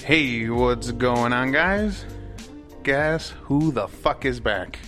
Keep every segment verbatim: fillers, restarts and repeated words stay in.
Hey, what's going on, guys? Guess who the fuck is back?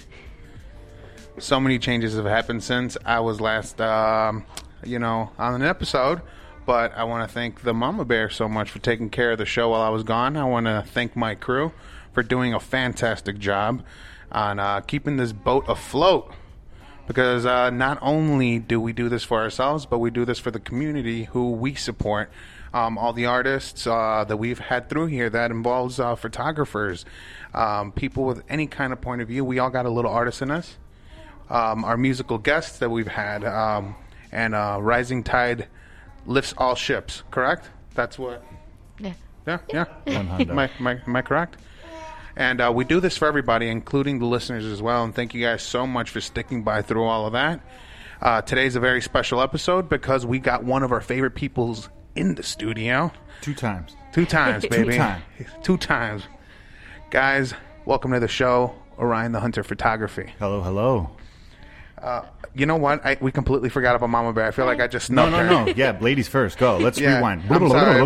So many changes have happened since I was last, um, you know, on an episode. But I want to thank the Mama Bear so much for taking care of the show while I was gone. I want to thank my crew for doing a fantastic job on uh, keeping this boat afloat. Because uh, not only do we do this for ourselves, but we do this for the community who we support. Um, all the artists uh, that we've had through here, that involves uh, photographers, um, people with any kind of point of view. We all got a little artist in us. Um, our musical guests that we've had, um, and uh, Rising Tide lifts all ships, correct? That's what? Yeah. Yeah, yeah. am, I, am, I, am I correct? And uh, we do this for everybody, including the listeners as well. And thank you guys so much for sticking by through all of that. Uh, today's a very special episode because we got one of our favorite peoples in the studio. Two times. Two times, baby. Two times. Two times. Guys, welcome to the show, Orion the Hunter Photography. Hello, hello. Uh, you know what? I, we completely forgot about Mama Bear. I feel like I just No, snuck no, her. no. Yeah, ladies first. Go. Let's Yeah, rewind. I'm sorry.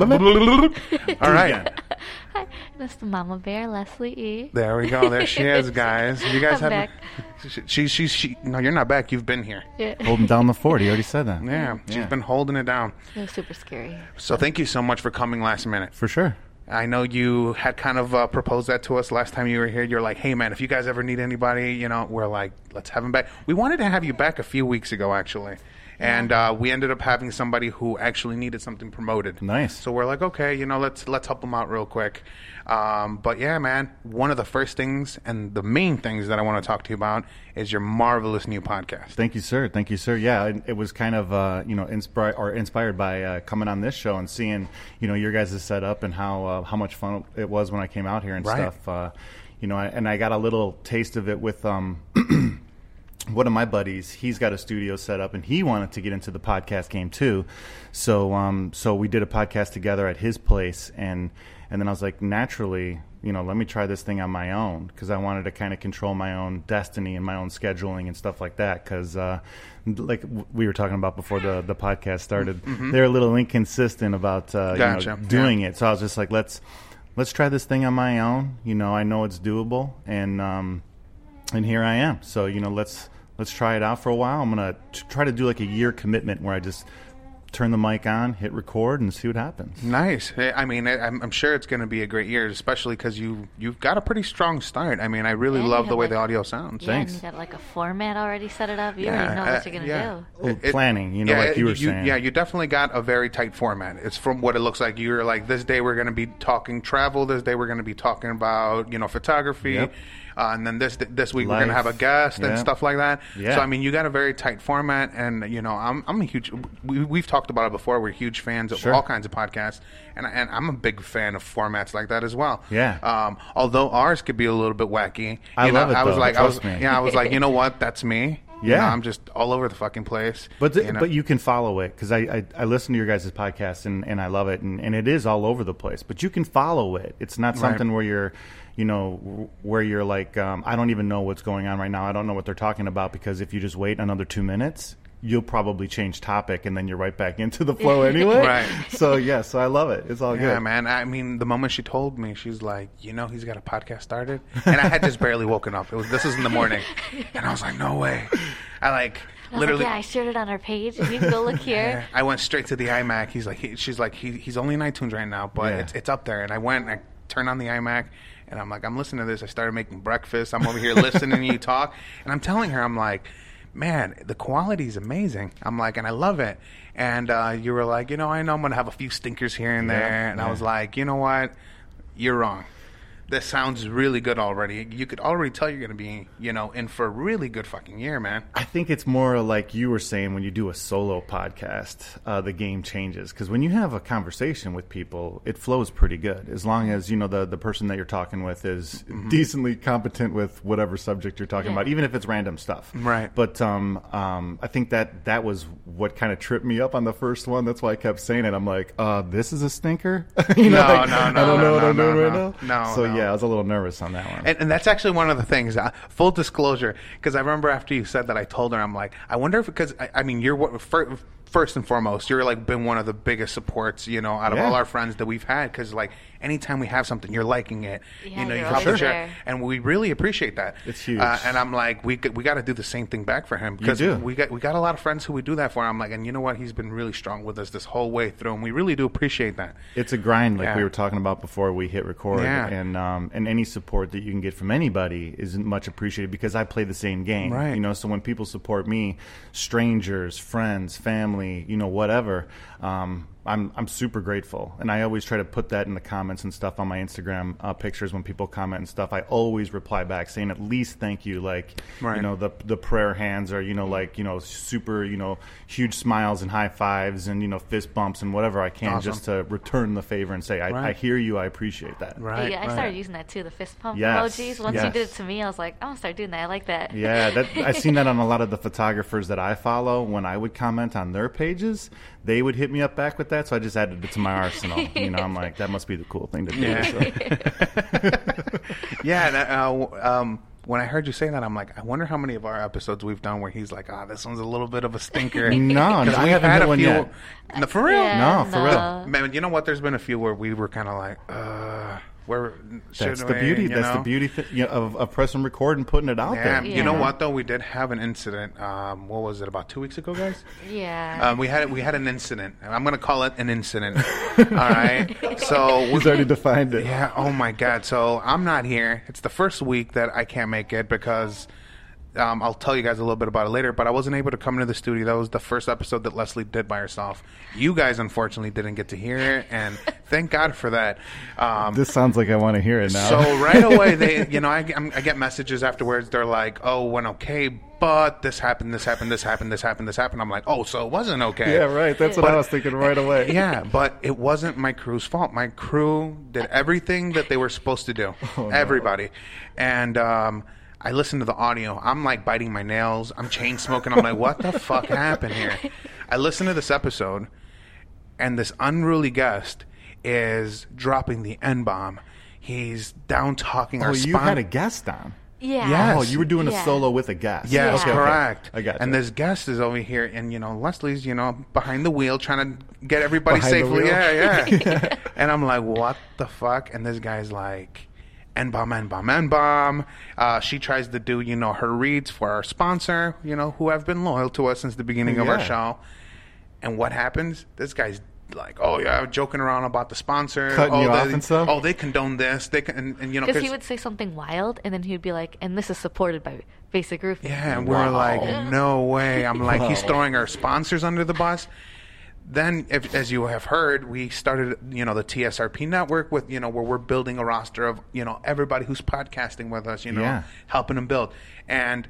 All right. Hi, that's the Mama Bear, Leslie E. There we go. There she is, guys. You guys I'm have back. She, she, she, she. No, you're not back. You've been here. Yeah. Holding down the fort. He already said that. Yeah, she's Yeah. been holding it down. It was super scary. So thank you so much for coming last minute. For sure. I know you had kind of uh, proposed that to us last time you were here. You're like, hey, man, if you guys ever need anybody, you know, we're like, let's have him back. We wanted to have you back a few weeks ago, actually. And uh, we ended up having somebody who actually needed something promoted. Nice. So we're like, okay, you know, let's let's help them out real quick. Um, but yeah, man, one of the first things and the main things that I want to talk to you about is your marvelous new podcast. Thank you, sir. Thank you, sir. Yeah, it, it was kind of, uh, you know, inspired or inspired by uh, coming on this show and seeing, you know, your guys' setup and how uh, how much fun it was when I came out here and Right. stuff. Uh, you know, I, and I got a little taste of it with um, one of my buddies. He's got a studio set up, and he wanted to get into the podcast game too. So, um, so we did a podcast together at his place, and and then I was like, naturally, you know, let me try this thing on my own because I wanted to kind of control my own destiny and my own scheduling and stuff like that. Because, uh, like we were talking about before the the podcast started, Mm-hmm. they're a little inconsistent about uh, Gotcha. you know, doing Yeah. it. So I was just like, let's let's try this thing on my own. You know, I know it's doable, and um, and here I am. So you know, let's let's try it out for a while. I'm gonna t- try to do like a year commitment where I just turn the mic on, hit record, and see what happens. Nice. I mean, I- I'm, I'm sure it's going to be a great year, especially because you, you've got a pretty strong start. I mean, I really Yeah, you love have the way like- the audio sounds. Yeah, Thanks. and you got like a format already set it up. You Yeah, already know uh, what you're going to yeah. do. Well, It- planning, you know, yeah, like you were you, saying. Yeah, you definitely got a very tight format. It's from what it looks like. You're like, this day we're going to be talking travel. This day we're going to be talking about, you know, photography. Yep. Uh, and then this this week we're going to Life. have a guest and Yeah. stuff like that. Yeah. So, I mean, you got a very tight format. And, you know, I'm I'm a huge, we, we've talked about it before. We're huge fans of Sure. all kinds of podcasts. And, and I'm a big fan of formats like that as well. Yeah. Um, although ours could be a little bit wacky. I you know, love it, I was though. like, I was, Trust me. yeah, I was like, you know what? That's me. You Yeah. know, I'm just all over the fucking place. But th- you know? but you can follow it because I, I, I listen to your guys' podcast and, and I love it and, and it is all over the place. But you can follow it. It's not something where you're, you know, w- where you're like, um, I don't even know what's going on right now. I don't know what they're talking about because if you just wait another two minutes, you'll probably change topic and then you're right back into the flow anyway. Right. So yeah, so I love it. It's all Yeah, good. man. I mean, the moment she told me, she's like, you know, he's got a podcast started, and I had just barely woken up. It was this was in the morning, and I was like, no way. I like I was literally. like, yeah, I shared it on our page. You can go look here. I went straight to the iMac. He's like, he, she's like, he, he's only in iTunes right now, but Yeah. it's it's up there. And I went, and I turned on the iMac, and I'm like, I'm listening to this. I started making breakfast. I'm over here listening to you talk, and I'm telling her, I'm like, man, the quality is amazing. I'm like, and I love it. And uh, you were like, you know, I know I'm going to have a few stinkers here and Yeah, there. And I yeah. was like, you know what? You're wrong. This sounds really good already. You could already tell you're going to be, you know, in for a really good fucking year, man. I think it's more like you were saying when you do a solo podcast, uh, the game changes. Because when you have a conversation with people, it flows pretty good. As long as, you know, the, the person that you're talking with is Mm-hmm. decently competent with whatever subject you're talking Yeah. about, even if it's random stuff. Right. But um, um, I think that that was what kind of tripped me up on the first one. That's why I kept saying it. I'm like, uh, this is a stinker? you know, No, like, no, no, I don't no, know what no, I'm doing no, right no. now. No, So, no. yeah, yeah, I was a little nervous on that one. And, and that's actually one of the things. Uh, full disclosure, because I remember after you said that, I told her, I'm like, I wonder if because I, I mean, you're what fir- first and foremost, you're like been one of the biggest supports, you know, out of Yeah. all our friends that we've had. Because like anytime we have something, you're liking it. Yeah, you know, you you're help always share, there. and we really appreciate that. It's huge. Uh, and I'm like, we we got to do the same thing back for him because do. we got we got a lot of friends who we do that for. I'm like, and you know what? He's been really strong with us this whole way through, and we really do appreciate that. It's a grind, like Yeah. we were talking about before we hit record, Yeah. and um, and any support that you can get from anybody is much appreciated because I play the same game, Right. You know, so when people support me, strangers, friends, family, you know, whatever, um, I'm I'm super grateful, and I always try to put that in the comments and stuff on my Instagram uh, pictures when people comment and stuff. I always reply back saying at least thank you, like Right. you know the the prayer hands or you know like you know super you know huge smiles and high fives and you know fist bumps and whatever I can Awesome. just to return the favor and say I, Right. I hear you, I appreciate that. Right. yeah, I right. started using that too, the fist pump Yes, emojis. Once you yes. did it to me, I was like, I'm gonna start doing that. I like that. Yeah, that, I've seen that on a lot of the photographers that I follow. When I would comment on their pages, they would hit me up back with that. So I just added it to my arsenal. You know, I'm like, that must be the cool thing to do. Yeah. So. Yeah, and, uh, um, when I heard you say that, I'm like, I wonder how many of our episodes we've done where he's like, ah, this one's a little bit of a stinker. No, 'Cause I we've haven't had hit a one few. yet. No, for real? Yeah, No, for real. Man, you know what? There's been a few where we were kind of like, uh, where That's should the we, beauty. you That's know? the beauty th- you know, of, of pressing record and putting it out Yeah, there. you know Yeah. what though? We did have an incident. Um, what was it? About two weeks ago, guys. Yeah. Um, we had we had an incident. I'm going to call it an incident. All right. So we, He's already defined it. yeah. Oh my God. So I'm not here. It's the first week that I can't make it because um, I'll tell you guys a little bit about it later. But I wasn't able to come into the studio. That was the first episode that Leslie did by herself. You guys unfortunately didn't get to hear it, and thank God for that. Um, This sounds like I want to hear it now. so right away, they, you know, I, I'm- I get messages afterwards. They're like, "Oh, went okay, but this happened, this happened, this happened, this happened, this happened." I'm like, "Oh, so it wasn't okay." yeah, right. That's what But- I was thinking right away. Yeah, but it wasn't my crew's fault. My crew did everything that they were supposed to do. Oh, no. Everybody, and um, I listened to the audio. I'm like biting my nails. I'm chain smoking. I'm like, "What the fuck happened here?" I listened to this episode, and this unruly guest is dropping the N bomb. He's down talking Oh, our you spon- had a guest on. yeah. Yes. Oh, you were doing a Yeah. solo with a guest. Yes, Okay, okay. correct. I got you. And this guest is over here, and you know, Leslie's, you know, behind the wheel trying to get everybody Behind the safely. wheel? Yeah, yeah. And I'm like, what the fuck? And this guy's like, N bomb, N bomb, N bomb. Uh, she tries to do, you know, her reads for our sponsor, you know, who have been loyal to us since the beginning of our Yeah. show. And what happens? This guy's like, oh yeah, joking around about the sponsor. Cutting oh, you they, off and stuff? Oh, they condone this. They can, and, and you know, Because he 'cause- would say something wild, and then he'd be like, "And this is supported by Basic Roofing." Yeah, and we're Wow. like, no way. I'm like, he's Wow. throwing our sponsors under the bus. Then, if, as you have heard, we started, you know, the T S R P network with, you know, where we're building a roster of, you know, everybody who's podcasting with us, you know, Yeah. helping them build. And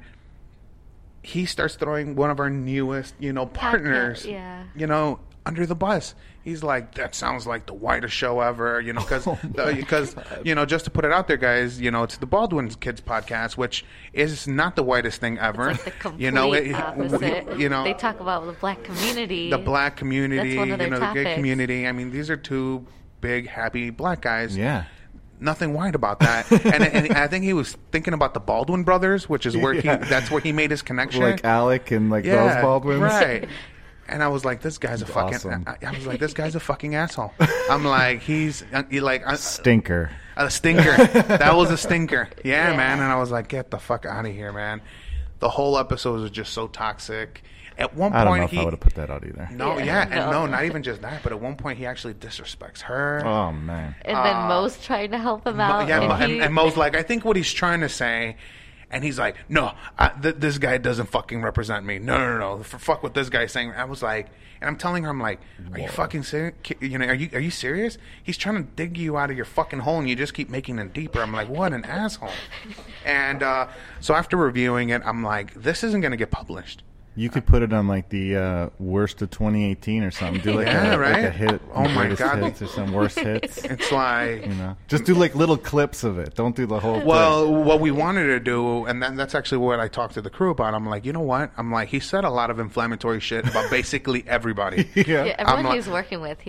he starts throwing one of our newest, you know, partners, yeah. you know, under the bus. He's like, that sounds like the whitest show ever, you know, because, Oh, my because you know, just to put it out there, guys, you know, it's the Baldwin's Kids podcast, which is not the whitest thing ever. It's like the complete you know, it- opposite. you know, they talk about the black community. the black community, That's one of their you know, the gay topics. community. I mean, these are two big, happy black guys. Yeah. Nothing white about that. and, and I think he was thinking about the Baldwin brothers, which is where Yeah. he that's where he made his connection. Like Alec and like Yeah, those Baldwins. right? And I was like, this guy's a fucking. Awesome. I, I was like, this guy's a fucking asshole. I'm like, he's uh, he like uh, Stinker. a stinker. That was a stinker. Yeah, Yeah. man. And I was like, get the fuck out of here, man. The whole episode was just so toxic. At one I don't point, know if he I would have put that out either. no, Yeah, yeah, and no, no. not even just that. But at one point, he actually disrespects her. Oh man. and then uh, Mo's trying to help him Mo- out. yeah, and, Mo- he, and, and Mo's like, I think what he's trying to say, and he's like, no, I, th- this guy doesn't fucking represent me. No, no, no, no. For fuck what this guy's saying. I was like, and I'm telling her, I'm like, are you fucking serious? You know, are you are you serious? He's trying to dig you out of your fucking hole, and you just keep making it deeper. I'm like, what an asshole. And uh, so after reviewing it, I'm like, this isn't going to get published. You could put it on like the uh, worst of twenty eighteen or something. Do like, Yeah, a, right? like a hit. Oh, my greatest God. Hits or some worst hits. It's like, You know, just do like little clips of it. Don't do the whole thing. well, what we wanted to do, and then that's actually what I talked to the crew about. I'm like, you know what? I'm like, he said a lot of inflammatory shit about basically everybody. yeah. yeah, everyone I'm he like- was working with, he like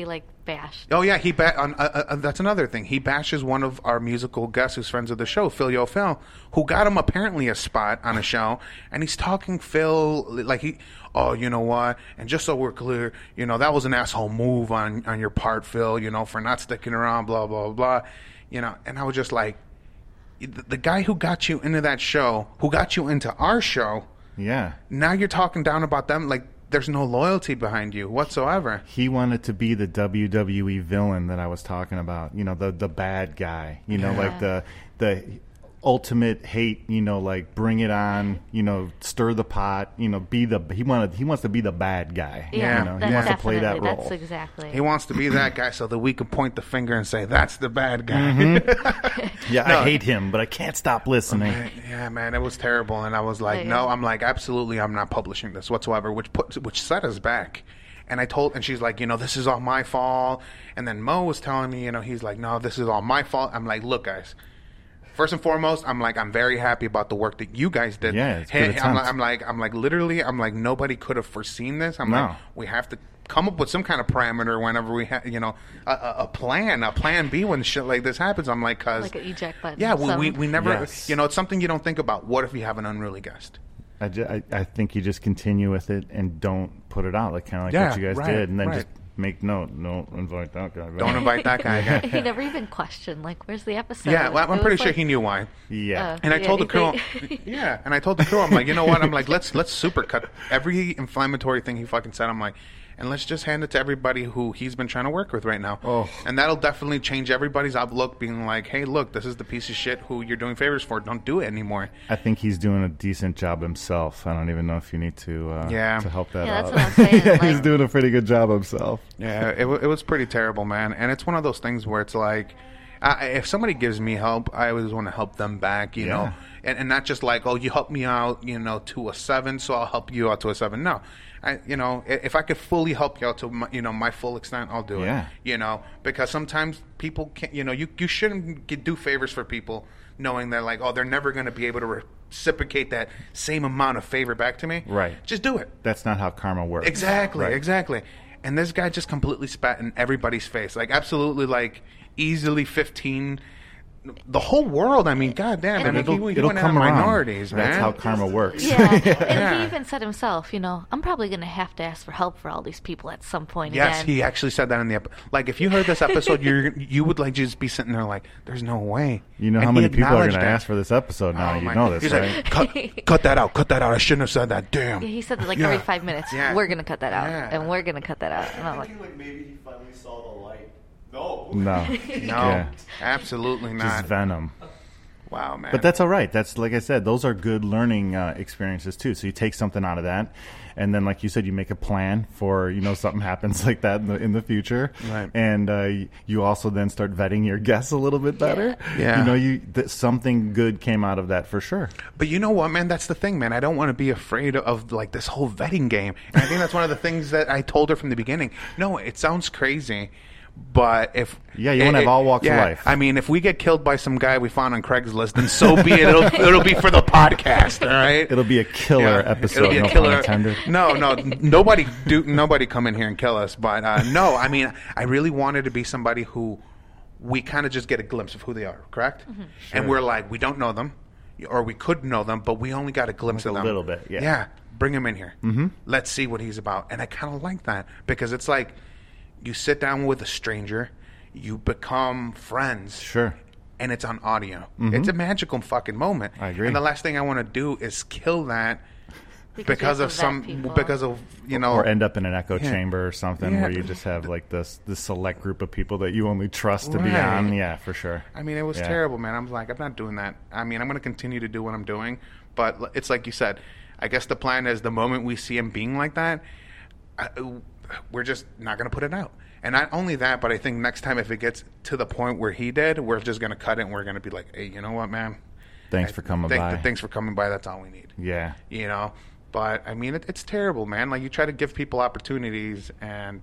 bashed. Oh yeah, he ba- on, uh, uh, that's another thing. He bashes one of our musical guests who's friends of the show, Phil Yo Phil, who got him apparently a spot on a show, and he's talking Phil like he, oh, you know what? And just so we're clear, you know that was an asshole move on on your part, Phil. You know, for not sticking around, blah blah blah. You know, and I was just like, the, the guy who got you into that show, who got you into our show, yeah. Now you're talking down about them like. There's no loyalty behind you whatsoever. He wanted to be the W W E villain that I was talking about. You know, the the bad guy. You know, Yeah. like the the ultimate hate. You know, like bring it on. You know, stir the pot. You know, be the he wanted he wants to be the bad guy. Yeah, you know, that's he wants to play that definitely- role. That's exactly. He wants to be that guy so that we can point the finger and say, that's the bad guy. Mm-hmm. Yeah, No. I hate him, but I can't stop listening. Yeah, man, it was terrible. And I was like, Oh, no, yeah. I'm like, absolutely, I'm not publishing this whatsoever, which put, which set us back. And I told, and she's like, you know, this is all my fault. And then Mo was telling me, you know, he's like, no, this is all my fault. I'm like, look, guys. First and foremost, I'm like, I'm very happy about the work that you guys did. Yeah, it's Hey, good I'm, attempt. like, I'm like, I'm like, literally, I'm like, nobody could have foreseen this. I'm No. like, we have to come up with some kind of parameter whenever we have, you know, a, a, a plan, a plan B when shit like this happens. I'm like, cause Like an eject button. yeah, we, Some- we we never, Yes. you know, it's something you don't think about. What if you have an unruly guest? I, ju- I, I think you just continue with it and don't put it out, like kind of like Yeah, what you guys right, did, and then right. just make note. Don't invite that guy back. Don't invite that guy again. He never even questioned, like, where's the episode? Yeah, well, I'm It pretty was sure like- he knew why. Yeah. Uh, And I Yeah, told the you crew, think- yeah, and I told the crew, I'm like, you know what? I'm like, let's let's supercut every inflammatory thing he fucking said. I'm like, and let's just hand it to everybody who he's been trying to work with right now. Oh. And that'll definitely change everybody's outlook, being like, hey, look, this is the piece of shit who you're doing favors for. Don't do it anymore. I think he's doing a decent job himself. I don't even know if you need to uh, Yeah. to help that Yeah, out. that's what I'm saying, Yeah, he's like- doing a pretty good job himself. Yeah, it, wa- it was pretty terrible, man. And it's one of those things where it's like, I, if somebody gives me help, I always want to help them back, you Yeah. know, and, and not just like, oh, you helped me out, you know, to a seven, so I'll help you out to a seven. No, I, you know, i- if I could fully help you out to my, you know, my full extent, I'll do it. Yeah. You know, because sometimes people can't, you know, you you shouldn't get, do favors for people knowing that like, oh, they're never going to be able to reciprocate that same amount of favor back to me. Right. Just do it. That's not how karma works. Exactly, Right. exactly. And this guy just completely spat in everybody's face. Like, absolutely, like, easily fifteen. The whole world, I mean, goddamn. I And mean, It'll, he, he it'll went come out around. minorities, man. That's how karma works. Yeah, and Yeah. he even said himself, you know, I'm probably going to have to ask for help for all these people at some point Yes, again. he actually said that in the episode. Like, if you heard this episode, you're you would like just be sitting there like, "There's no way." You know And how he many people are acknowledged going to that. ask for this episode now. Oh, you my- know this, He's right? like, cut, cut that out, cut that out. I shouldn't have said that. Damn. Yeah, he said that like Yeah. every five minutes. Yeah. We're going to cut that out, Yeah. and we're going to cut that out. And I'm like, like maybe he finally saw the light. No. No. No, Yeah. absolutely Just not. venom. Wow, man. But that's all right. That's like I said, those are good learning uh, experiences too. So you take something out of that, and then, like you said, you make a plan for you know something happens like that in the in the future, Right. and uh, you also then start vetting your guests a little bit better. Yeah. You know, you th- something good came out of that for sure. But you know what, man? That's the thing, man. I don't want to be afraid of like this whole vetting game. And I think that's one of the things that I told her from the beginning. No, it sounds crazy, but if Yeah, you wanna have all walks of yeah, life. I mean, if we get killed by some guy we found on Craigslist, then so be it. It'll it'll be for the podcast, all right? It'll be a killer Yeah, episode. it'll be a no killer- pun intended. No, no, n- nobody do nobody come in here and kill us. But uh, no, I mean, I really wanted to be somebody who we kind of just get a glimpse of who they are, correct? And we're like, we don't know them, or we could know them, but we only got a glimpse Like of a them. little bit, yeah. Yeah, bring him in here. Mm-hmm. Let's see what he's about. And I kind of like that because it's like you sit down with a stranger, you become friends. Sure. And it's on audio. It's a magical fucking moment. I agree. And the last thing I want to do is kill that because, because you of have to vet some people. because of you know Or end up in an echo Yeah. chamber or something Yeah. where you just have like this this select group of people that you only trust to be Right. on. Yeah, for sure. I mean, it was Yeah. terrible, man. I'm like, I'm not doing that. I mean, I'm going to continue to do what I'm doing, but l- it's like you said. I guess the plan is the moment we see him being like that, I, we're just not going to put it out. And not only that, but I think next time if it gets to the point where he did, we're just going to cut it and we're going to be like, hey, you know what, man? Thanks I for coming think- by. Thanks for coming by. That's all we need. Yeah. You know? But, I mean, it, it's terrible, man. Like, you try to give people opportunities and...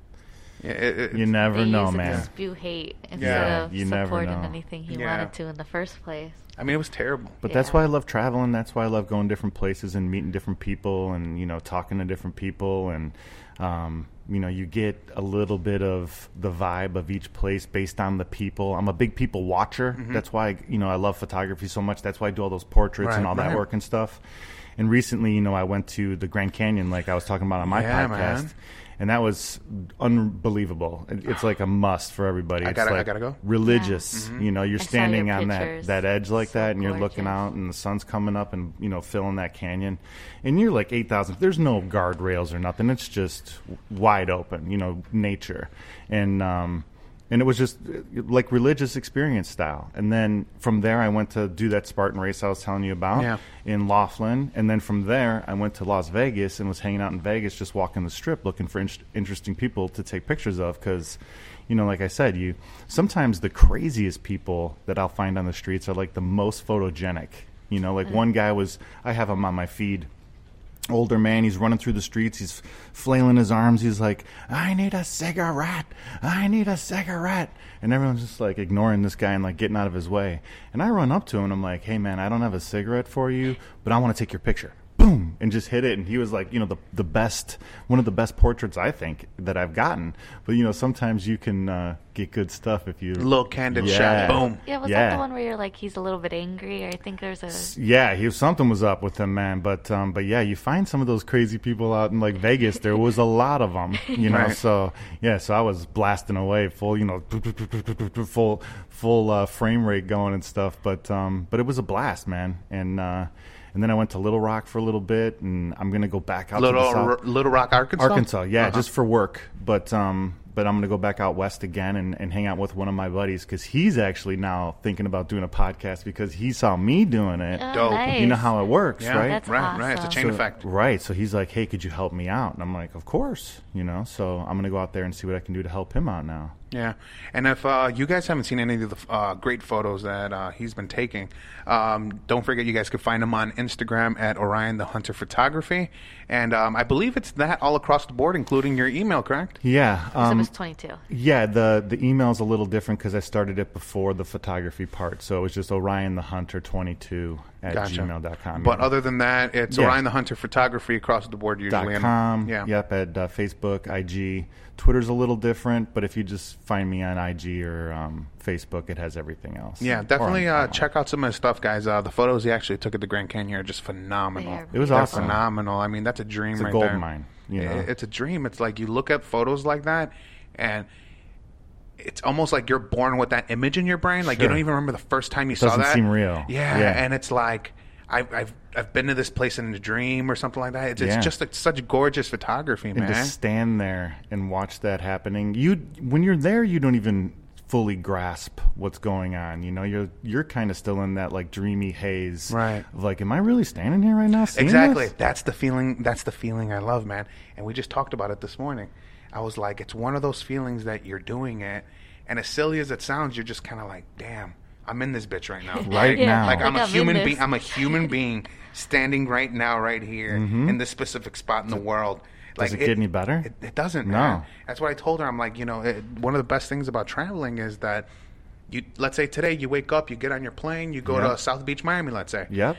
It, it, You it's- never They know, use it man. to spew hate instead Yeah, of you never supporting know. anything he Yeah. wanted to in the first place. I mean, it was terrible. But that's Yeah. why I love traveling. That's why I love going different places and meeting different people and, you know, talking to different people. And Um, you know, you get a little bit of the vibe of each place based on the people. I'm a big people watcher. Mm-hmm. That's why, you know, I love photography so much. That's why I do all those portraits right, and all right. that work and stuff. And recently, you know, I went to the Grand Canyon, like I was talking about on my yeah, podcast. Man. And that was unbelievable. It, it's like a must for everybody. I it's gotta, like I gotta go. Religious. Yeah. Mm-hmm. You know, you're I saw standing your on that, pictures. that edge like So that, and you're looking gorgeous. out, and the sun's coming up, and you know, filling that canyon, and you're like eight thousand. There's no guardrails or nothing. It's just wide open. You know, nature, and um, and it was just uh, like religious experience style. And then from there, I went to do that Spartan race I was telling you about Yeah. in Laughlin. And then from there, I went to Las Vegas and was hanging out in Vegas, just walking the strip, looking for in- interesting people to take pictures of. Because, you know, like I said, you sometimes the craziest people that I'll find on the streets are like the most photogenic. You know, like Mm-hmm. one guy was, I have him on my feed. Older man, he's running through the streets, he's flailing his arms, he's like, I need a cigarette, I need a cigarette. And everyone's just like ignoring this guy and like getting out of his way. And I run up to him and I'm like, hey man, I don't have a cigarette for you, but I want to take your picture. Boom, and just hit it. And he was like, you know, the the best, one of the best portraits I think that I've gotten. But you know, sometimes you can uh, get good stuff if you Little candid Yeah. shot. Boom. Yeah, was Yeah. that the one where you're like, he's a little bit angry? Or I think there's a. Yeah, he something was up with him, man. But um, but yeah, you find some of those crazy people out in like Vegas. There was a lot of them, you know. Right. So yeah, so I was blasting away, full, you know, full full uh, frame rate going and stuff. But um, but it was a blast, man. And uh, and then I went to Little Rock for a little bit, and I'm gonna go back out Little to the south. R- Little Rock, Arkansas. Arkansas, yeah, Uh-huh. just for work. But um, but I'm going to go back out west again and, and hang out with one of my buddies because he's actually now thinking about doing a podcast because he saw me doing it. Oh, Dope. nice. You know how it works, Yeah, right? That's right, right. It's a awesome. chain So- effect. Right. So he's like, hey, could you help me out? And I'm like, of course, you know. So I'm going to go out there and see what I can do to help him out now. Yeah, and if uh, you guys haven't seen any of the uh, great photos that uh, he's been taking, um, don't forget you guys can find him on Instagram at Orion the Hunter Photography, and um, I believe it's that all across the board, including your email, correct? Yeah. So it Um, was twenty-two. yeah, the the email's a little different because I started it before the photography part. So it was just Orion the Hunter twenty-two at Gotcha. gmail dot com. But other than that, it's Yeah. Orion the Hunter Photography across the board usually. Dot and- com. Yeah. Yep, at uh, Facebook, I G. Twitter's a little different, but if you just find me on I G or um, Facebook, it has everything else. Yeah, Or definitely on- uh, online. check out some of his stuff, guys. Uh, the photos he actually took at the Grand Canyon are just phenomenal. They are It was They're awesome. phenomenal. I mean, that's a dream It's a right gold there. mine, you know? I- It's a dream. It's like you look at photos like that, and it's almost like you're born with that image in your brain. Like you Sure. don't even remember the first time you saw Doesn't that. seem real. Yeah, Yeah. and it's like I've, I've I've been to this place in a dream or something like that. It's, Yeah. it's just like such gorgeous photography, And man. to stand there and watch that happening, you when you're there, you don't even fully grasp what's going on. You know, you're you're kind of still in that like dreamy haze, Right. Of like, am I really standing here right now? seeing Exactly. this? That's the feeling. That's the feeling I love, man. And we just talked about it this morning. I was like, it's one of those feelings that you're doing it, and as silly as it sounds, you're just kind of like, damn, I'm in this bitch right now. Right Yeah. now. Like I'm Like a I'm in human this. being. I'm a human being standing right now, right here, in this specific spot in the world. Like Does it get any better? It, it doesn't. No. Man. That's what I told her. I'm like, you know, it, one of the best things about traveling is that you. Let's say today you wake up, you get on your plane, you go Yep. to South Beach, Miami. Let's say. Yep.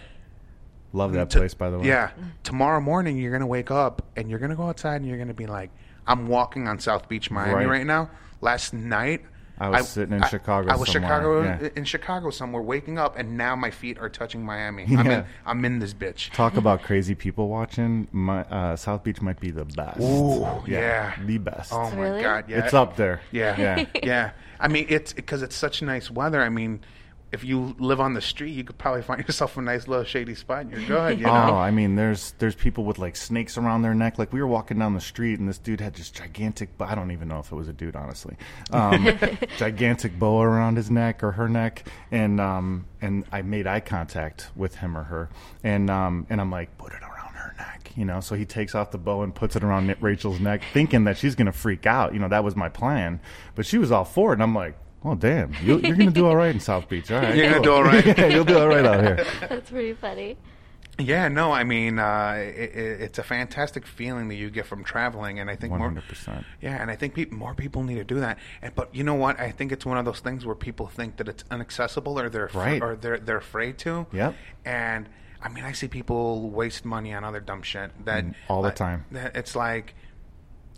Love that To- place, by the way. Yeah. Tomorrow morning, you're going to wake up and you're going to go outside and you're going to be like, I'm walking on South Beach, Miami right, Right. now. Last night, I was sitting in Chicago I was somewhere, Chicago yeah. in Chicago somewhere, waking up, and now my feet are touching Miami. I'm Yeah. in. I'm in this bitch. Talk about crazy people watching. My uh, South Beach might be the best. Ooh, yeah. the best. Oh my Really? god, yeah, It's up there. Yeah, Yeah. yeah. I mean, it's because it's such nice weather. I mean, if you live on the street, you could probably find yourself a nice little shady spot, and you're good. You know. Oh, I mean, there's there's people with like snakes around their neck. Like we were walking down the street, and this dude had this gigantic. I don't even know if it was a dude, honestly. Um, gigantic boa around his neck or her neck, and um, and I made eye contact with him or her, and um, and I'm like, put it around her neck, you know. So he takes off the bow and puts it around Rachel's neck, thinking that she's gonna freak out. You know, that was my plan, but she was all for it, and I'm like. Oh damn! You, you're gonna do all right in South Beach. All right, You're gonna cool. do all right. Yeah, you'll do all right out here. That's pretty funny. Yeah, no, I mean, uh, it, it, it's a fantastic feeling that you get from traveling, and I think One more. hundred percent. Yeah, and I think peop more people need to do that. And but you know what? I think it's one of those things where people think that it's inaccessible, or they're af- Right. or they're they're afraid to. Yep. And I mean, I see people waste money on other dumb shit that Mm, all the like, time. That it's like.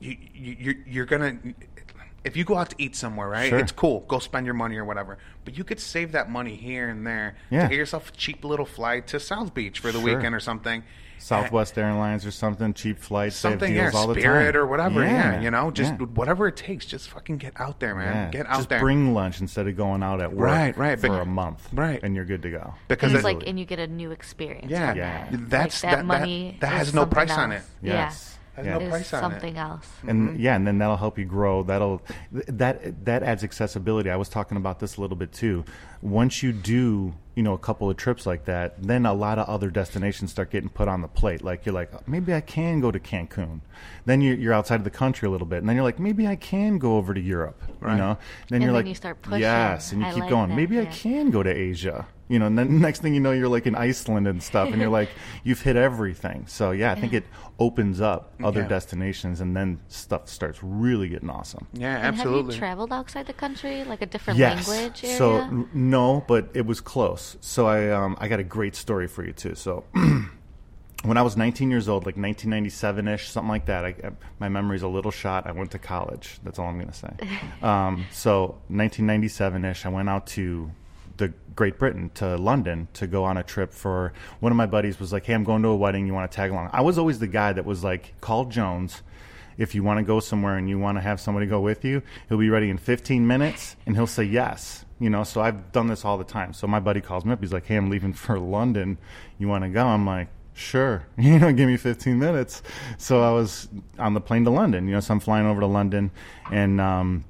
you, you you're, you're gonna. If you go out to eat somewhere, right? Sure. It's cool. Go spend your money or whatever. But you could save that money here and there Yeah. to get yourself a cheap little flight to South Beach for the Sure. weekend or something. Southwest Airlines or something, cheap flights, they have Something, yeah, deals all the Spirit time. or whatever, yeah. You know, just yeah. whatever it takes. Just fucking get out there, man. Yeah. Get out Just there. bring lunch instead of going out at work Right, right, for but- a month. right. And you're good to go. Because It's it- like, and you get a new experience. Yeah. from Yeah. that. That's- like that- that money. that- that is has no something price on else. Yes. Yeah. Has Yeah. no Is price on it. something else. And yeah, and then that'll help you grow. That'll th- that that adds accessibility. I was talking about this a little bit too. Once you do, you know, a couple of trips like that, then a lot of other destinations start getting put on the plate. Like you're like, maybe I can go to Cancun. Then you're, you're outside of the country a little bit, and then you're like, maybe I can go over to Europe. Right. You know, then And you're then like, you start pushing. yes, and you I keep like going. that, Maybe I yeah. can go to Asia. You know, and then next thing you know, you're like in Iceland and stuff, and you're like, you've hit everything. So yeah, I think Yeah. it opens up other Yeah. destinations, and then stuff starts really getting awesome. Yeah, And absolutely. have you traveled outside the country, like a different Yes. language area? So n- no, but it was close. So I um, I got a great story for you too. So when I was nineteen years old, like nineteen ninety-seven ish, something like that. I, I, my memory's a little shot. I went to college. That's all I'm going to say. um, so nineteen ninety-seven ish, I went out to the Great Britain, to London, to go on a trip for one of my buddies was like, hey, I'm going to a wedding. You want to tag along? I was always the guy that was like, call Jones. If you want to go somewhere and you want to have somebody go with you, he'll be ready in fifteen minutes and he'll say yes. You know, so I've done this all the time. So my buddy calls me up. He's like, hey, I'm leaving for London. You want to go? I'm like, sure. You know, give me fifteen minutes. So I was on the plane to London. You know, so I'm flying over to London, and um,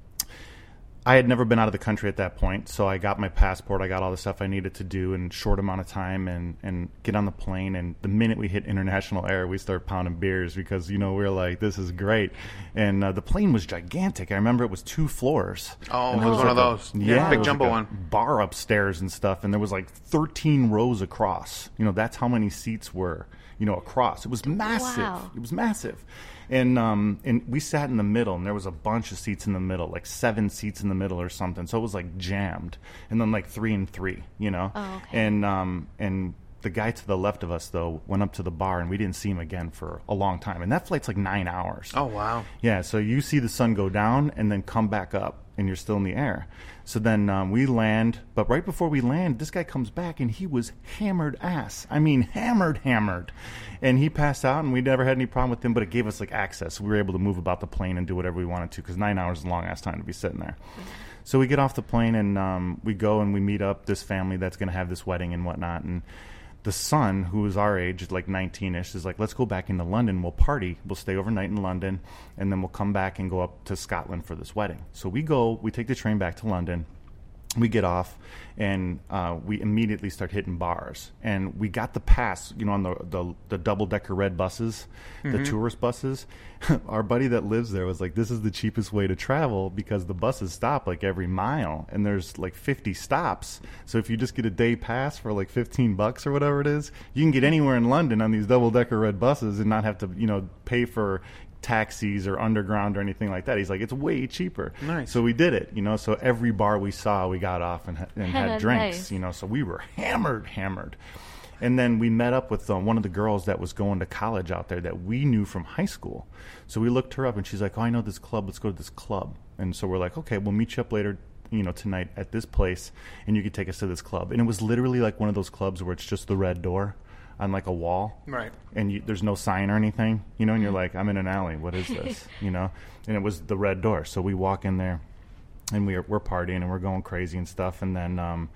I had never been out of the country at that point. So I got my passport. I got all the stuff I needed to do in a short amount of time, and, and get on the plane. And the minute we hit international air, we start pounding beers because, you know, we were like, this is great. And uh, the plane was gigantic. I remember it was two floors. Oh, And it there was one like of a- those. Yeah, Yeah, big it was jumbo like a one. bar upstairs and stuff, and there was like thirteen rows across. You know, that's how many seats were, you know, across. It was massive. Wow. It was massive. And um and we sat in the middle, and there was a bunch of seats in the middle, like seven seats in the middle or something. So it was like jammed. And then like three and three, you know. Oh, okay. And um and the guy to the left of us though went up to the bar, and we didn't see him again for a long time. And that flight's like nine hours. Oh, wow. Yeah, so you see the sun go down and then come back up, and you're still in the air. So then um, we land, but right before we land, this guy comes back, and he was hammered ass. I mean, hammered, hammered. And he passed out, and we never had any problem with him, but it gave us like access. We were able to move about the plane and do whatever we wanted to, because nine hours is a long ass time to be sitting there. So we get off the plane, and um, we go and we meet up this family that's going to have this wedding and whatnot. And the son, who is our age, like nineteen-ish, is like, let's go back into London. We'll party. We'll stay overnight in London, and then we'll come back and go up to Scotland for this wedding. So we go, we take the train back to London. We get off, and uh, we immediately start hitting bars. And we got the pass, you know, on the the, the double-decker red buses, the tourist buses. Our buddy that lives there was like, this is the cheapest way to travel because the buses stop like every mile, and there's like fifty stops. So if you just get a day pass for like fifteen bucks or whatever it is, you can get anywhere in London on these double-decker red buses and not have to, you know, pay for taxis or underground or anything like that. He's like, it's way cheaper. Nice. So we did it, you know. So every bar we saw, we got off and, ha- and had drinks, Nice. you know. So we were hammered, hammered. And then we met up with uh, one of the girls that was going to college out there that we knew from high school. So we looked her up, and she's like, oh, I know this club. Let's go to this club. And so we're like, okay, we'll meet you up later, you know, tonight at this place, and you can take us to this club. And it was literally like one of those clubs where it's just the red door on like a wall. Right. And you, there's no sign or anything, you know, and you're like, I'm in an alley. What is this? You know? And it was the red door. So we walk in there, and we are, we're partying, and we're going crazy and stuff. And then um,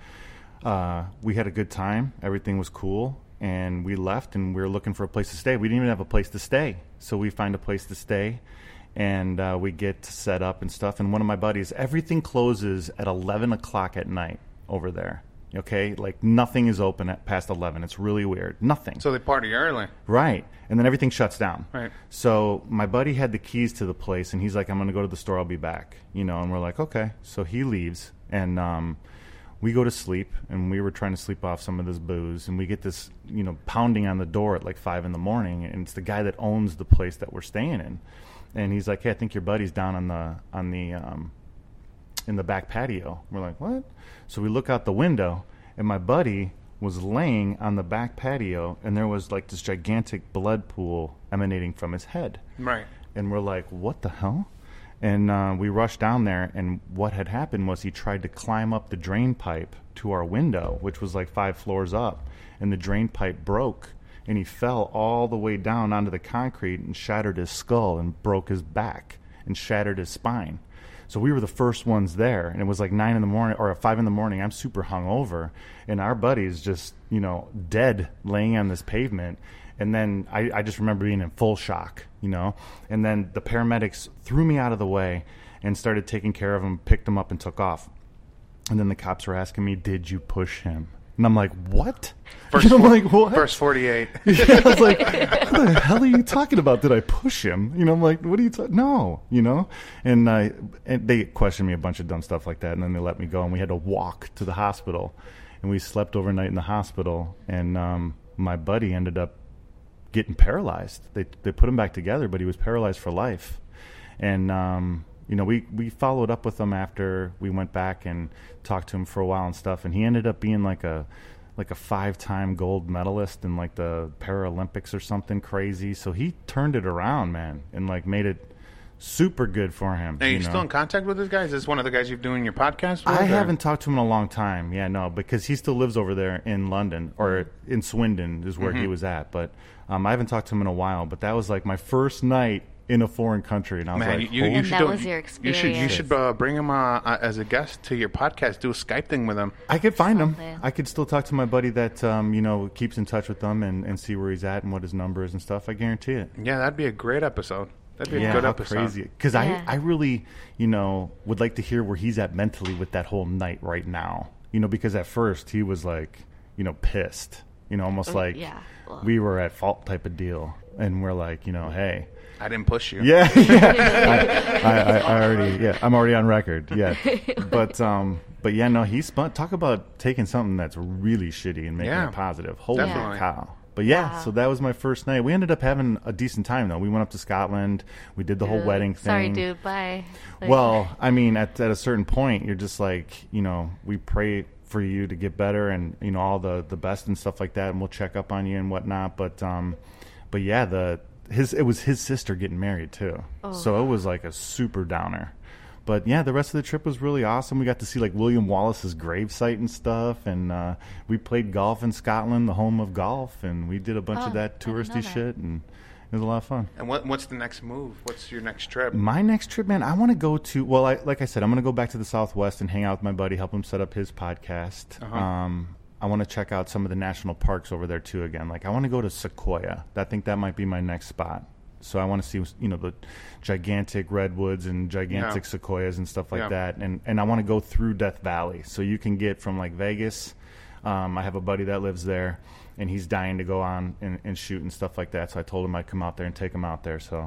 uh, we had a good time. Everything was cool. And we left, and we were looking for a place to stay. We didn't even have a place to stay. So we find a place to stay, and uh, we get set up and stuff. And one of my buddies, everything closes at eleven o'clock at night over there. Okay? Like, nothing is open at past eleven. It's really weird. Nothing. So they party early. Right. And then everything shuts down. Right. So my buddy had the keys to the place, and he's like, I'm going to go to the store. I'll be back. You know, and we're like, okay. So he leaves, and um, we go to sleep, and we were trying to sleep off some of this booze, and we get this, you know, pounding on the door at like five in the morning, and it's the guy that owns the place that we're staying in. And he's like, hey, I think your buddy's down on the, on the, um, in the back patio. We're like, what? So we look out the window, and my buddy was laying on the back patio, and there was like this gigantic blood pool emanating from his head. Right. and we're like, what the hell? And uh, we rushed down there, and what had happened was he tried to climb up the drain pipe to our window, which was like five floors up, and the drain pipe broke, and he fell all the way down onto the concrete and shattered his skull and broke his back and shattered his spine. So we were the first ones there, and it was like nine in the morning or five in the morning. I'm super hungover, and our buddy's just, you know, dead laying on this pavement. And then I, I just remember being in full shock, you know. And then the paramedics threw me out of the way and started taking care of him, picked him up, and took off. And then the cops were asking me, "Did you push him?" And I'm like, "What?" First, I'm like, "What?" First forty-eight. Yeah, I was like, "What the hell are you talking about? Did I push him?" You know, I'm like, "What are you talking?" No, you know. And I and they questioned me a bunch of dumb stuff like that, and then they let me go, and we had to walk to the hospital, and we slept overnight in the hospital, and um, my buddy ended up getting paralyzed. They they put him back together, but he was paralyzed for life. And um, you know, we we followed up with him after we went back and talked to him for a while and stuff. And he ended up being like a like a five-time gold medalist in like the Paralympics or something crazy. So he turned it around, man, and like made it super good for him. Are you, you know? still in contact with this guy? Is this one of the guys you're doing your podcast with? I or? haven't talked to him in a long time. Yeah, no, because he still lives over there in London, or in Swindon is where Mm-hmm. he was at. But um, I haven't talked to him in a while. But that was like my first night in a foreign country, and I was Man, like, you, you, holy you And should that do, was your You should you experience. should uh, bring him uh, uh, as a guest to your podcast. Do a Skype thing with him. I could find him. Something. I could still talk to my buddy that um, you know keeps in touch with them and, and see where he's at and what his number is and stuff. I guarantee it. Yeah, that'd be a great episode. That'd be Yeah, a good how episode. crazy! Because Yeah. I, I really, you know, would like to hear where he's at mentally with that whole night right now. You know, because at first he was like, you know, pissed. You know, almost Oh, like yeah. Well. we were at fault type of deal, and we're like, you know, hey, I didn't push you. yeah, yeah. I, I, I already, yeah, I'm already on record, yeah. But, um, but yeah, no, he's spun. Talk about taking something that's really shitty and making Yeah. it positive. Holy Definitely. cow! But yeah, Wow. so that was my first night. We ended up having a decent time though. We went up to Scotland. We did the whole Dude, wedding thing. Sorry, dude. Bye. Like, Well, I mean, at at a certain point, you're just like, you know, we pray for you to get better and you know all the the best and stuff like that, and we'll check up on you and whatnot. But um, but yeah, the his it was his sister getting married too, so it was like a super downer. But yeah, the rest of the trip was really awesome. We got to see like William Wallace's gravesite and stuff, and uh, we played golf in Scotland, the home of golf, and we did a bunch Oh, of that I didn't know touristy that. shit, and it was a lot of fun. And what what's the next move? What's your next trip? My next trip, man, I want to go to. Well, I, like I said, I'm going to go back to the Southwest and hang out with my buddy, help him set up his podcast. Uh-huh. Um, I want to check out some of the national parks over there too. Again, like I want to go to Sequoia. I think that might be my next spot. So I want to see, you know, the gigantic redwoods and gigantic Yeah. sequoias and stuff like Yeah. that. And and I want to go through Death Valley, so you can get from like Vegas. Um, I have a buddy that lives there, and he's dying to go on and, and shoot and stuff like that. So I told him I'd come out there and take him out there. So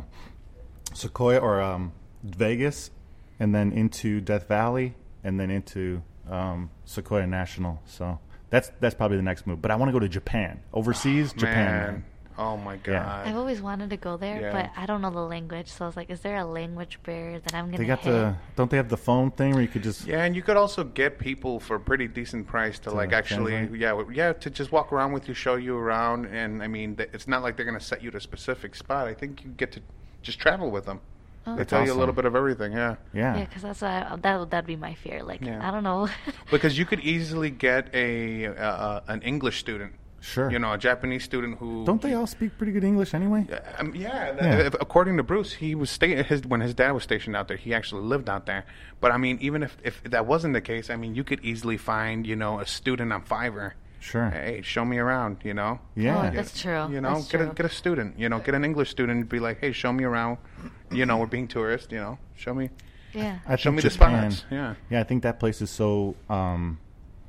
Sequoia or um, Vegas, and then into Death Valley, and then into um, Sequoia National. So that's that's probably the next move. But I want to go to Japan, overseas, Japan. Man. Oh my god. Yeah. I've always wanted to go there, Yeah. but I don't know the language. So I was like, is there a language barrier that I'm going to They got hit? the don't they have the phone thing where you could just Yeah, and you could also get people for a pretty decent price to, To like actually, translate? yeah, w- yeah, to just walk around with you, show you around, and I mean, th- it's not like they're going to set you to a specific spot. I think you get to just travel with them. Oh. They That's tell you a awesome. little bit of everything, yeah. yeah. Yeah, because that's uh, that would that'd be my fear. Like Yeah. I don't know. Because you could easily get a uh, an English student, Sure. you know, a Japanese student who Don't they all speak pretty good English anyway? Um, yeah, th- Yeah. if- according to Bruce, he was sta- his when his dad was stationed out there. He actually lived out there. But I mean, even if, if that wasn't the case, I mean, you could easily find you know a student on Fiverr. Sure. Hey, show me around. You know. Yeah. Oh, that's true. You know, That's get a true. get a student. You know, get an English student. And be like, hey, show me around. You know, we're being tourists. You know, show me. Yeah. I Show think me the Japan- spots. Yeah. Yeah, I think that place is so um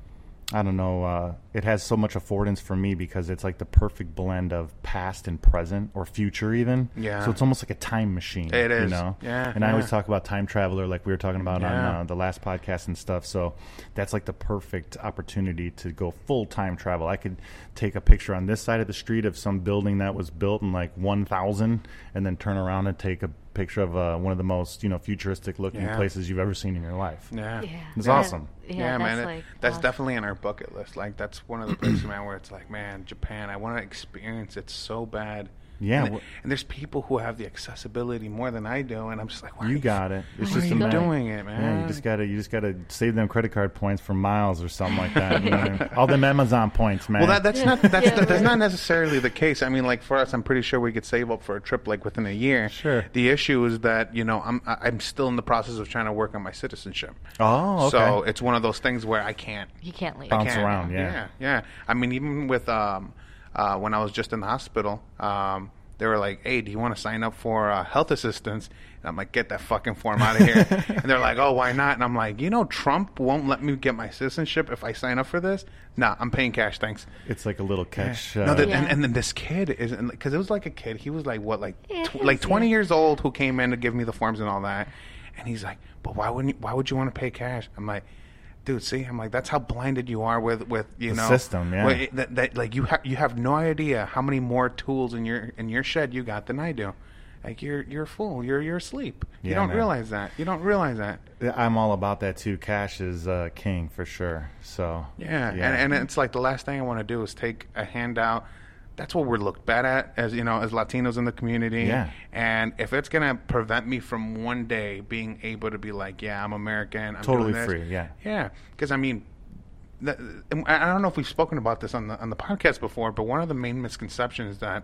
I don't know, uh it has so much affordance for me because it's like the perfect blend of past and present or future even. Yeah. So it's almost like a time machine. It You is. know? Yeah, And I always yeah. talk about Time Traveler like we were talking about on Yeah. uh, the last podcast and stuff. So that's like the perfect opportunity to go full time travel. I could take a picture on this side of the street of some building that was built in like one thousand and then turn around and take a picture of uh, one of the most, you know, futuristic looking Yeah. places you've ever seen in your life. Yeah. Yeah. It's Yeah. awesome. Yeah, Yeah, that's man, it- like that's awesome. definitely on our bucket list. Like, that's one of the places, man, where it's like, man, Japan. I want to experience it so bad. Yeah, and, wh- and there's people who have the accessibility more than I do, and I'm just like, why are you got it. It's why just are a you matter. doing it, man? Yeah, you just gotta, you just gotta save them credit card points for miles or something like that. You know what I mean? All them Amazon points, man. Well, that, that's not that's, Yeah, that's right. not necessarily the case. I mean, like for us, I'm pretty sure we could save up for a trip like within a year. Sure. The issue is that you know I'm I- I'm still in the process of trying to work on my citizenship. Oh, okay. So it's one of those things where I can't. You can't leave. Bounce can't. around, yeah. yeah, yeah. I mean, even with um, uh, when I was just in the hospital, um, they were like, "Hey, do you want to sign up for uh, health assistance?" And I'm like, "Get that fucking form out of here!" And they're like, "Oh, why not?" And I'm like, "You know, Trump won't let me get my citizenship if I sign up for this. Nah, I'm paying cash, thanks." It's like a little catch. no, uh, that, Yeah. and, and then this kid is because it was like a kid. He was like what, like Yeah, tw- he like was twenty young. years old who came in to give me the forms and all that. And he's like, "But why wouldn't you, why would you want to pay cash?" I'm like, "Dude, see, I'm like, that's how blinded you are with with you The know system, yeah. with it- that, that like you have you have no idea how many more tools in your in your shed you got than I do. Like you're you're a fool. You're you're asleep. You Yeah, don't man. realize that. You don't realize that. I'm all about that too. Cash is uh, king for sure. So Yeah, And, and it's like the last thing I want to do is take a handout. That's what we're looked bad at as you know as Latinos in the community. Yeah. And if it's gonna prevent me from one day being able to be like, yeah, I'm American. I'm Totally doing this. free, yeah. Yeah, because I mean, that, I don't know if we've spoken about this on the on the podcast before, but one of the main misconceptions that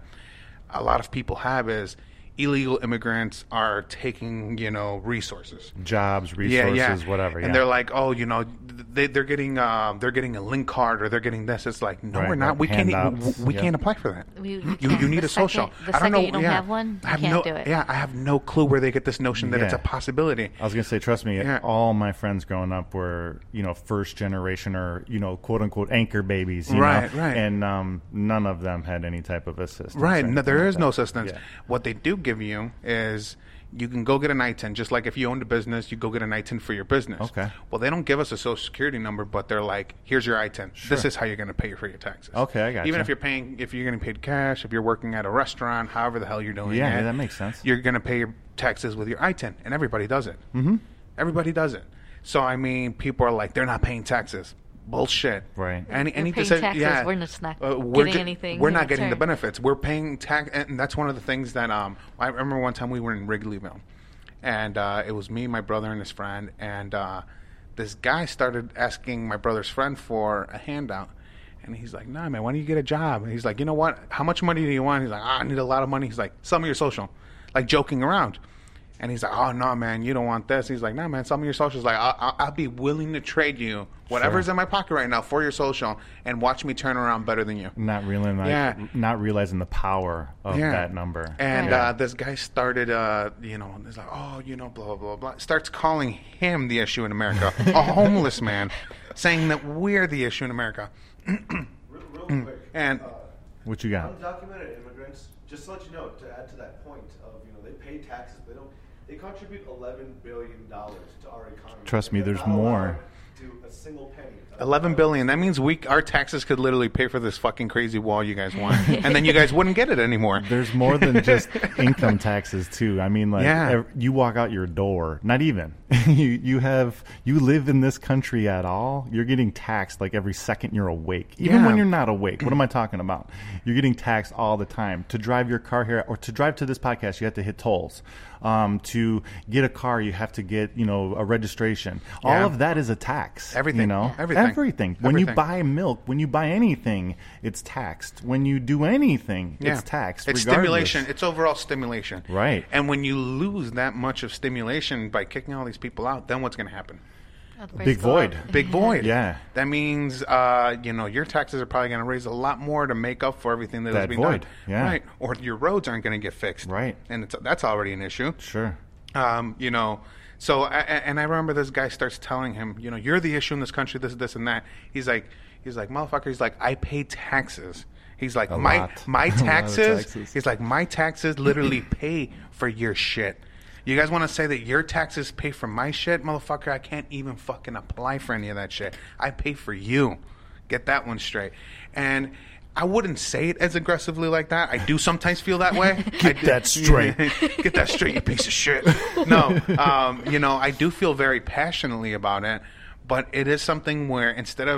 a lot of people have is illegal immigrants are taking you know resources. jobs, resources, Yeah, yeah. whatever. And yeah. they're like, oh, you know, they, they're getting uh, they're getting a link card or they're getting this. It's like, no, Right, we're not. right. We can't. Handouts. We Yeah. can't apply for that. We- You, can't. you need The a social. second- the I don't know. second you don't yeah. have one, I have you no. can't do it. Yeah, I have no clue where they get this notion that it's a Yeah. possibility. I was gonna say, trust me, Yeah. all my friends growing up were, you know, first generation or, you know, quote unquote anchor babies, you Right, know? right. And um, none of them had any type of assistance. Right. or No, there anything is like no that. assistance. Yeah. What they do give you is you can go get an I T I N. Just like if you owned a business, you go get an I T I N for your business. Okay. Well, they don't give us a social security number, but they're like, here's your I T I N. This Sure. is how you're going to pay for your taxes. Okay, I gotcha. Even if you're paying, if you're getting paid cash, if you're working at a restaurant, however the hell you're doing Yeah, it, yeah, that makes sense. You're going to pay your taxes with your I T I N, and everybody does it. Mm-hmm. Everybody does it. So, I mean, people are like, they're not paying taxes. Bullshit. Right. Any, We're any paying deci- taxes, yeah, we're just not uh, we're getting ju- anything We're in not getting the return. benefits. We're paying tax, and that's one of the things that um. I remember one time we were in Wrigleyville, and uh, it was me, my brother, and his friend, and uh, this guy started asking my brother's friend for a handout. And he's like, nah, man, why don't you get a job? And he's like, you know what? How much money do you want? He's like, ah, I need a lot of money. He's like, sell me your social. Like, joking around. And he's like, oh, no, man, you don't want this. He's like, nah, man, sell me your social. He's like, I'll, I'll, I'll be willing to trade you whatever's Sure. in my pocket right now for your social and watch me turn around better than you. Not realizing, like, Yeah. not realizing the power of Yeah. that number. And Yeah. uh, this guy started, uh, you know, he's like, oh, you know, blah, blah, blah, blah. Starts calling him the issue in America, a homeless man, saying that we're the issue in America. Real, real quick. And uh, What you got? undocumented immigrants, just to let you know, to add to that point of, you know, they pay taxes, they don't, they contribute eleven billion dollars to our economy. Trust me, And they're there's not more. allowed to do a single penny. eleven billion. That means we our taxes could literally pay for this fucking crazy wall you guys want, and then you guys wouldn't get it anymore. There's more than just income taxes too. I mean, like Yeah. ev- you walk out your door, not even you. You have you live in this country at all? You're getting taxed like every second you're awake, even Yeah. when you're not awake. What am I talking about? You're getting taxed all the time. To drive your car here or to drive to this podcast, you have to hit tolls. Um, to get a car, you have to get you know a registration. All Yeah. of that is a tax. Everything. You know Everything. Everything. When you Everything. buy milk, when you buy anything, it's taxed. When you do anything, Yeah. it's taxed. It's regardless. stimulation. It's overall stimulation. Right. And when you lose that much of stimulation by kicking all these people out, then what's going to happen? Oh, the price Big go void. up. Big void. Yeah. That means, uh, you know, your taxes are probably going to raise a lot more to make up for everything that, That has been void. done. Yeah. Right. Or your roads aren't going to get fixed. Right. And it's, that's already an issue. Sure. Um, you know, so I, I- and I remember this guy starts telling him, you know, you're the issue in this country, this, this, and that. He's like, he's like, motherfucker. He's like, I pay taxes. He's like, A my lot. my A lot of taxes. taxes. He's like, my taxes literally pay for your shit. You guys want to say that your taxes pay for my shit, motherfucker? I can't even fucking apply for any of that shit. I pay for you. Get that one straight. And I wouldn't say it as aggressively like that. I do sometimes feel that way. Get I do- that straight. Get that straight, you piece of shit. No, um, you know, I do feel very passionately about it, but it is something where instead of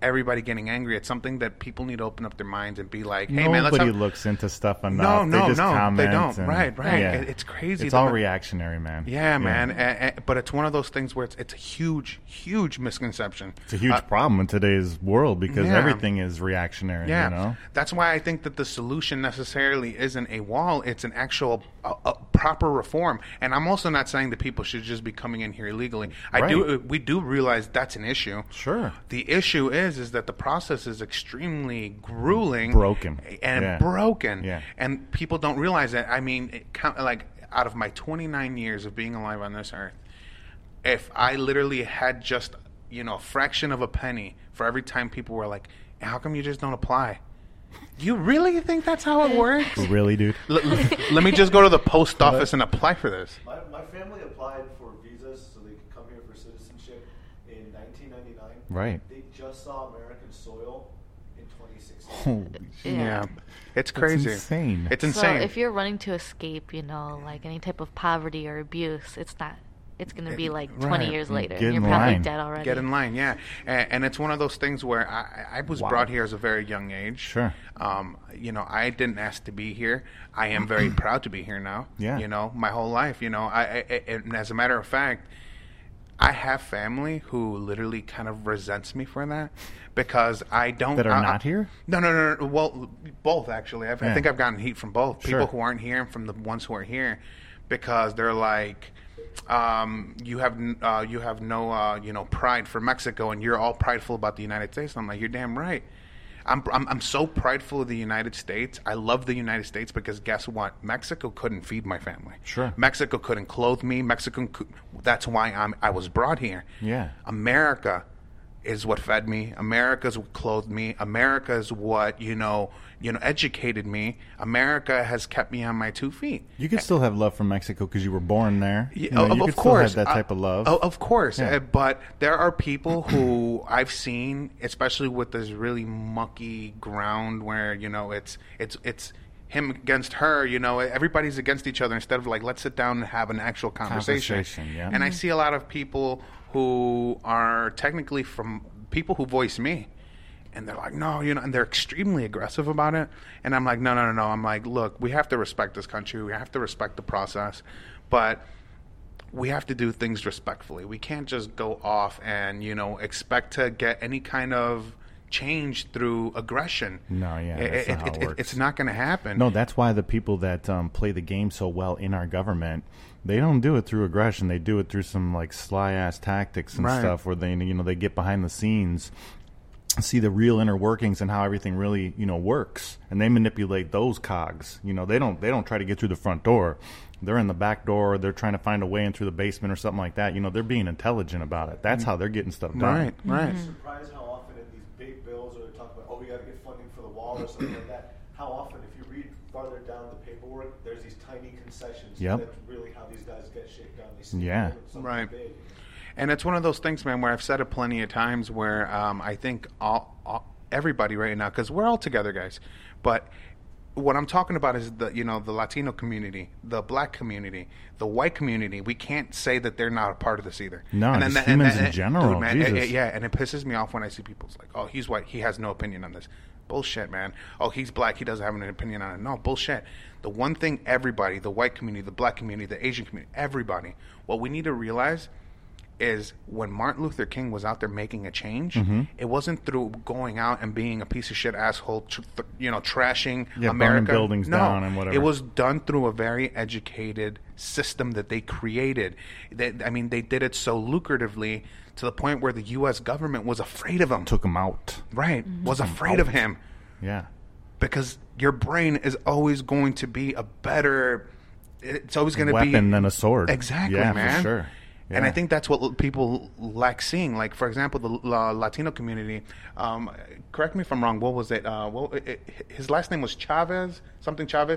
everybody getting angry. It's something that people need to open up their minds and be like, hey, man, let's Nobody have... looks into stuff enough. No, no, they just no, comment they don't. and- Right, right. Yeah. It- it's crazy. It's The- all reactionary, man. Yeah, man. A- a- but it's one of those things where it's it's a huge, huge misconception. It's a huge Uh, problem in today's world because Yeah. everything is reactionary. Yeah, You know. that's why I think that the solution necessarily isn't a wall; it's an actual a, a proper reform. And I'm also not saying that people should just be coming in here illegally. I do, Right. we do realize that's an issue. Sure. The issue is, is that the process is extremely grueling, Broken. and Yeah. broken, Yeah. and people don't realize that. I mean, it count, like out of my twenty-nine years of being alive on this earth, if I literally had just you know a fraction of a penny for every time people were like, "How come you just don't apply?" You really think that's how it works? Really, dude? L- l- let me just go to the post office and apply for this. My, my family applied for visas so they could come here for citizenship in nineteen ninety-nine. Right. They just saw American soil in twenty sixteen. Holy shit. Yeah. Yeah, it's That's crazy. insane. It's So insane. if you're running to escape, you know, like any type of poverty or abuse, it's not. It's going to be like twenty Right. years later. Get and you're in probably line. dead already. Get in line, yeah. And, and it's one of those things where I, I was Wow. brought here as a very young age. Sure. Um, you know, I didn't ask to be here. I am very proud to be here now. Yeah. You know, my whole life. You know, I, I, I and as a matter of fact, I have family who literally kind of resents me for that because I don't. That are I- not here? No, no, no, no. Well, both actually. I've, I Yeah. think I've gotten heat from both Sure. people who aren't here and from the ones who are here because they're like. Um, you have n- uh, you have no uh, you know pride for Mexico, and you're all prideful about the United States. And I'm like, you're damn right. I'm, I'm I'm so prideful of the United States. I love the United States because guess what? Mexico couldn't feed my family. Sure. Mexico couldn't clothe me. Mexico. Could, that's why I'm I was brought here. Yeah. America is what fed me. America is what clothed me. America is what you know you know educated me. America has kept me on my two feet. You could still have love for Mexico because you were born there. Yeah, You know, of, you of could course, still have that type Uh, of love. o- Of course, Yeah. uh, but there are people who I've seen, especially with this really mucky ground where you know it's it's it's him against her. You know, everybody's against each other instead of like let's sit down and have an actual conversation. Conversation, yeah. And I see a lot of people who are technically from people who voice me. And they're like, no, you know, and they're extremely aggressive about it. And I'm like, no, no, no, no. I'm like, look, we have to respect this country. We have to respect the process. But we have to do things respectfully. We can't just go off and, you know, expect to get any kind of change through aggression. No, yeah, It- that's it- not how it it- works. It's not going to happen. No, that's why the people that um, play the game so well in our government, they don't do it through aggression. They do it through some like sly ass tactics and Right. stuff where they you know they get behind the scenes, see the real inner workings and how everything really you know works, and they manipulate those cogs. You know they don't they don't try to get through the front door. They're in the back door. They're trying to find a way in through the basement or something like that. You know they're being intelligent about it. That's how they're getting stuff done. Right, right. Surprised how often in these big bills or they talk about, oh, we got to get funding for the wall or something like that. How often, if you read farther down the paperwork, there's these tiny concessions. Yep. That's really how these guys get shit done. They see Yeah. something Right. big. And it's one of those things, man, where I've said it plenty of times where um, I think all, all everybody right now, because we're all together, guys, but what I'm talking about is the you know the Latino community, the Black community, the white community. We can't say that they're not a part of this either. No, and just that- humans in that- general, dude, man, Jesus. it- it- yeah, and it pisses me off when I see people's like, oh, he's white, he has no opinion on this. Bullshit, man. Oh, he's black, he doesn't have an opinion on it. No, bullshit. The one thing everybody, the white community, the black community, the Asian community, everybody, what we need to realize is when Martin Luther King was out there making a change, Mm-hmm. it wasn't through going out and being a piece of shit asshole, tr- th- you know, trashing Yeah, burning America. buildings no, down and whatever. It was done through a very educated system that they created. They, I mean, they did it so lucratively to the point where the U S government was afraid of him. Took them out. Right, was afraid of him Yeah. because your brain is always going to be a better. It's always going to be Weapon than a sword. Exactly, Yeah, man. for sure. And I Yeah. think that's what l- people lack seeing. Like, for example, the La- Latino community. Um, correct me if I'm wrong. What was it? Uh, well, it, it, his last name was Chavez. Something Chavez.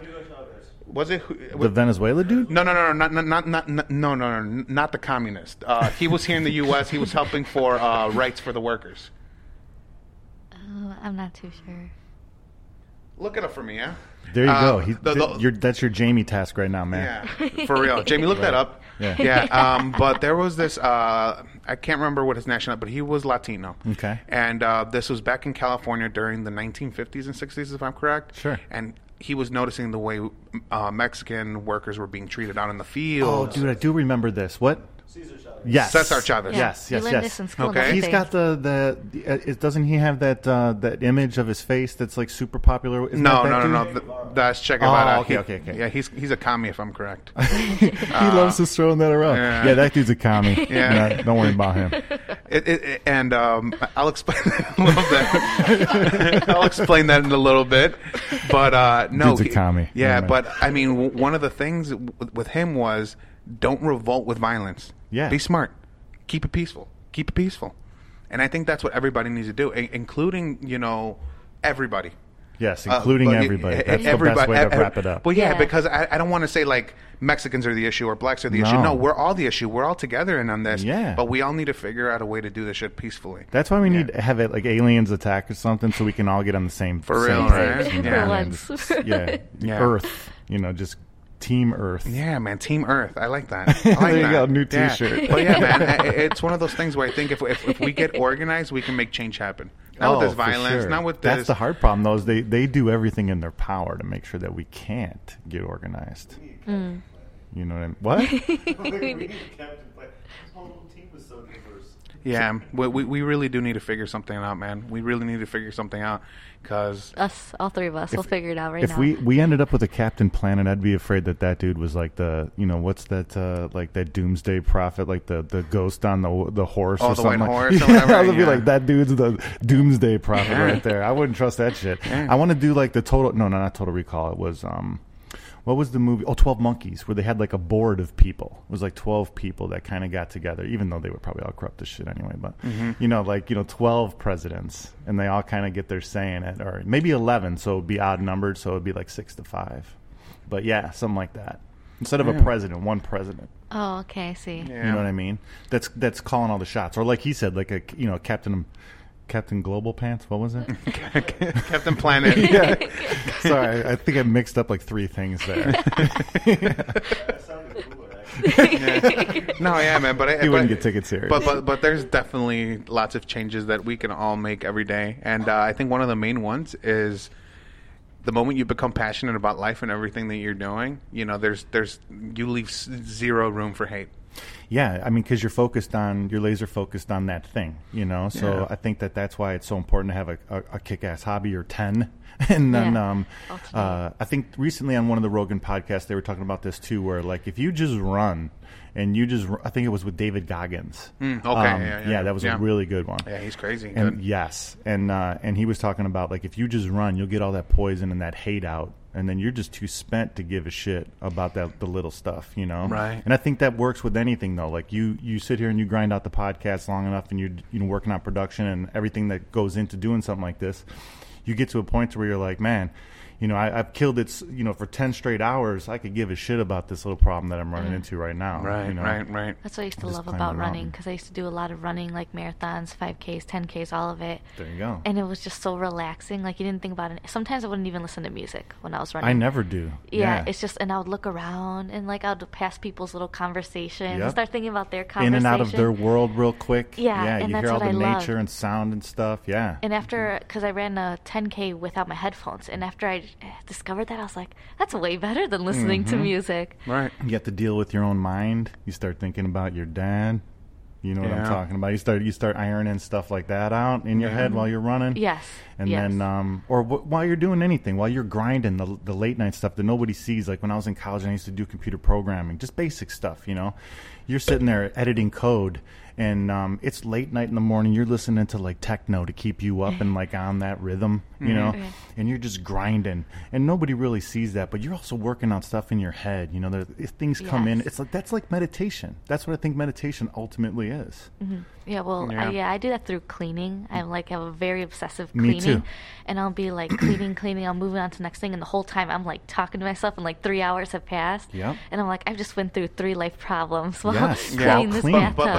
Was it? who- The Venezuela dude? No, no, no, no, not, not, not, not, no, no, no, not the communist. Uh, he was here in the U S. He was helping for uh, rights for the workers. Uh, I'm not too sure. Look it up for me, yeah? There you Um, go. He, the- th- the- you're, that's your Jamie task right now, man. Yeah, for real. Jamie, look that up. Yeah. Yeah. Um, but there was this, uh, I can't remember what his national, but he was Latino. Okay. And uh, this was back in California during the nineteen fifties and sixties, if I'm correct. Sure. And he was noticing the way uh, Mexican workers were being treated out in the Oh, fields. dude, I do remember this. What? Caesar Chavez. Yes. Cesar Chavez. Yeah, Yes, you yes, learned yes. this in school. Okay. And He's everything. got the the. Uh, it, doesn't he have that uh, that image of his face that's like super popular? Isn't No, that no, that no, dude? no. Th- that's Che Guevara. Oh, okay, He- okay, okay. Yeah, he's he's a commie, if I'm correct. he loves just throwing that around. yeah. Yeah, that dude's a commie. Yeah. No, don't worry about him. It, it, it- and um, I'll explain that in a little bit. I'll explain that in a little bit. But uh, no, Dude's a he- commie. Yeah, Yeah, man. but I mean, w- one of the things w- with him was don't revolt with violence. Yeah. Be smart. Keep it peaceful. Keep it peaceful. And I think that's what everybody needs to do, i- including you know everybody. Yes, Uh, including but y- everybody. e- That's the everybody- best way to ev- wrap it up. Well, yeah, Yeah. because I, I don't want to say like Mexicans are the issue or blacks are the issue. No. No, we're all the issue. We're all together in on this. Yeah. But we all need to figure out a way to do this shit peacefully. That's why we need to have it like aliens attack or something, so we can all get on the same For same real, page, right? you know, For and once. just- yeah, Yeah. Earth. You know, just Team Earth. Yeah, man, Team Earth. I like that. I like There you that. go, new Yeah. T-shirt. But yeah, man, i- it's one of those things where I think if if, if we get organized, we can make change happen. Not Oh, with this for violence, sure. not with this. That's the hard problem, though. Is they they do everything in their power to make sure that we can't get organized. Mm. You know what I mean? What? we need a captain plan. His whole team was so diverse. Yeah, we, we we really do need to figure something out, man. We really need to figure something out because Us, all three of us, we'll figure it out right if now. we we ended up with a Captain Planet, I'd be afraid that that dude was like the you know what's that uh, like that doomsday prophet, like the, the ghost on the the horse Oh, or the something. white like, horse or yeah, whatever, I would be yeah. like that dude's the doomsday prophet Yeah. right there. I wouldn't trust that shit. Yeah. I want to do like the total no no not Total Recall. It was um. What was the movie? Oh, twelve Monkeys, where they had like a board of people. It was like twelve people that kind of got together, even though they were probably all corrupt as shit anyway. But, Mm-hmm. you know, like, you know, twelve presidents, and they all kind of get their say in it. Or maybe eleven, so it would be odd numbered, so it would be like six to five. But yeah, something like that. Instead of Yeah. a president, one president. oh, okay, I see. yeah. You know what I mean? That's that's calling all the shots. Or like he said, like a, you know, Captain... Captain Global Pants, what was it? Captain Planet. yeah. Sorry, I think I mixed up like three things there. That sounded cooler, actually. No, yeah, man, but I, He but, wouldn't get tickets here. But but but there's definitely lots of changes that we can all make every day, and uh, I think one of the main ones is the moment you become passionate about life and everything that you're doing. You know, there's there's you leave s- zero room for hate. Yeah, I mean, because you're focused on, you're laser focused on that thing, you know. So Yeah. I think that that's why it's so important to have a, a, a kick-ass hobby or ten. And then Yeah. um, uh, I think recently on one of the Rogan podcasts they were talking about this too, where like if you just run and you just, I think it was with David Goggins. Mm, okay, Um, yeah, yeah, that was yeah. a really good one. Yeah, he's crazy. And Good. yes, and uh, and he was talking about like if you just run, you'll get all that poison and that hate out, and then you're just too spent to give a shit about that the little stuff, you know. Right. And I think that works with anything though. Like you you sit here and you grind out the podcast long enough, and you're you know working on production and everything that goes into doing something like this, you get to a point where you're like, man, you know, I, I've killed it, you know, for ten straight hours. I could give a shit about this little problem that I'm running into right now. Right, you know? right, right. That's what I used to Just love climb about the running, mountain. because I used to do a lot of running, like marathons, five Ks, ten Ks, all of it. There you go. And it was just so relaxing. Like, you didn't think about it. Sometimes I wouldn't even listen to music when I was running. I never do. Yeah, it's just, and I would look around, and like I would pass people's little conversations and Yep. start thinking about their in conversation. and out of their world real quick. Yeah, yeah. and You that's hear all what the I nature love. and sound and stuff. Yeah. And after, because I ran a ten K without my headphones, and after I discovered that, I was like, that's way better than listening to Mhm. music. Right. You have to deal with your own mind. You start thinking about your dad. You know what I'm Yeah. talking about. You start you start ironing stuff like that out in your head while you're running. Yes. And yes. then, um, or w- while you're doing anything, while you're grinding the the late night stuff that nobody sees. Like when I was in college, and I used to do computer programming, just basic stuff. You know, you're sitting there editing code, and um, it's late night in the morning. You're listening to like techno to keep you up and like on that rhythm. You know, Mhm. and you're just grinding, and nobody really sees that. But you're also working on stuff in your head. You know, there, if things come in, Yes. it's like that's like meditation. That's what I think meditation ultimately is. Mhm. Yeah, well, Yeah. I, yeah, I do that through cleaning. I like have a very obsessive Me cleaning, too. and I'll be like cleaning, cleaning. I'll move on to the next thing, and the whole time I'm like talking to myself, and like three hours have passed. Yep. And I'm like, I've just went through three life problems while Yes. cleaning Yeah, this clean. bathtub. But, but Yeah. see that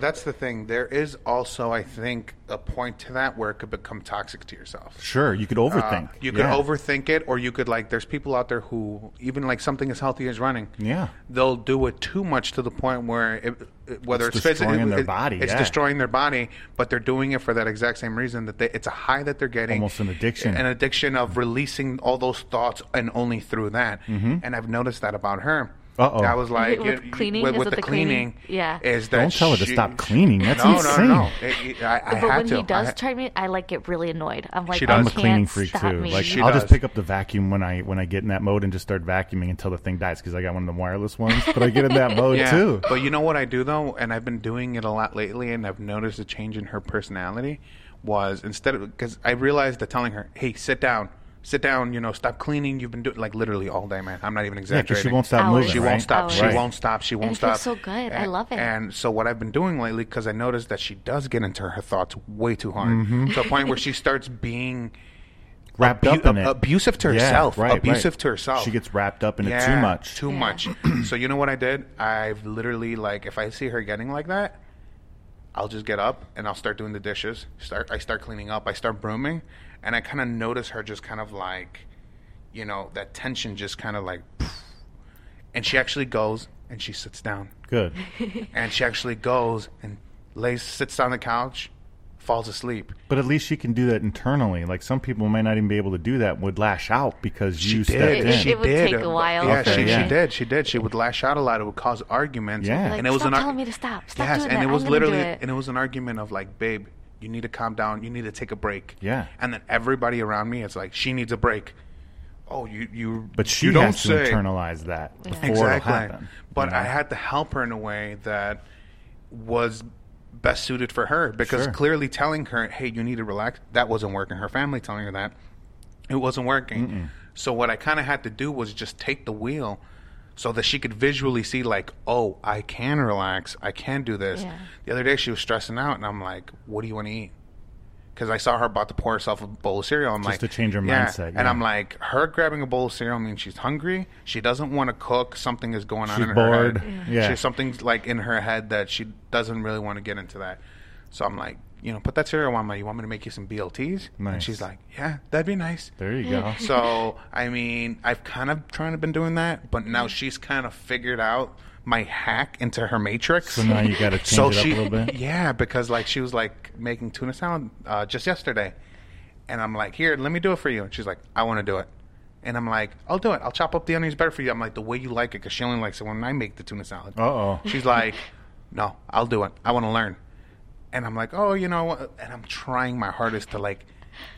that's the thing. There is also, I think, a point to that where it could become toxic to yourself. Sure, you could overthink. Uh, you could yeah. overthink it, or you could, like, there's people out there who, even like something as healthy as running, Yeah. they'll do it too much to the point where, it, it, whether It's it's, physical, destroying their it- body, it's yeah. destroying their body, but they're doing it for that exact same reason that they, it's a high that they're getting, Almost an addiction. an addiction of releasing all those thoughts, and only through that. Mm-hmm. And I've noticed that about her. Uh-oh. I was like, With you- cleaning? with, Is with it the, the cleaning, cleaning? Yeah. is that Don't tell her to she- stop cleaning. That's no, insane. No, no, It- it- I, I But had when to. he does I, try me, I like get really annoyed. I'm like, She I does. I'm a can't cleaning freak stop too. me. Like She I'll does. just pick up the vacuum when I when I get in that mode and just start vacuuming until the thing dies because I got one of the wireless ones. But I get in that mode yeah. too. But you know what I do though, and I've been doing it a lot lately, and I've noticed a change in her personality. Was instead of because I realized that telling her, "Hey, sit down." Sit down, you know, stop cleaning. You've been doing like literally all day, man. I'm not even Yeah, exaggerating. because she won't stop Hours. moving. She right? won't stop. She Hours. won't stop. She won't it stop. feels so good. I And- love it. And so what I've been doing lately, because I noticed that she does get into her thoughts way too hard, Mm-hmm. to a point where she starts being Wrapped abu- up in it. abusive to Yeah, herself. right, abusive right. to herself. She gets wrapped up in yeah, it too much. Too Yeah. much. So you know what I did? I've literally like if I see her getting like that, I'll just get up and I'll start doing the dishes. Start. I start cleaning up. I start brooming, and I kind of notice her just kind of like, you know, that tension just kind of like, and she actually goes and she sits down, Good. and she actually goes and lays, sits on the couch, falls asleep. But at least she can do that internally. Like some people might not even be able to do that. Would lash out because She you did. stepped in. She It would did. take a while Yeah, for- she, Yeah. she did. She did. She would lash out a lot. It would cause arguments. Yeah. Like, and it was stop an ar- telling me to stop. Stop yes, doing and that. it was I'm gonna do literally, it. and it was an argument of like, babe, you need to calm down. You need to take a break. Yeah. And then everybody around me, it's like she needs a break. Oh, you you. But she you don't has to say. internalize that before it'll Exactly. happen. But you know? I had to help her in a way that was best suited for her because Sure. clearly telling her, hey, you need to relax, that wasn't working. Her family telling her that, it wasn't working. Mm-mm. So what I kind of had to do was just take the wheel so that she could visually see like, oh, I can relax. I can do this. Yeah. The other day she was stressing out and I'm like, what do you want to eat? Because I saw her about to pour herself a bowl of cereal. I'm Just like, to change her yeah. mindset, And yeah. I'm like, her grabbing a bowl of cereal means she's hungry. She doesn't want to cook. Something is going on She's in bored. her head. Yeah. She's something's like in her head that she doesn't really want to get into that. So I'm like, you know, put that cereal on. You want me to make you some B L Ts? And Nice. she's like, yeah, that'd be nice. There you go. So, I mean, I've kind of trying to been doing that, but now she's kind of figured out my hack into her matrix. So now you got to change So it up she- a little bit. Yeah, because like she was like making tuna salad uh, just yesterday, and I'm like, here, let me do it for you. And she's like, I want to do it. And I'm like, I'll do it. I'll chop up the onions better for you. I'm like, the way you like it, because she only likes it when I make the tuna salad. Uh-oh. She's like, no, I'll do it. I want to learn. And I'm like, oh, you know what? And I'm trying my hardest to like,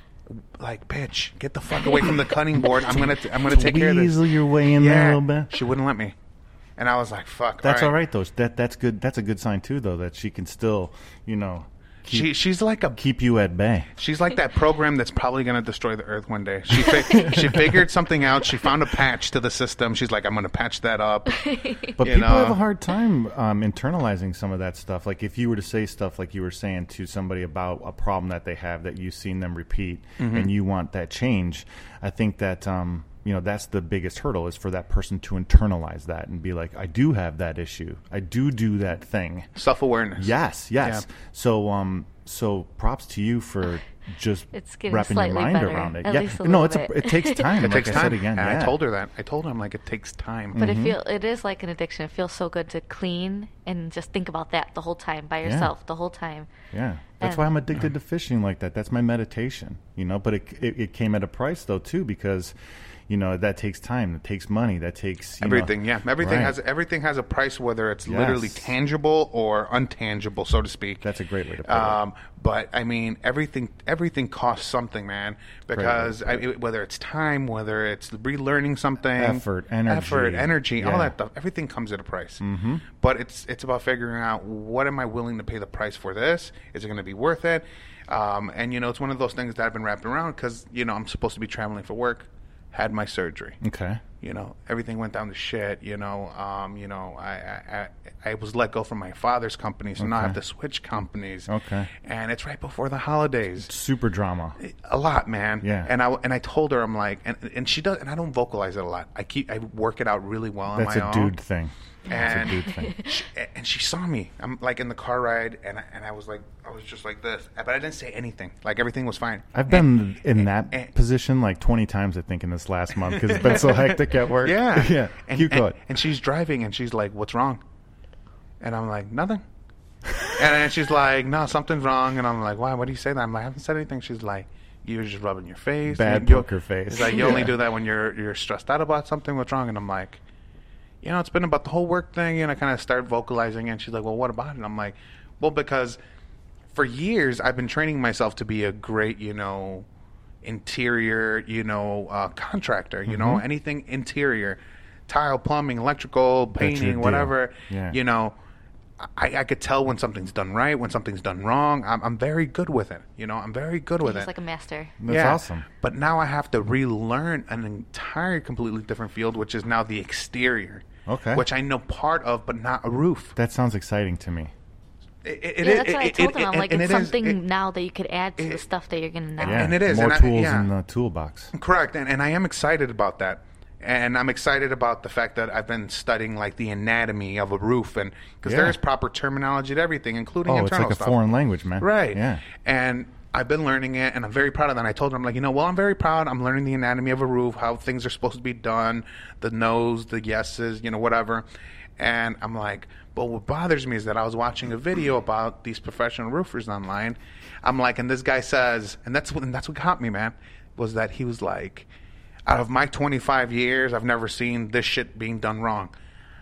like, bitch, get the fuck away from the cutting board. I'm gonna, t- I'm gonna take care of this. Weasel your way in there a little bit. She wouldn't let me. And I was like, fuck. That's all right, though. That that's good. That's a good sign too, though, that she can still, you know, keep, She, she's like a keep you at bay. She's like that program that's probably going to destroy the Earth one day. She fi- she figured something out. She found a patch to the system. She's like, I'm going to patch that up. But You people know. have a hard time um, internalizing some of that stuff. Like if you were to say stuff like you were saying to somebody about a problem that they have that you've seen them repeat, Mm-hmm. and you want that change, I think that um, you know that's the biggest hurdle is for that person to internalize that and be like, I do have that issue. I do do that thing. Self-awareness. Yes, yes. Yeah. So, um, so props to you for just It's getting wrapping your slightly mind better, around it. at yeah, least a no, little it's a, bit. it takes time. It like takes I time. said again, And yeah. I told her that. I told her, I'm like, it takes time. But Mm-hmm. it feel it is like an addiction. It feels so good to clean and just think about that the whole time by Yeah. yourself the whole time. Yeah, that's And- why I'm addicted to fishing like that. That's my meditation, you know. But it, it it came at a price though too, because you know that takes time, that takes money, that takes you Everything, know, yeah. Everything right. has everything has a price, whether it's Yes. literally tangible or untangible, so to speak. That's a great way to put um, But I mean, everything everything costs something, man. Because I, it- whether it's time, whether it's relearning something, Effort, energy. effort, energy, all Yeah. that stuff. Everything comes at a price. Mm-hmm. But it's it's about figuring out what am I willing to pay the price for this? Is it going to be worth it? Um, and you know, it's one of those things that I've been wrapping around because you know I'm supposed to be traveling for work. Had my surgery. it. Okay. You know, everything went down to shit. You know, um, you know, I, I I I was let go from my father's company, so now I Okay. have to switch companies. Okay. And it's right before the holidays. Super drama. A lot, man. Yeah. And I and I told her, I'm like, and and she does, and I don't vocalize it a lot. I keep I work it out really well on That's my a own. dude thing. And It's a dude thing. she, and she saw me. I'm like in the car ride, and I, and I was like, I was just like this, but I didn't say anything. Like everything was fine. I've been And- in and- that and- position like twenty times, I think, in this last month because it's been so hectic at work. Yeah, yeah. And, Keep and, going. and she's driving, and she's like, "What's wrong?" And I'm like, "Nothing." And then she's like, "No, something's wrong." And I'm like, "Why? What do you say that?" I'm like, "I haven't said anything." She's like, "You're just rubbing your face." Bad You- you- poker face. It's like you only Yeah. do that when you're you're stressed out about something. What's wrong? And I'm like, "You know, it's been about the whole work thing." And I kind of start vocalizing, and she's like, "Well, what about it?" And I'm like, "Well, because for years I've been training myself to be a great, you know, interior, you know, uh, contractor. You know, Mhm. anything interior, tile, plumbing, electrical, That's your painting, deal. whatever. Yeah. You know." I, I could tell when something's done right, when something's done wrong. I'm, I'm very good with it. You know, I'm very good with He's it. like a master. That's Yeah. awesome. But now I have to relearn an entire, completely different field, which is now the exterior. Okay. Which I know part of, but not a roof. That sounds exciting to me. It, it, Yeah, it- that's what I it- told it- him. I'm it- like, and it's it is- something it- now that you could add to the it- stuff that you're gonna now. Yeah. And it is, More and I- tools yeah. in the toolbox. Correct, and, and I am excited about that. And I'm excited about the fact that I've been studying like the anatomy of a roof, and because Yeah. there is proper terminology to everything, including Oh, it's internal like a stuff. foreign language, man. Right. Yeah. And I've been learning it, and I'm very proud of that. And I told her, I'm like, you know, well, I'm very proud. I'm learning the anatomy of a roof, how things are supposed to be done, the no's, the yeses, you know, whatever. And I'm like, but what bothers me is that I was watching a video about these professional roofers online. I'm like, and this guy says, and that's what, and that's what got me, man, was that he was like, out of my twenty-five years, I've never seen this shit being done wrong.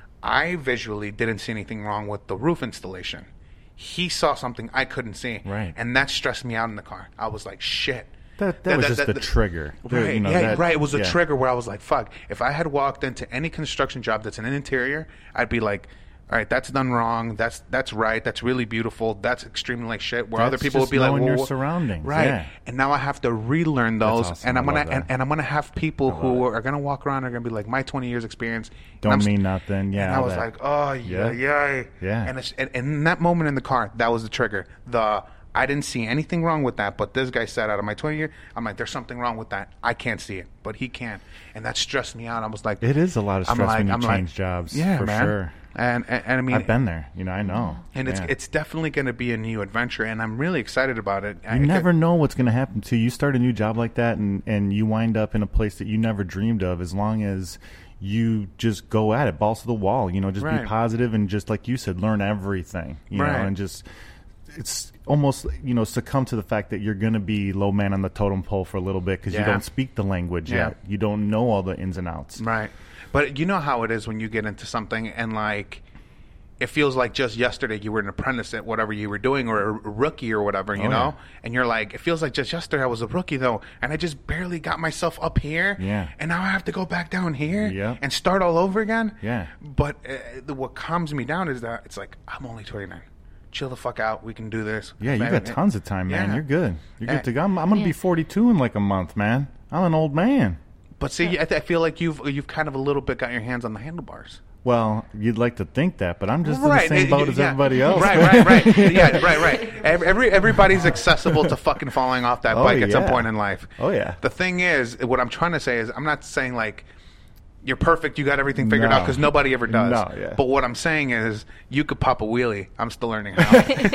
I visually didn't see anything wrong with the roof installation. He saw something I couldn't see. Right. And that stressed me out in the car. I was like, shit. That, that was just the trigger. The- Right, you know, yeah, that- right. It was a yeah. trigger where I was like, fuck. If I had walked into any construction job that's an interior, I'd be like, all right, that's done wrong. That's that's right. That's really beautiful. That's extremely like shit. Where That's other people just would be like, knowing well, your what- surroundings, right? yeah. And now I have to relearn That's those, awesome. and I'm I gonna love and, that. and I'm gonna have people love who it. are gonna walk around and are gonna be like, my twenty years experience and Don't I'm s- mean nothing. Yeah. and I all was that. like, oh yeah, Yeah. yeah, Yeah. And, it's, and, and in that moment in the car, that was the trigger. The I didn't see anything wrong with that, but this guy said, out of my twenty year, I'm like, there's something wrong with that. I can't see it, but he can, and that stressed me out. I was like, It is a lot of I'm stress like- when you I'm change like, jobs. yeah, for man. sure. And, and and I mean, I've been there. You know, I know. and it's Yeah. it's definitely going to be a new adventure, and I'm really excited about it. I- You never know what's going to happen to you. You start a new job like that, and, and you wind up in a place that you never dreamed of. As long as you just go at it, balls to the wall. You know, just Right. be positive and just like you said, learn everything. You Right. know, and just it's almost you know succumb to the fact that you're going to be low man on the totem pole for a little bit because Yeah. you don't speak the language Yeah. yet. You don't know all the ins and outs. Right. But you know how it is when you get into something and like it feels like just yesterday you were an apprentice at whatever you were doing or a rookie or whatever, you Oh, know? yeah. And you're like, it feels like just yesterday I was a rookie though, and I just barely got myself up here. Yeah. And now I have to go back down here Yep. and start all over again. Yeah. But uh, the, what calms me down is that it's like, I'm only twenty-nine. Chill the fuck out. We can do this. Yeah, you got tons of time, man. Yeah. You're good. You're good Uh, to go. I'm, I'm going to Yeah. be forty-two in like a month, man. I'm an old man. But see, I, th- I feel like you've you've kind of a little bit got your hands on the handlebars. Well, you'd like to think that, but I'm just Right, in the same uh, boat as yeah. everybody else. Right, right, right. Yeah, right, right. Every, every everybody's accessible to fucking falling off that Oh, bike at some yeah. point in life. Oh, yeah. The thing is, what I'm trying to say is, I'm not saying like you're perfect, you got everything figured No. out, because nobody ever does. No, yeah. But what I'm saying is, you could pop a wheelie. I'm still learning how.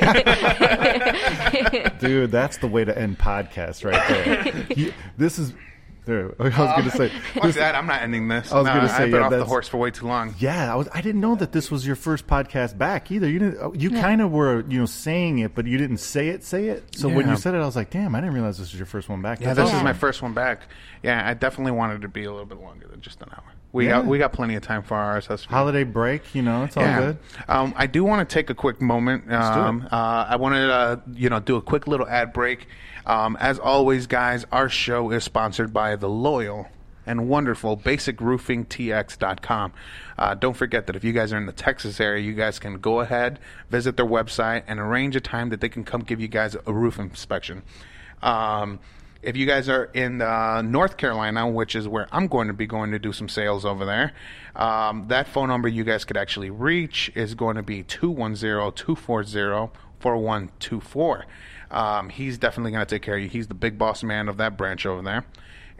Dude, that's the way to end podcasts right there. You- this is. There, I was going to say. Fuck this- that. I'm not ending this. I was No, gonna say, I've been yeah, off the that's- horse for way too long. Yeah, I was. I didn't know that this was your first podcast back either. You didn't. You kind of were, you know, saying it, but you didn't say it. Say it. So when Yeah. you said it, I was like, "Damn, I didn't realize this was your first one back." Yeah, That's this awesome. is my first one back. Yeah, I definitely wanted to be a little bit longer than just an hour. We Yeah. got we got plenty of time for our R S S feed. holiday break. You know, it's all Yeah. good. Um, I do want to take a quick moment. do it. Um, uh, I wanted to, uh, you know, do a quick little ad break. Um, as always, guys, our show is sponsored by the loyal and wonderful basic roofing T X dot com. Uh, don't forget that if you guys are in the Texas area, you guys can go ahead, visit their website, and arrange a time that they can come give you guys a roof inspection. Um, if you guys are in uh, North Carolina, which is where I'm going to be going to do some sales over there, um, that phone number you guys could actually reach is going to be two one zero, two four zero, four one two four. Um, he's definitely going to take care of you. He's the big boss man of that branch over there.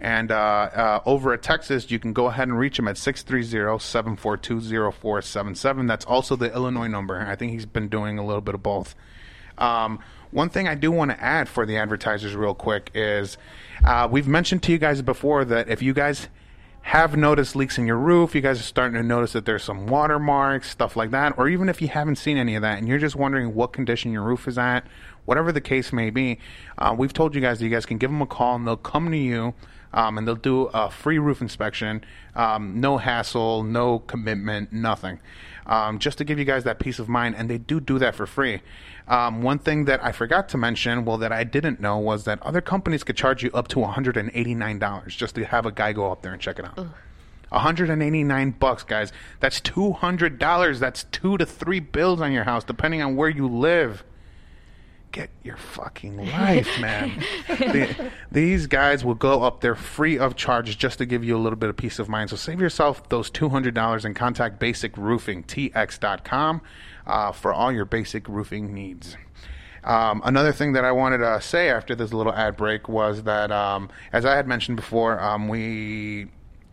And uh, uh, over at Texas, you can go ahead and reach him at six three zero, seven four two, zero four seven seven. That's also the Illinois number. I think he's been doing a little bit of both. Um, one thing I do want to add for the advertisers real quick is uh, we've mentioned to you guys before that if you guys have noticed leaks in your roof, you guys are starting to notice that there's some watermarks, stuff like that, or even if you haven't seen any of that and you're just wondering what condition your roof is at, whatever the case may be, uh, we've told you guys that you guys can give them a call and they'll come to you um, and they'll do a free roof inspection, um, no hassle, no commitment, nothing. Um, just to give you guys that peace of mind, and they do do that for free. Um, one thing that I forgot to mention, well, that I didn't know, was that other companies could charge you up to one hundred eighty-nine dollars just to have a guy go up there and check it out. Ugh. one hundred eighty-nine bucks, guys. That's two hundred dollars. That's two to three bills on your house, depending on where you live. Get your fucking life, man. the, these guys will go up there free of charge just to give you a little bit of peace of mind. So save yourself those two hundred dollars and contact Basic Roofing, T X dot com, uh, for all your basic roofing needs. Um, another thing that I wanted to say after this little ad break was that, um, as I had mentioned before, um, we...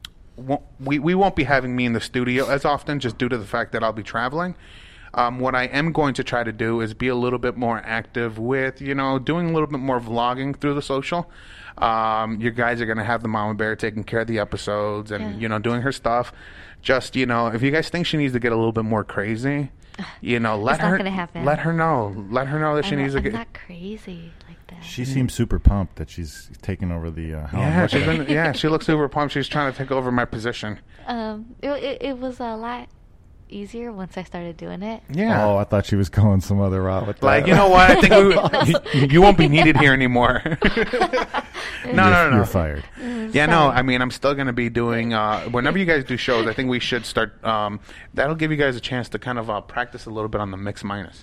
We, we won't be having me in the studio as often just due to the fact that I'll be traveling. Um, what I am going to try to do is be a little bit more active with, you know, doing a little bit more vlogging through the social. Um, you guys are going to have the Mama Bear taking care of the episodes and, yeah. you know, doing her stuff. Just, you know, if you guys think she needs to get a little bit more crazy, you know, let it's her not gonna happen. let her know. Let her know that she I'm needs not, to I'm get... not crazy like that. She seems super pumped that she's taking over the... Uh, yeah, she's been, yeah, she looks super pumped. She's trying to take over my position. Um, it, it, it was a lot easier once I started doing it. Yeah. Oh, I thought she was going some other route with that. Like, you know what? I think we, you, you won't be needed here anymore. no, no, no, no. You're fired. Yeah, no, I mean, I'm still going to be doing, uh, whenever you guys do shows, I think we should start, um, that'll give you guys a chance to kind of uh, practice a little bit on the mix minus.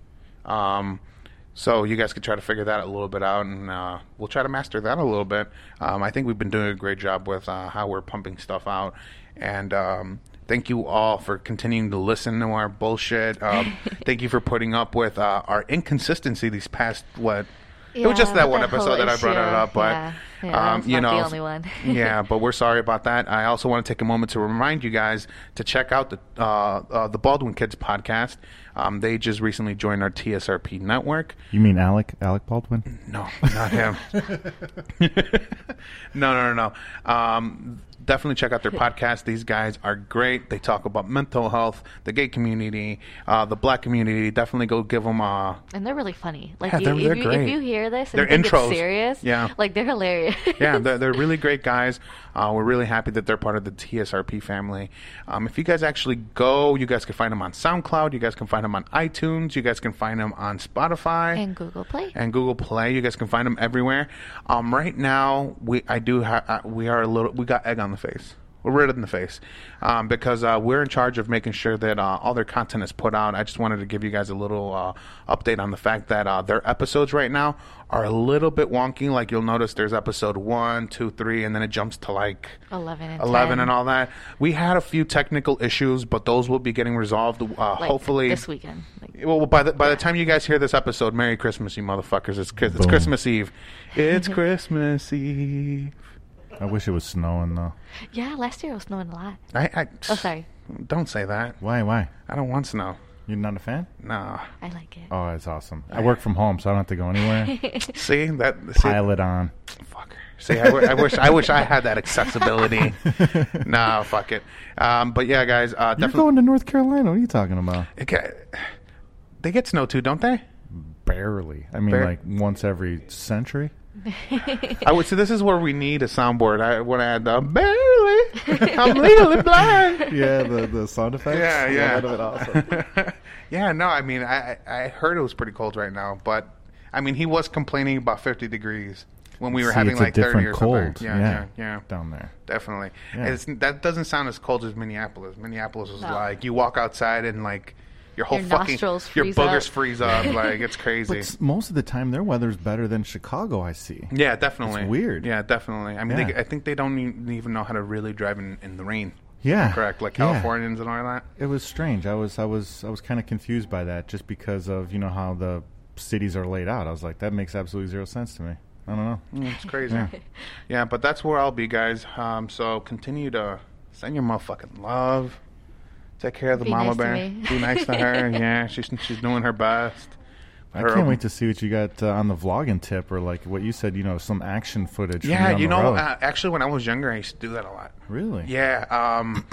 Um, so you guys could try to figure that a little bit out, and uh, we'll try to master that a little bit. Um, I think we've been doing a great job with uh, how we're pumping stuff out, and um, thank you all for continuing to listen to our bullshit. Um, thank you for putting up with uh, our inconsistency these past, what, yeah, it was just that one that episode that I brought issue. it up, but yeah. Yeah, um, you not know, the only one. yeah, but we're sorry about that. I also want to take a moment to remind you guys to check out the uh, uh, the Baldwin Kids podcast. Um, they just recently joined our T S R P network. You mean Alec? Alec Baldwin? No, not him. no, no, no, no. Um, definitely check out their podcast. These guys are great. They talk about mental health, the gay community, uh, the black community. Definitely go give them a... And they're really funny. Like, Yeah, you, they're- if, they're you, great. if you hear this and Their think intros. it's serious, Yeah. like, they're hilarious. yeah, they're, they're really great guys. Uh, we're really happy that they're part of the T S R P family. Um, if you guys actually go, you guys can find them on SoundCloud. You guys can find them on iTunes. You guys can find them on Spotify. And Google Play. And Google Play. You guys can find them everywhere. Um, right now, we I do ha- uh, we are a little we got egg on the face. We're red in the face um, because uh, we're in charge of making sure that uh, all their content is put out. I just wanted to give you guys a little uh, update on the fact that uh, their episodes right now are a little bit wonky. Like, you'll notice there's episode one, two, three, and then it jumps to like eleven and eleven ten. and all that. We had a few technical issues, but those will be getting resolved. Uh, Like, hopefully this weekend. Like, Well, by the by the time you guys hear this episode, Merry Christmas, you motherfuckers! It's it's Boom. Christmas Eve. It's Christmas Eve. I wish it was snowing, though. yeah, last year it was snowing a lot. I, I Oh, sorry. Don't say that. Why? Why? I don't want snow. You're not a fan? No. I like it. Oh, it's awesome. I work from home, so I don't have to go anywhere. See that? See, Pile it on. Fucker. See, I, w- I wish I wish I had that accessibility. No, fuck it. Um, but yeah, guys, uh, You're definitely. going to North Carolina. What are you talking about? Okay. They get snow too, don't they? Barely. I mean, Bar- like once every century. I would say this is where we need a soundboard. I want to add the barely. I'm legally blind. Yeah, the, the sound effects. Yeah, yeah. That would have been awesome. yeah, no, I mean, I I heard it was pretty cold right now, but I mean, he was complaining about fifty degrees when we were See, having it's a like thirty different or cold. something. Yeah, Yeah. yeah, yeah, Down there. definitely. Yeah. It's, that doesn't sound as cold as Minneapolis. Minneapolis was No. like you walk outside and like your whole Your fucking nostrils your freeze boogers up. freeze up. Like, it's crazy. But s- most of the time, their weather's better than Chicago, I see. Yeah, definitely. It's weird. Yeah, definitely. I mean, Yeah. they, I think they don't e- even know how to really drive in, in the rain. Yeah. Correct, like Yeah. Californians and all that. It was strange. I was I was I was kind of confused by that, just because of, you know, how the cities are laid out. I was like, that makes absolutely zero sense to me. I don't know. Mm, it's crazy. Yeah. yeah, but that's where I'll be, guys. Um, so continue to send your motherfucking love. Take care of the Be mama nice to bear. me. Be nice to her. Yeah, she's she's doing her best. I Her- can't wait to see what you got uh, on the vlogging tip, or like what you said, you know, some action footage. from Yeah, on you the know, road. uh, actually, when I was younger, I used to do that a lot. Really? Yeah, um,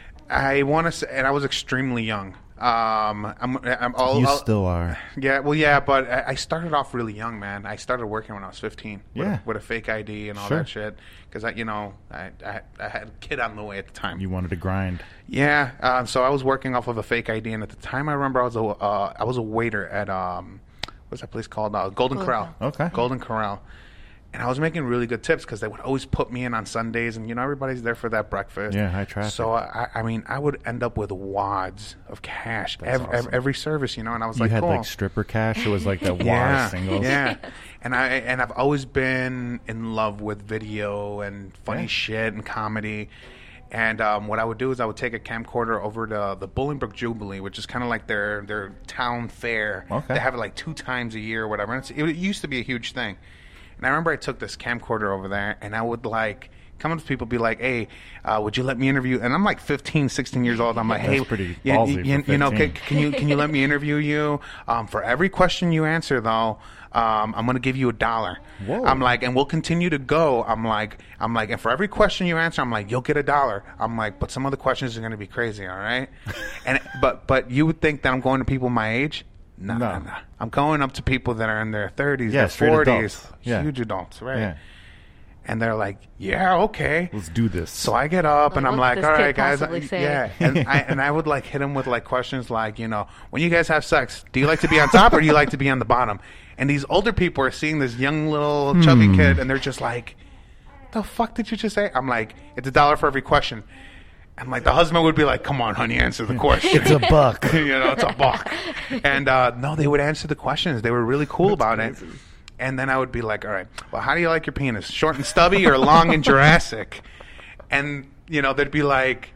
I want to say, and I was extremely young. Um, I'm, I'm all. You I'll- still are. Yeah, well, yeah, but I I started off really young, man. I started working when I was fifteen. With, Yeah. a, with a fake I D and all Sure. that shit. Because I, you know, I, I I had a kid on the way at the time. You wanted to grind. Yeah, uh, so I was working off of a fake I D, and at the time, I remember I was a uh, I was a waiter at um, what's that place called? Uh, Golden Golden Corral. Okay. Golden Corral. And I was making really good tips because they would always put me in on Sundays, and you know everybody's there for that breakfast. Yeah, high traffic. So I, I mean, I would end up with wads of cash That's every, awesome. every service, you know. And I was You like, had cool. like stripper cash. It was like that wad yeah, of singles. yeah. And I and I've always been in love with video and funny Yeah. shit and comedy. And um, what I would do is I would take a camcorder over to the Bolingbrook Jubilee, which is kind of like their their town fair. Okay. They have it like two times a year or whatever. And it's, it used to be a huge thing. And I remember I took this camcorder over there, and I would like come up to people, be like, "Hey, uh, would you let me interview?" And I'm like fifteen, sixteen years old. I'm like, That's "Hey, pretty you, ballsy you, for you know, can, fifteen. can you can you let me interview you? Um, for every question you answer, though, um, I'm going to give you a dollar." Whoa. I'm like, and we'll continue to go. I'm like, I'm like, and for every question you answer, I'm like, you'll get a dollar. I'm like, but some of the questions are going to be crazy, all right? and but but you would think that I'm going to people my age. No, No. no, no. I'm going up to people that are in their thirties, Yeah, their straight forties, adults. Yeah. huge adults, right? Yeah. And they're like, "Yeah, okay." Let's do this. So I get up and Like, I'm what like, could "All this kid right, guys, possibly I- say?" yeah." And I and I would like hit them with like questions like, you know, when you guys have sex, do you like to be on top or do you like to be on the bottom? And these older people are seeing this young little chubby Hmm. kid, and they're just like, "The fuck did you just say?" I'm like, "It's a dollar for every question." And like the husband would be like, "Come on, honey, answer the question." It's a buck. you know, it's a buck. And uh, no, they would answer the questions. They were really cool about it. And then I would be like, "All right, well, how do you like your penis? Short and stubby or long and Jurassic?" And you know, they'd be like,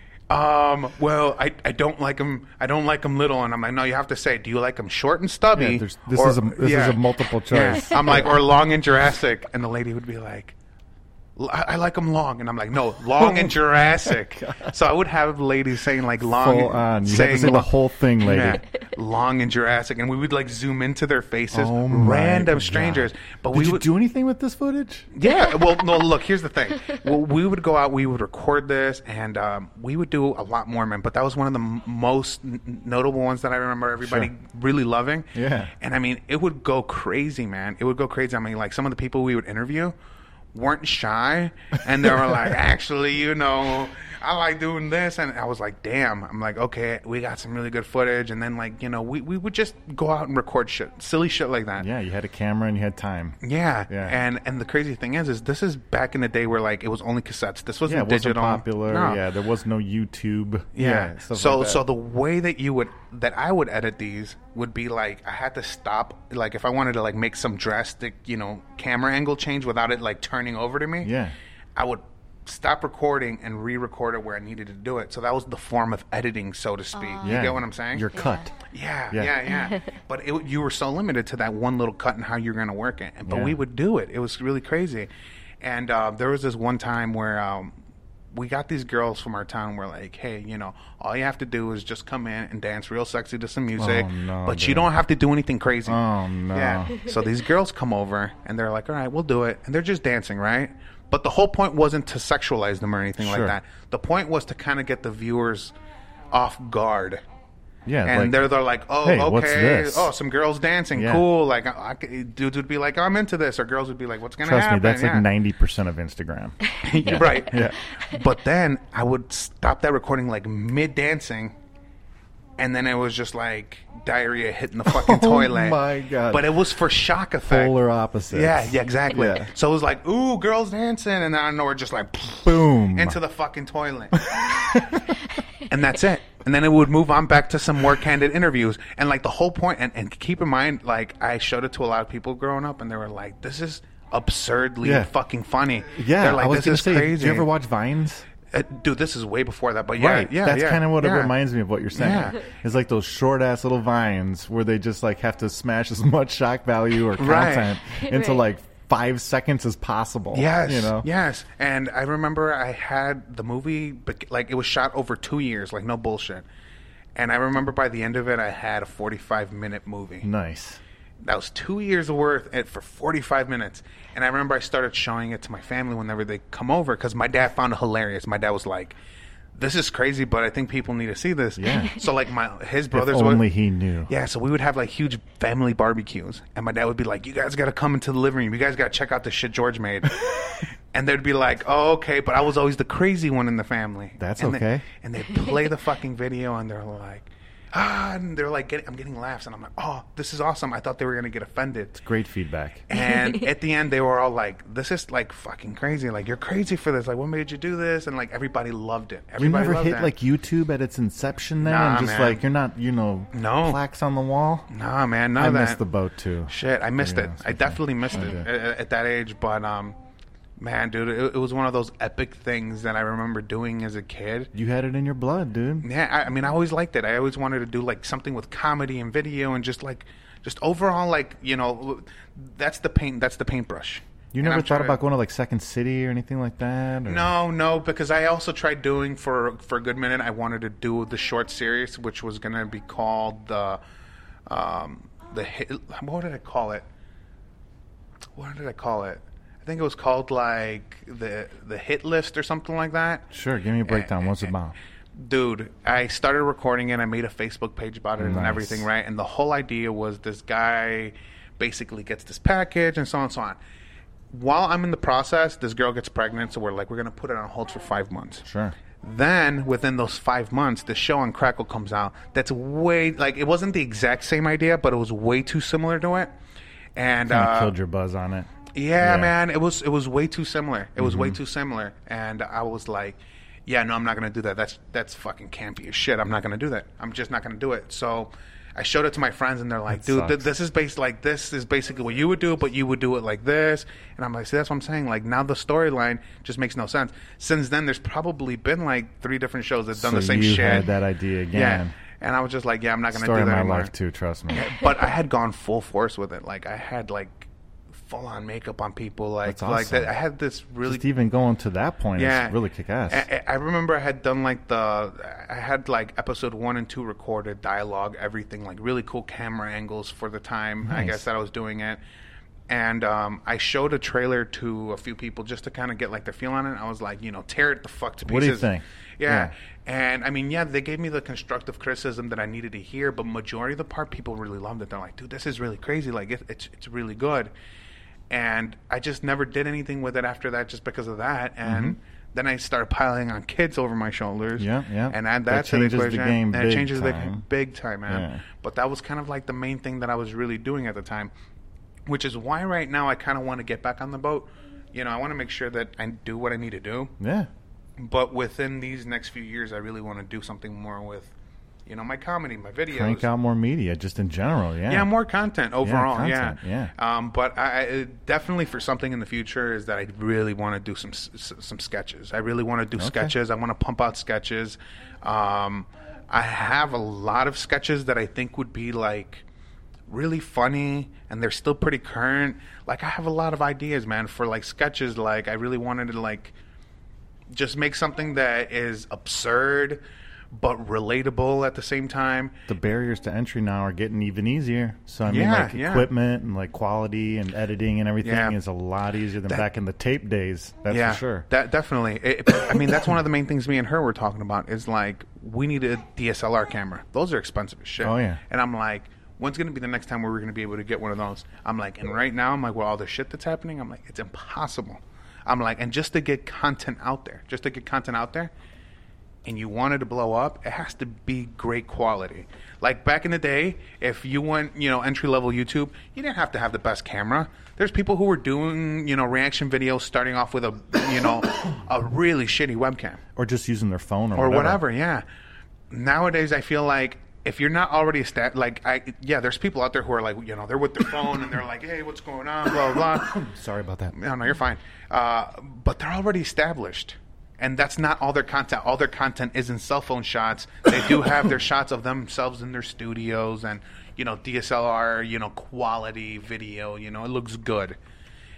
um, "Well, I, I don't like them. I don't like them little." And I'm like, "No, you have to say, do you like them short and stubby?" Yeah, there's- this or- is a this yeah. is a multiple Yeah. choice. I'm like, or long and Jurassic, and the lady would be like, "L- I, I like them long," and I'm like, "No, long and Jurassic." So I would have ladies saying like long, Full on. You have saying to say the lo- whole thing, lady. yeah, long and Jurassic, and we would like zoom into their faces, Oh my random God. strangers. But Did we you would do anything with this footage? yeah. Well, no. Look, here's the thing. Well, we would go out, we would record this, and um, we would do a lot more, man. But that was one of the m- most n- notable ones that I remember everybody Sure. really loving. Yeah. And I mean, it would go crazy, man. It would go crazy. I mean, like some of the people we would interview weren't shy, and they were like, "Actually, you know, I like doing this," and I was like, "Damn!" I'm like, "Okay, we got some really good footage," and then like, you know, we we would just go out and record shit, silly shit like that. Yeah, you had a camera and you had time. Yeah. Yeah. and and the crazy thing is, is this is back in the day where like it was only cassettes. This wasn't Yeah, it wasn't digital. popular. No. Yeah, there was no YouTube. Yeah. stuff so like that. so the way that you would that I would edit these would be like I had to stop, like if I wanted to like make some drastic, you know, camera angle change without it like turning over to me. Yeah. I would stop recording and re-record it where I needed to do it. So that was the form of editing, so to speak. You Yeah. get what I'm saying? Your cut. Yeah, Yeah. yeah, yeah. But it, you were so limited to that one little cut and how you're going to work it. And- But Yeah. we would do it. It was really crazy. And uh, there was this one time where um, we got these girls from our town. We're like, hey, you know, all you have to do is just come in and dance real sexy to some music. Oh, no, but you dude. don't have to do anything crazy. Oh, no. Yeah. So these girls come over and they're like, all right, we'll do it. And they're just dancing, right? But the whole point wasn't to sexualize them or anything Sure. like that. The point was to kind of get the viewers off guard. Yeah, And like, they're they're like, oh, hey, okay, what's this? oh, some girls dancing, Yeah. cool. Like, I, I, could- dudes would be like, I'm into this, or girls would be like, what's gonna trust happen? me, that's Yeah. like ninety percent of Instagram. You're right. Yeah. But then I would stop that recording like mid dancing, and then it was just like diarrhea hitting the fucking Oh toilet. my God. But it was for shock effect. Polar opposites. Yeah, yeah, exactly. Yeah. So it was like, ooh, girls dancing, and then I know we're just like, Boom. into the fucking toilet. And that's it. And then it would move on back to some more candid interviews. And like the whole point, and, and keep in mind, like I showed it to a lot of people growing up, and they were like, this is absurdly Yeah. fucking funny. Yeah, They're like, I was this gonna is say, crazy. did you ever watch Vines? Uh, dude, this is way before that, but yeah, right. yeah, That's yeah, kind of what yeah. it reminds me of what you're saying. Yeah. It's like those short ass little vines where they just like have to smash as much shock value or Right. content into Right. like five seconds as possible. Yes, you know. yes. And I remember I had the movie, but like it was shot over two years, like no bullshit. And I remember by the end of it, I had a forty-five minute movie. Nice. That was two years worth it for forty-five minutes. And I remember I started showing it to my family whenever they come over because my dad found it hilarious. My dad was like, this is crazy, but I think people need to see this. Yeah. So like my his brothers if only would, he knew. Yeah, so we would have like huge family barbecues, and my dad would be like, "You guys got to come into the living room. You guys got to check out the shit George made." And they'd be like, "Oh, okay," but I was always the crazy one in the family. That's and okay. They, and they'd play the fucking video, and they're like, "Ah," and they're like, getting, "I'm getting laughs," and I'm like, "Oh, this is awesome." I thought they were gonna get offended. It's great feedback. And at the end, they were all like, "This is like fucking crazy. Like you're crazy for this. Like what made you do this?" And like everybody loved it. Everybody you never loved hit that. like YouTube at its inception then, Nah, and just man. like you're not, you know, No. plaques on the wall. Nah, man, none I of that. missed the boat too. Shit, I missed To be it. honest I with you. definitely missed I it did. at, at that age. But um, man, dude, it, it was one of those epic things that I remember doing as a kid. You had it in your blood, dude. Yeah, I, I mean, I always liked it. I always wanted to do like something with comedy and video and just like, just overall, like you know, that's the paint. That's the paintbrush. You And never I'm thought trying to- about going to like Second City or anything like that? Or? No, no, because I also tried doing for for a good minute. I wanted to do the short series, which was going to be called the um, the hit, what did I call it? What did I call it? I think it was called like the the hit list or something like that. Sure, give me a breakdown. What's it about? Dude, I started recording it. I made a Facebook page about it and Nice. everything, right? And the whole idea was this guy basically gets this package and so on and so on. While I'm in the process, this girl gets pregnant, so we're like, we're going to put it on hold for five months. Sure. Then, within those five months, the show on Crackle comes out. That's way, like, it wasn't the exact same idea, but it was way too similar to it. And, Kind of uh, killed your buzz on it. yeah, Yeah. man, it was it was way too similar. It was Mm-hmm. way too similar, and I was like, "Yeah, no, I'm not gonna do that. That's that's fucking campy as shit. I'm not gonna do that. I'm just not gonna do it." So I showed it to my friends, and they're like, That "Dude, th- sucks. this is based like this is basically what you would do, but you would do it like this." And I'm like, "See, that's what I'm saying. Like now the storyline just makes no sense." Since then, there's probably been like three different shows that've done So the same you shit. had that idea again. Yeah, and I was just like, "Yeah, I'm not gonna Story do of that my anymore." life too. Trust me. But I had gone full force with it. Like I had like full on makeup on people. Like That's like awesome. that. I had this really. Just even going to that point Yeah. is really kick ass. I, I remember I had done like the. I had like episode one and two recorded, dialogue, everything, like really cool camera angles for the time. I Nice. guess that I was doing it. And um, I showed a trailer to a few people just to kind of get like their feel on it. I was like, you know, tear it the fuck to pieces. What do you think? Yeah. Yeah. And I mean, yeah, they gave me the constructive criticism that I needed to hear, but majority of the part, people really loved it. They're like, dude, this is really crazy. Like, it, it's it's really good. And I just never did anything with it after that, just because of that. And then I started piling on kids over my shoulders. Yeah, yeah. And add That that, to the changes the equation. game and it big changes the time. game big time, man. Yeah. But that was kind of like the main thing that I was really doing at the time, which is why right now I kind of want to get back on the boat. You know, I want to make sure that I do what I need to do. Yeah. But within these next few years, I really want to do something more with, you know, my comedy, my videos. Crank out more media, just in general. Yeah. Yeah, more content overall. Yeah, content, yeah. Um, but I, I definitely for something in the future is that I really want to do some s- some sketches. I really want to do Okay. sketches. I want to pump out sketches. Um, I have a lot of sketches that I think would be like really funny, and they're still pretty current. Like I have a lot of ideas, man, for like sketches. Like I really wanted to like just make something that is absurd but relatable at the same time. The barriers to entry now are getting even easier. So I mean, Yeah, like yeah. equipment and like quality and editing and everything Yeah. is a lot easier than That- back in the tape days. That's yeah, for sure. That definitely. It, I mean, that's one of the main things me and her were talking about. Is like we need a D S L R camera. Those are expensive as shit. Oh, yeah. And I'm like, when's going to be the next time where we're going to be able to get one of those? I'm like, and right now, I'm like, with all the shit that's happening, I'm like, it's impossible. I'm like, and just to get content out there, just to get content out there, and you want it to blow up, it has to be great quality. Like back in the day, if you went, you know, entry level YouTube, you didn't have to have the best camera. There's people who were doing, you know, reaction videos starting off with a, you know, a really shitty webcam Or just using their phone or, or whatever. whatever. Yeah. Nowadays, I feel like if you're not already sta- like I yeah, there's people out there who are like, you know, they're with their phone and they're like, hey, what's going on, blah blah blah. Sorry about that. No, no, you're fine. Uh, but they're already established. And that's not all their content. All their content is in cell phone shots. They do have their shots of themselves in their studios and, you know, D S L R, you know, quality video. You know, it looks good.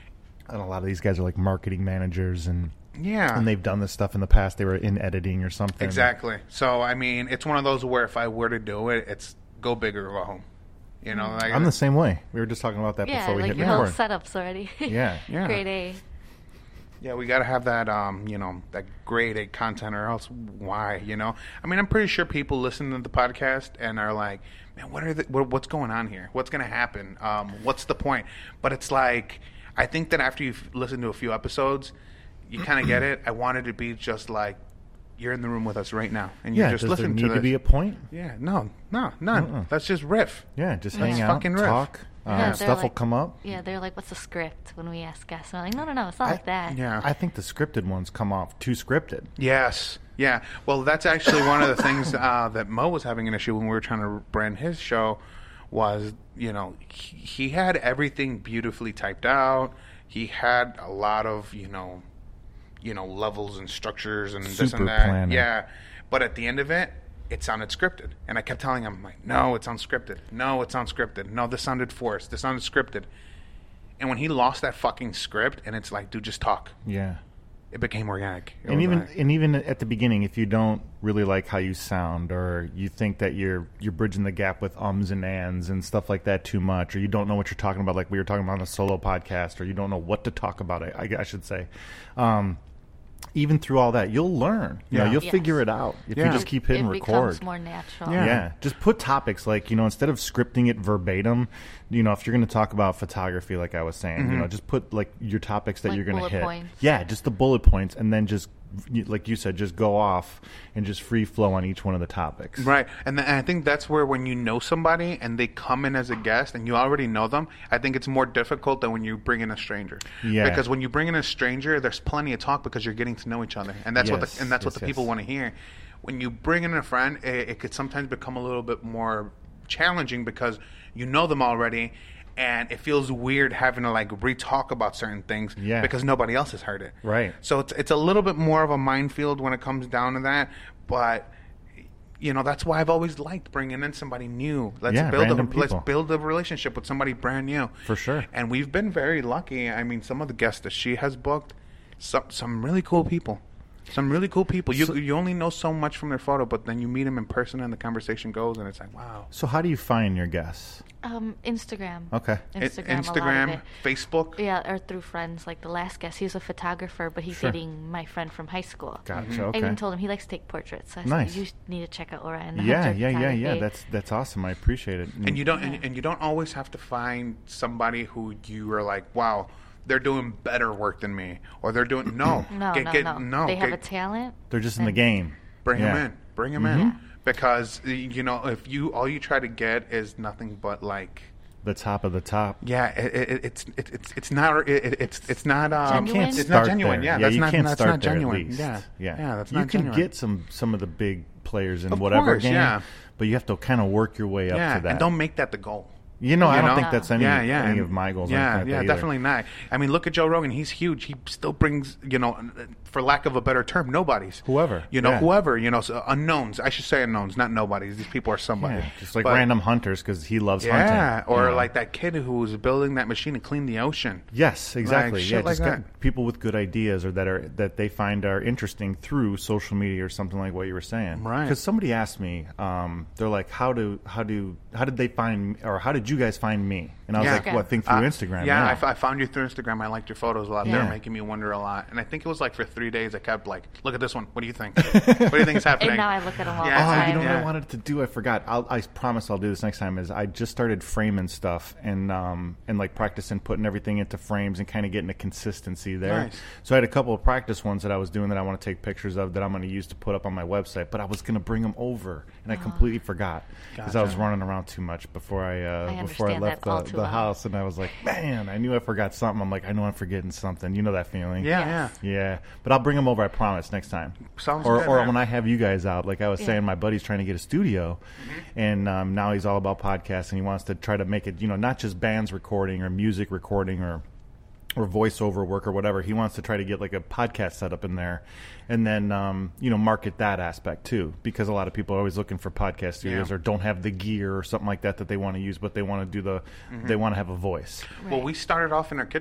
and a lot of these guys are like marketing managers, and Yeah. and they've done this stuff in the past. They were in editing or something. Exactly. So, I mean, it's one of those where if I were to do it, it's go big or go home. You know, like, I'm the same way. We were just talking about that Yeah, before we like hit your whole record. setups already. Yeah. Yeah. Grade A. Yeah, we got to have that, um, you know, that grade A content, or else why, you know? I mean, I'm pretty sure people listen to the podcast and are like, man, what are the, what, what's going on here? What's going to happen? Um, what's the point? But it's like, I think that after you've listened to a few episodes, you kind of get it. I wanted to be just like, you're in the room with us right now, and you Yeah, just does there listen need to to, this. be a point? Yeah, no, no, none. Uh-uh. Let's just riff. Yeah, just Yeah. hang Let's out, fucking riff. talk. Um, Yeah, they're stuff will like- come up. Yeah, they're like, what's the script when we ask guests? And I'm like, no, no, no, it's not I- like that. Yeah. I think the scripted ones come off too scripted. Yes. Yeah. Well, that's actually one of the things uh, that Mo was having an issue when we were trying to brand his show was, you know, he, he had everything beautifully typed out. He had a lot of, you know, you know, levels and structures and this Super and that. planning. Yeah. But at the end of it, it sounded scripted. And I kept telling him, like, no, it's unscripted. No, it's unscripted. No, this sounded forced. This sounded scripted. And when he lost that fucking script, and it's like, dude, just talk. Yeah. It became organic. It And was even like- and even at the beginning, if you don't really like how you sound, or you think that you're you're bridging the gap with ums and ands and stuff like that too much, or you don't know what you're talking about, like we were talking about on a solo podcast, or you don't know what to talk about, I, I should say. Um, even through all that, you'll learn. You know, Yeah. you'll Yes. figure it out if Yeah. you just keep hitting it record. becomes more natural. Yeah. Yeah. Just put topics like, you know, instead of scripting it verbatim, you know, if you're going to talk about photography, like I was saying, Mm-hmm. you know, just put like your topics that Like you're going to bullet hit. points. Yeah, just the bullet points, and then just, y- like you said, just go off and just free flow on each one of the topics. Right, and, th- and I think that's where when you know somebody and they come in as a guest and you already know them, I think it's more difficult than when you bring in a stranger. Yeah. Because when you bring in a stranger, there's plenty of talk because you're getting to know each other, and that's what Yes, the, and that's what yes, the people yes. want to hear. When you bring in a friend, it, it could sometimes become a little bit more challenging because you know them already. And it feels weird having to like re-talk about certain things Yeah. because nobody else has heard it. Right. So it's it's a little bit more of a minefield when it comes down to that, but you know that's why I've always liked bringing in somebody new. Let's Yeah, build a random let's people. build a relationship with somebody brand new. For sure. And we've been very lucky. I mean, some of the guests that she has booked, some some really cool people. Some really cool people. You So- you only know so much from their photo, but then you meet them in person and the conversation goes, and it's like, wow. So how do you find your guests? Um, Instagram. Okay. Instagram. I- a lot Instagram, of it. Facebook. Yeah, or through friends. Like the last guest, he's a photographer, but he's Sure. dating my friend from high school. Gotcha. I Okay. even told him he likes to take portraits. So I Nice. said, you need to check out Laura and Yeah, Hunter yeah, yeah, yeah. Photography." That's that's awesome. I appreciate it. And you don't and, and you don't always have to find somebody who you are like, wow, they're doing better work than me, or they're doing no, No, get, no, get, no, no, They have a get- talent. They're just in the and- game. bring Yeah. them in, bring them in, because you know if you all you try to get is nothing but like. The top of the top. Yeah, it, it, it's it, it's it's not it, it- it's it's not um, Genuine? Can't it's start not genuine. there. Yeah, yeah, that's you not can't that's start not there at genuine. least. Yeah, yeah, yeah, that's you not can genuine. get some some of the big players in Of whatever course, game, yeah. but you have to kind of work your way up yeah, to that. and don't make that the goal. you know, I you don't know? think that's any yeah, yeah, any and- of my goals. or Yeah, anything like yeah, that either. definitely not. I mean, look at Joe Rogan. He's huge. He still brings, you know, for lack of a better term, nobodies. Whoever, You know, yeah. whoever. You know, so unknowns. I should say unknowns, not nobodies. These people are somebody. Yeah, just like But- random hunters because he loves Yeah, hunting. or you know. like that kid who was building that machine to clean the ocean. Yes, exactly. shit yeah, like just got that. people with good ideas or that are that they find are interesting through social media or something like what you were saying. Right. Because somebody asked me, um, they're like, "How do how do how did they find or how did you guys find me?" And I was Yeah. like, "What? Think through Uh, Instagram?" Yeah, I, f- I found you through Instagram. I liked your photos a lot. They Yeah. were making me wonder a lot. And I think it was like for three days I kept like, look at this one. What do you think? What do you think is happening? And now I look at them all Yeah. the Oh, time. you know what Yeah. I wanted to do? I forgot. I'll, I promise I'll do this next time. Is I just started framing stuff and um and like practicing putting everything into frames and kind of getting a consistency there. Nice. So I had a couple of practice ones that I was doing that I want to take pictures of that I'm going to use to put up on my website. But I was going to bring them over and I completely forgot because I was Gotcha. running around too much before I uh, I before I understand left that all the, too the well. house and I was like, man, I knew I forgot something. I'm like, I know I'm forgetting something. You know that feeling? Yeah, Yes. yeah. Yeah, but I'll bring them over. I promise next time. Sounds or good, or man. when I have you guys out, like I was Yeah. saying, my buddy's trying to get a studio, and um, now he's all about podcasts, and he wants to try to make it, you know, not just bands recording or music recording or or voiceover work or whatever. He wants to try to get like a podcast set up in there, and then um, you know, market that aspect too, because a lot of people are always looking for podcast studios Yeah. or don't have the gear or something like that that they want to use, but they want to do the Mm-hmm. they want to have a voice. Well, we started off in our kitchen.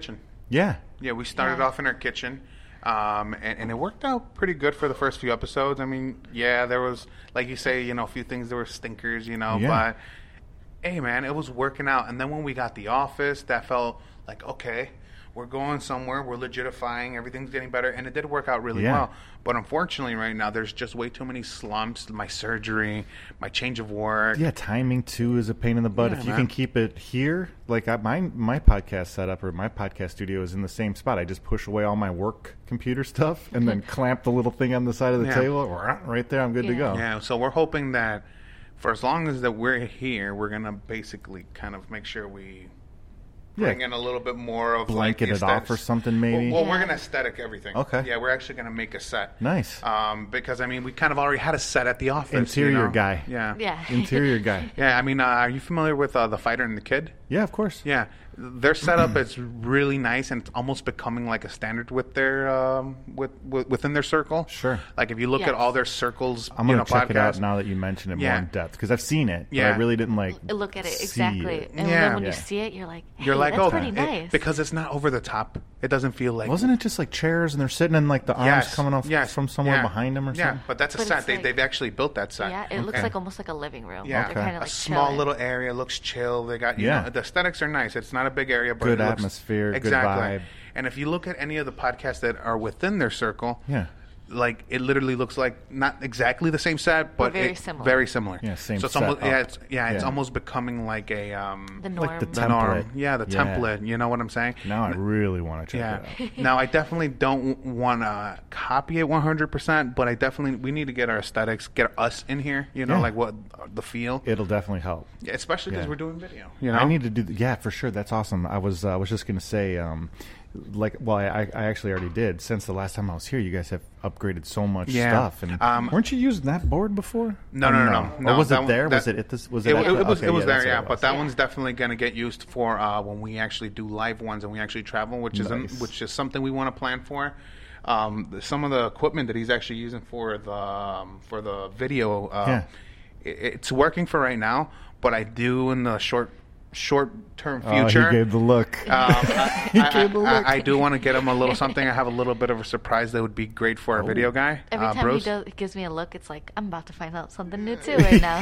Yeah. Yeah, we started Yeah. off in our kitchen, um, and, and it worked out pretty good for the first few episodes. I mean, yeah, there was, like you say, you know, a few things that were stinkers, you know, Yeah. but hey, man, it was working out. And then when we got the office, that felt like, okay, we're going somewhere, we're legit-ifying, everything's getting better, and it did work out really Yeah. well. But unfortunately, right now, there's just way too many slumps. My surgery, my change of work. Yeah, timing too is a pain in the butt. Yeah, if you man. can keep it here, like I, my my podcast setup or my podcast studio is in the same spot. I just push away all my work computer stuff and then clamp the little thing on the side of the Yeah. table. Right there, I'm good to Yeah. go. Yeah, so we're hoping that for as long as that we're here, we're gonna basically kind of make sure we Yeah. bring in a little bit more of Blanket like the it off aesthetics. or something, maybe? Well, well we're Yeah. gonna aesthetic everything. Okay. Yeah, we're actually gonna make a set. Nice. Um, because I mean, we kind of already had a set at the office. Interior you know? guy. Yeah. Yeah. Interior guy. Yeah. I mean, uh, are you familiar with uh, the Fighter and the Kid? Yeah, of course. Yeah, their setup is really nice, and it's almost becoming like a standard with their um, with, with within their circle. Sure. Like if you look Yes. at all their circles, I'm you gonna know, check it out podcasts, now that you mention it Yeah. more in depth because I've seen it, but Yeah. I really didn't like Look at it see exactly, it. and Yeah. then when Yeah. you see it, you're like, hey, You're like, that's oh, pretty it- nice. because it's not over the top. It doesn't feel like Wasn't it just like chairs and they're sitting and like the arms Yes, coming off yes, from somewhere yeah, behind them or yeah, something? but that's a But set. it's They, like- they've actually built that set. yeah, it looks Okay. like almost like a living room. Yeah. They're Okay. kind of A like small chilling. little area, looks chill. They got you Yeah. know the aesthetics are nice. It's not a big area, but Good it looks, atmosphere, good exactly. vibe. And if you look at any of the podcasts that are within their circle, Yeah. like it literally looks like not exactly the same set, but, But very it- similar. Very similar. Yeah, same So it's set almost yeah, up. it's yeah, it's Yeah. almost becoming like a um the norm. Like the the template. norm. Yeah, the Yeah. template. You know what I'm saying? Now I really want to check Yeah. it out. Now I definitely don't want to copy it one hundred percent, but I definitely we need to get our aesthetics, get us in here. You know, Yeah. like what the feel. It'll definitely help. Yeah, especially because Yeah. we're doing video. You know, I need to do. th- Yeah, for sure. That's awesome. I was. Uh, I was just gonna say, um, like, well, I, I actually already did. Since the last time I was here, you guys have upgraded so much Yeah. stuff. And Um, weren't you using that board before? No, Or no, no, no. Or no was that it one- there? that- was it at this? Was it? It, at it, the- it was. okay, it was yeah, there, that's what yeah. it But was. that Yeah. one's definitely going to get used for uh, when we actually do live ones and we actually travel, which is Nice. an, which is something we want to plan for. Um, the- some of the equipment that he's actually using for the um, for the video, uh, Yeah. it, it's working for right now. But I do in the short short term Oh, future. he gave the look. Um, I, He I, gave the I, look. I, I do want to get him a little something. I have a little bit of a surprise that would be great for our video guy, Every uh, time Bruce. he, does, he gives me a look, it's like I'm about to find out something new too right now.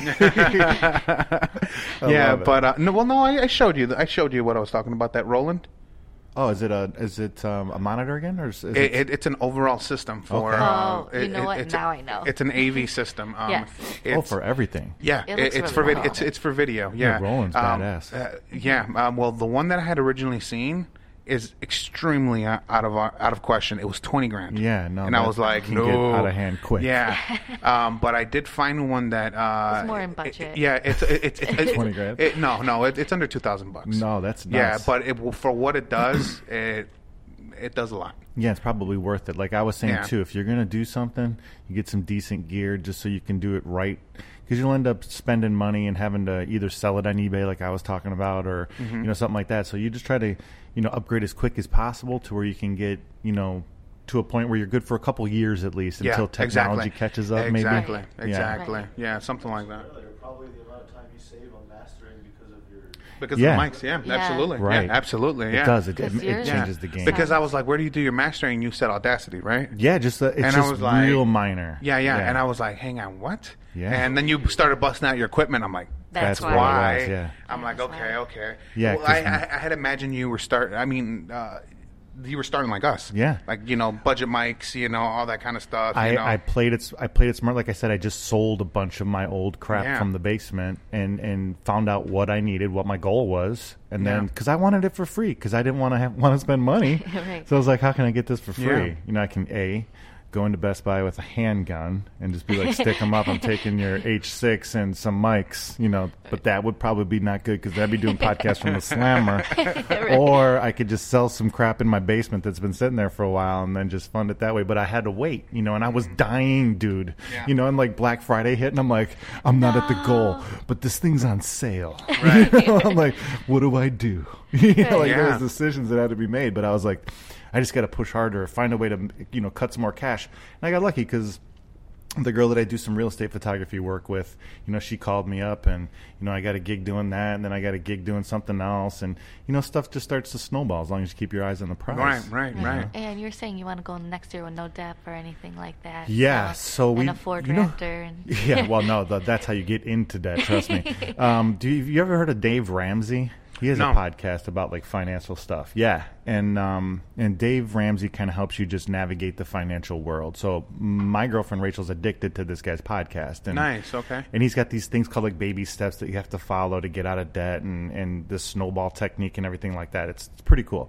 I yeah, love it. but uh, no, well, no, I, I showed you. I showed you what I was talking about. That Roland. Oh, is it a is it um, a monitor again, or is, is It, it, it's an overall system for. Okay. Uh, Oh, you it- know it- what? It's a- Now I know. It's an A V system. Um, Yes. oh it's- for everything? Yeah, It it looks it's for really vid- cool. it's it's for video. Yeah, Roland's Um, badass. uh, yeah, um, well, the one that I had originally seen is extremely uh, out of uh, out of question. It was twenty grand. Yeah, no, and I that was like, can no, get out of hand quick. Yeah, um, but I did find one that uh, It's more in it- budget. it- yeah, it's it's, it's, it's twenty grand? It, no, no, it, it's under two thousand bucks. No, that's yeah, nuts. but it, for what it does, it it does a lot. Yeah, it's probably worth it. Like I was saying Yeah. too, if you're gonna do something, you get some decent gear just so you can do it right. Because you'll end up spending money and having to either sell it on eBay, like I was talking about, or Mm-hmm. you know something like that. So you just try to, you know, upgrade as quick as possible to where you can get, you know, to a point where you're good for a couple years at least Yeah, until technology exactly. catches up. Exactly, maybe. exactly. Right. Yeah, something like that. Earlier, probably the amount of time you save on mastering because of your. Because Yeah. of the mics, yeah, Yeah. absolutely, Right. yeah, absolutely, yeah. It does. It, it, 'Cause it yours- changes Yeah. the game. Because I was like, where do you do your mastering? You said Audacity, right? yeah, just uh, it's And I just was like- real minor. Yeah, yeah, And I was like, hang on, what? Yeah. And then you started busting out your equipment. I'm like, That's that's, why. why. What it was, yeah. I'm like, That's okay, why. okay. Yeah, Well, I, 'cause- I, I had imagined you were starting. I mean, uh, you were starting like us. Yeah. Like, you know, budget mics, you know, all that kind of stuff. I, you know. I played it. I played it smart. Like I said, I just sold a bunch of my old crap Yeah. from the basement and and found out what I needed, what my goal was, and then Yeah. because I wanted it for free, because I didn't want to have want to spend money. Right. So I was like, how can I get this for free? Yeah. You know, I can a go into Best Buy with a handgun and just be like, stick them up. I'm taking your H six and some mics. You know, but that would probably be not good because I'd be doing podcasts from the Slammer. Or I could just sell some crap in my basement that's been sitting there for a while and then just fund it that way. But I had to wait, you know, and I was dying, dude. Yeah. You know, and like Black Friday hit, and I'm like, I'm not at the goal, but this thing's on sale. Right. You know, I'm like, what do I do? You know, like there Yeah. was decisions that had to be made, but I was like, I just got to push harder, find a way to, you know, cut some more cash. And I got lucky because the girl that I do some real estate photography work with, you know, she called me up and, you know, I got a gig doing that and then I got a gig doing something else. And, you know, stuff just starts to snowball as long as you keep your eyes on the prize. Right, right, right. And you're saying you want to go next year with no debt or anything like that. Yeah, so, so we... And a Ford you know, Raptor. And yeah, well, no, the, that's how you get into debt, trust me. Um, do you, you ever heard of Dave Ramsey? He has No. a podcast about like financial stuff. Yeah. And um, and Dave Ramsey kind of helps you just navigate the financial world. So my girlfriend Rachel's addicted to this guy's podcast. And, Nice, okay. And he's got these things called like baby steps that you have to follow to get out of debt and, and the snowball technique and everything like that. It's, it's pretty cool.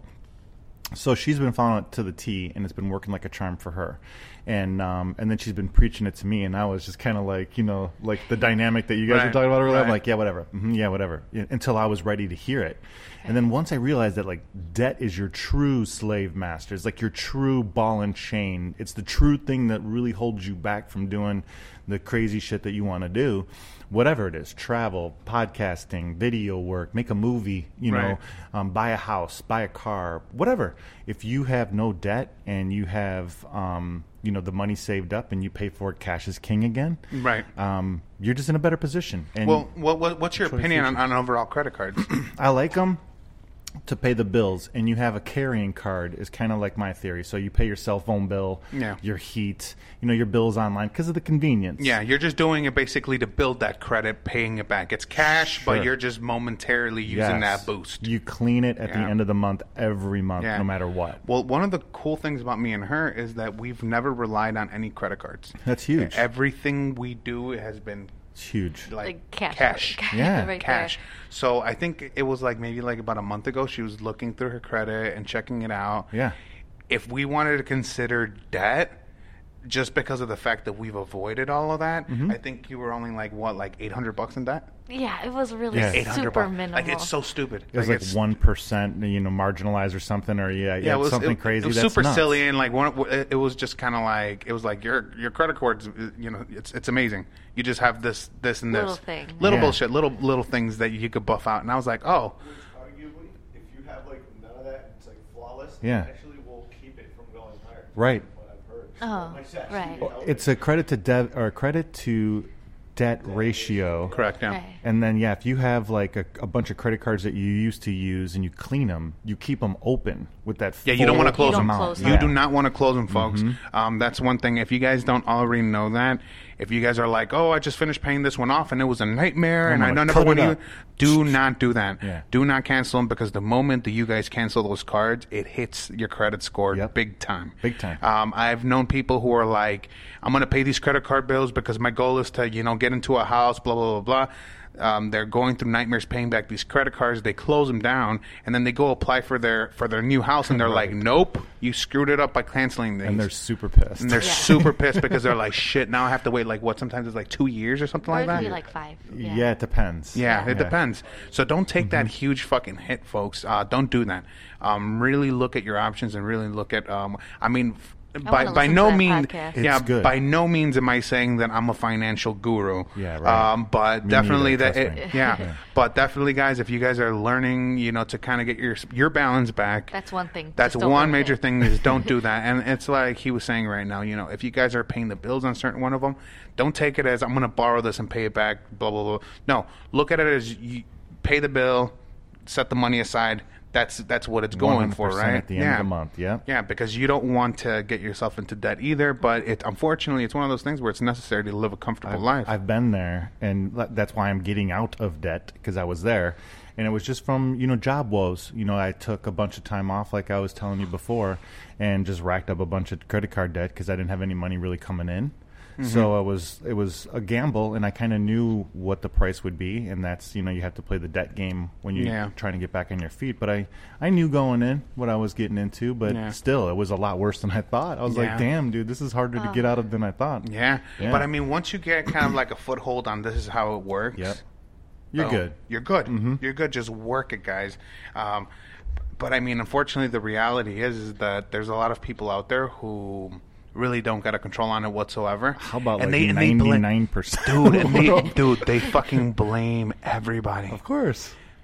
So she's been following it to the T, and it's been working like a charm for her. And um, and then she's been preaching it to me, and I was just kind of like, you know, like the dynamic that you guys Right, were talking about earlier. I'm right. like, yeah, whatever. Mm-hmm, yeah, whatever. Yeah, until I was ready to hear it. And then once I realized that, like, debt is your true slave master. It's like your true ball and chain. It's the true thing that really holds you back from doing the crazy shit that you want to do. Whatever it is, travel, podcasting, video work, make a movie, you know, Right. um, buy a house, buy a car, whatever. If you have no debt and you have, um, you know, the money saved up and you pay for it, cash is king again. Right. Um, you're just in a better position. And Well, what, what, what's your For the opinion on, future. on overall credit cards? I like them to pay the bills, and you have a carrying card is kind of like my theory. So you pay your cell phone bill, Yeah. your heat, you know, your bills online because of the convenience. Yeah, you're just doing it basically to build that credit, paying it back. It's cash, Sure. but you're just momentarily using Yes. that boost. You clean it at the Yeah. end of the month every month, Yeah. no matter what. Well, one of the cool things about me and her is that we've never relied on any credit cards. That's huge. Everything we do has been It's huge. like, like cash. cash. Yeah. right cash. There. So I think it was like maybe like about a month ago she was looking through her credit and checking it out. Yeah. If we wanted to consider debt, just because of the fact that we've avoided all of that, Mm-hmm. I think you were only like what, like eight hundred bucks in debt? Yeah, it was really Yeah. eight hundred super bucks. minimal. Like it's so stupid. It was like it's, one percent, you know, marginalized or something, or yeah, yeah, yeah, it was something it, crazy. It was That's super nuts. silly, and like one, it, it was just kind of like it was like your your credit cards, you know, it's it's amazing. You just have this this and this Little thing. little Yeah. bullshit, little little things that you could buff out, and I was like, oh, Which arguably, if you have like none of that and it's like flawless, Yeah. it actually will keep it from going higher. Right. What I've heard. Oh, It might actually right. help It's it. a credit to debt or a credit to debt ratio. correct, yeah. Right. And then, yeah, if you have like a, a bunch of credit cards that you used to use and you clean them, you keep them open with that. Yeah, you don't want to full close them. don't amount. close You them. do not want to close them, folks. Um, that's one thing. If you guys don't already know that, if you guys are like, oh, I just finished paying this one off and it was a nightmare I'm and I gonna never cut want it to, up. do not do that. Yeah. Do not cancel them because the moment that you guys cancel those cards, it hits your credit score Yep. big time. Big time. Um, I've known people who are like, I'm going to pay these credit card bills because my goal is to, you know, get into a house, blah, blah, blah, blah. Um, they're going through nightmares paying back these credit cards. They close them down, and then they go apply for their for their new house, and they're like, Right. "Nope, you screwed it up by canceling these." And they're super pissed. And they're Yeah. super pissed because they're like, "Shit, now I have to wait like what? Sometimes it's like two years or something Or like it could that." be like five. yeah. Yeah. it depends. Yeah, it Yeah. depends. So don't take that huge fucking hit, folks. Uh, don't do that. Um, really look at your options and really look at. Um, I mean, f- by wanna by listen no to that means, podcast. yeah, It's good. by no means am I saying that I'm a financial guru. Yeah, right. Um, but Me definitely neither, that. trust It, me. yeah, Yeah. but definitely, guys, if you guys are learning, you know, to kind of get your your balance back. That's one thing. That's Just don't one go major ahead. thing is don't do that. And it's like he was saying right now, you know, if you guys are paying the bills on certain one of them, don't take it as I'm going to borrow this and pay it back, blah, blah, blah. No, look at it as you pay the bill, set the money aside. That's that's what it's going for, one hundred percent right? At the end of the month, yeah. Yeah, because you don't want to get yourself into debt either. But it unfortunately, it's one of those things where it's necessary to live a comfortable I've, life. I've been there, and tha- that's why I'm getting out of debt because I was there, and it was just from you know job woes. You know, I took a bunch of time off, like I was telling you before, and just racked up a bunch of credit card debt because I didn't have any money really coming in. Mm-hmm. So it was it was a gamble, and I kind of knew what the price would be, and that's you know you have to play the debt game when you're Yeah. trying to get back on your feet. But I I knew going in what I was getting into, but Yeah. still it was a lot worse than I thought. I was Yeah. like, damn, dude, this is harder to get out of than I thought. yeah. Yeah. But I mean, once you get kind of like a foothold on this is how it works. Yep. You're Oh, good. You're good. You're good. Just work it, guys. Um, but I mean, unfortunately, the reality is, is that there's a lot of people out there who really don't got a control on it whatsoever. How about and like they, and they blame- ninety-nine percent? dude, and they, dude, they fucking blame everybody. Of course.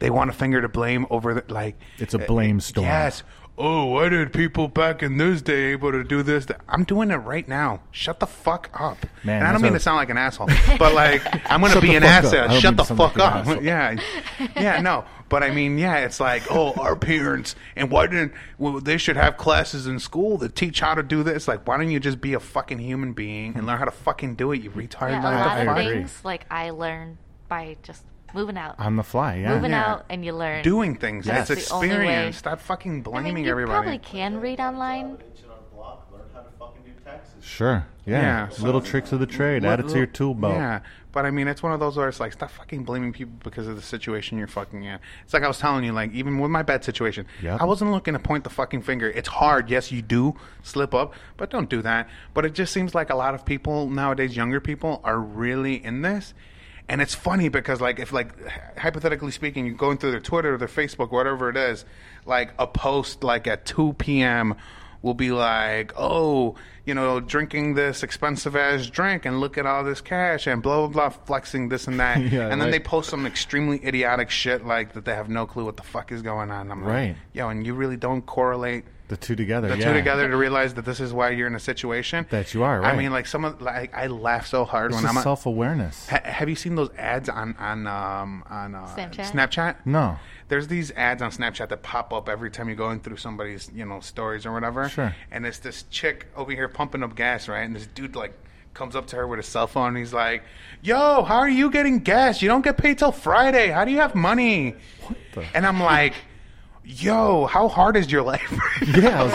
they want a finger to blame over the, like It's a blame storm. Yes. Oh, why did people back in this day able to do this? I'm doing it right now. Shut the fuck up. Man, and I don't that's mean a- to sound like an asshole, but like I'm gonna Shut be the an fuck up. asshole. I don't Shut mean the to sound fuck like an up. asshole. Yeah, yeah, no. But I mean, yeah, it's like, oh, our parents, and why didn't well, they should have classes in school that teach how to do this? Like, why don't you just be a fucking human being and learn how to fucking do it? You retarded. Yeah, a like, lot the of fuck? agree. things like I learned by just moving out, On the fly, yeah. moving Yeah. out, and you learn. Doing things. Yes. It's That's the only way. experience. Stop fucking I blaming mean, you everybody. probably can read online. An inch on a block, learn how to fucking do taxes. Sure. Yeah. Yeah. Little tricks of the trade. Add it to your tool belt. Yeah, but I mean, it's one of those where it's like, stop fucking blaming people because of the situation you're fucking in. It's like I was telling you, like, even with my bad situation, Yep. I wasn't looking to point the fucking finger. It's hard. Yes, you do slip up, but don't do that. But it just seems like a lot of people nowadays, younger people, are really in this. And it's funny because, like, if, like, hypothetically speaking, you're going through their Twitter or their Facebook, whatever it is, like, a post, like, at two p.m., will be like, oh, you know, drinking this expensive ass drink and look at all this cash and blah, blah, blah, flexing this and that. Yeah, and then right. they post some extremely idiotic shit like that they have no clue what the fuck is going on. I'm Right. like, yo, and you really don't correlate The two together. the yeah. two together to realize that this is why you're in a situation. That you are, I right. mean, like, some of, like, I laugh so hard It's when just I'm on- self-awareness. Ha- have you seen those ads on on um, on uh, Snapchat? Snapchat? No. There's these ads on Snapchat that pop up every time you're going through somebody's, you know, stories or whatever. Sure. And it's this chick over here pumping up gas, right? And this dude like comes up to her with a cell phone and he's like, "Yo, how are you getting gas? You don't get paid till Friday. How do you have money?" What the? And I'm like, "Yo, how hard is your life?" Yeah, I was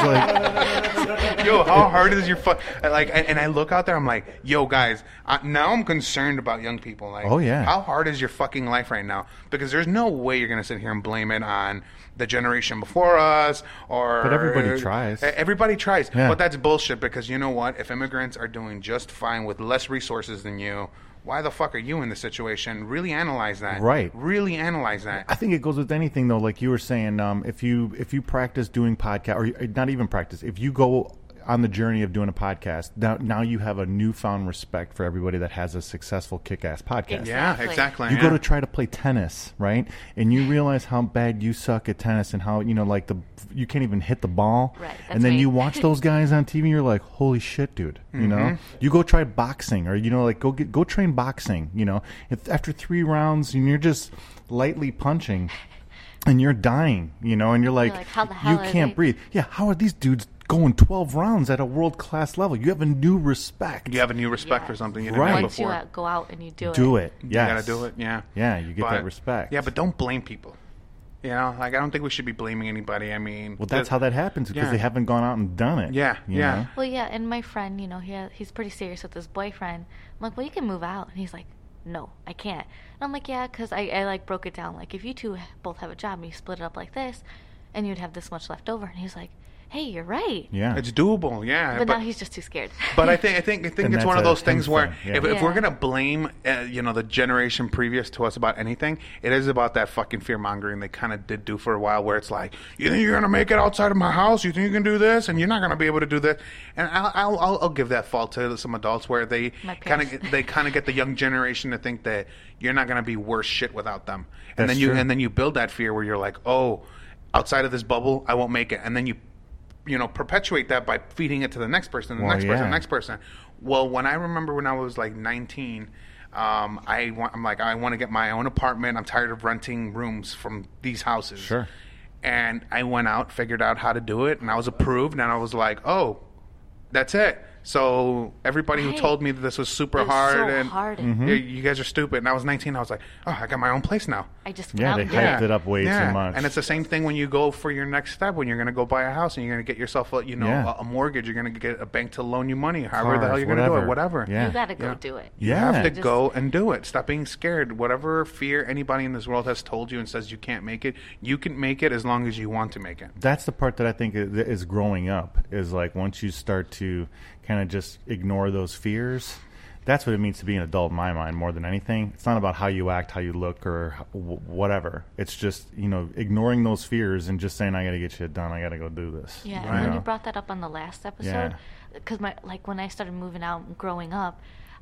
like, Yo, how hard is your fuck? Like, and, and I look out there, I'm like, yo, guys, I, now I'm concerned about young people. Like, Oh, yeah. how hard is your fucking life right now? Because there's no way you're gonna sit here and blame it on the generation before us, or But everybody tries. E- Everybody tries, Yeah. but that's bullshit. Because you know what? If immigrants are doing just fine with less resources than you, why the fuck are you in this situation? Really analyze that. Right. Really analyze that. I think it goes with anything though. Like you were saying, um, if you if you practice doing podcast, or you- not even practice, if you go on the journey of doing a podcast, now now you have a newfound respect for everybody that has a successful kick-ass podcast. Yeah, Exactly. exactly. You yeah. go to try to play tennis, right? And you realize how bad you suck at tennis and how, you know, like the you can't even hit the ball. Right, that's and then me. you watch those guys on T V and you're like, holy shit, dude. You know? Mm-hmm. You go try boxing or, you know, like go get, go train boxing, you know. If after three rounds and you're just lightly punching and you're dying, you know, and you're like, like, how the hell you are can't they- breathe. Yeah, how are these dudes going twelve rounds at a world class level? You have a new respect. You have a new respect Yeah. for something you didn't Right. have Once you before. uh, go out and you do it. Do it. You Yes. gotta do it. Yeah. Yeah, you get But- that respect. Yeah, but don't blame people. You know, like, I don't think we should be blaming anybody. I mean, Well, that's the- how that happens because Yeah. they haven't gone out and done it. Yeah, you yeah. know? Well, yeah, and my friend, you know, he ha- he's pretty serious with his boyfriend. I'm like, well, you can move out. And he's like, no, I can't. And I'm like, yeah, because I, I, like, broke it down. Like, if you two both have a job and you split it up like this, and you'd have this much left over. And he's like, hey, you're right. Yeah. It's doable. Yeah, But, now he's just too scared. But I think I think I think And it's that's one of a those things him where thing, yeah. if, if we're Yeah. gonna blame uh, you know the generation previous to us about anything, it is about that fucking fear mongering they kind of did do for a while, where it's like, you think you're gonna make it outside of my house? You think you can do this, and you're not gonna be able to do this? And I'll I'll, I'll, I'll give that fault to some adults where they My kind of parents. they kind of get the young generation to think that you're not gonna be worse shit without them, and That's then you true. and then you build that fear where you're like, oh, outside of this bubble, I won't make it, and then you you know, perpetuate that by feeding it to the next person, the Well, next person, yeah. the next person. Well, when I remember when I was like nineteen, um, I want, I'm like, I want to get my own apartment. I'm tired of renting rooms from these houses. Sure. And I went out, figured out how to do it, and I was approved. And I was like, oh, that's it. So everybody who Right. told me that this was super It was hard so and hard. Mm-hmm. "Yeah, you guys are stupid, and I was nineteen, I was like, oh, I got my own place now. I just went Yeah, out they and did hyped it. it up way Yeah. too much. And it's the same thing when you go for your next step, when you're going to go buy a house and you're going to get yourself a, you know, Yeah. a, a mortgage. You're going to get a bank to loan you money, however the hell Cars, you're going to do it, whatever. whatever. Yeah. You gotta go Yeah. do it. You Yeah. have to Just- go and do it. Stop being scared. Whatever fear anybody in this world has told you and says you can't make it, you can make it as long as you want to make it. That's the part that I think is, is growing up, is like once you start to kind of just ignore those fears. That's what it means to be an adult in my mind more than anything. It's not about how you act, how you look, or h- w- whatever. It's just, you know, ignoring those fears and just saying, I got to get shit done. I got to go do this. Yeah, You and when know? you brought that up on the last episode, because my like when I started moving out and growing up,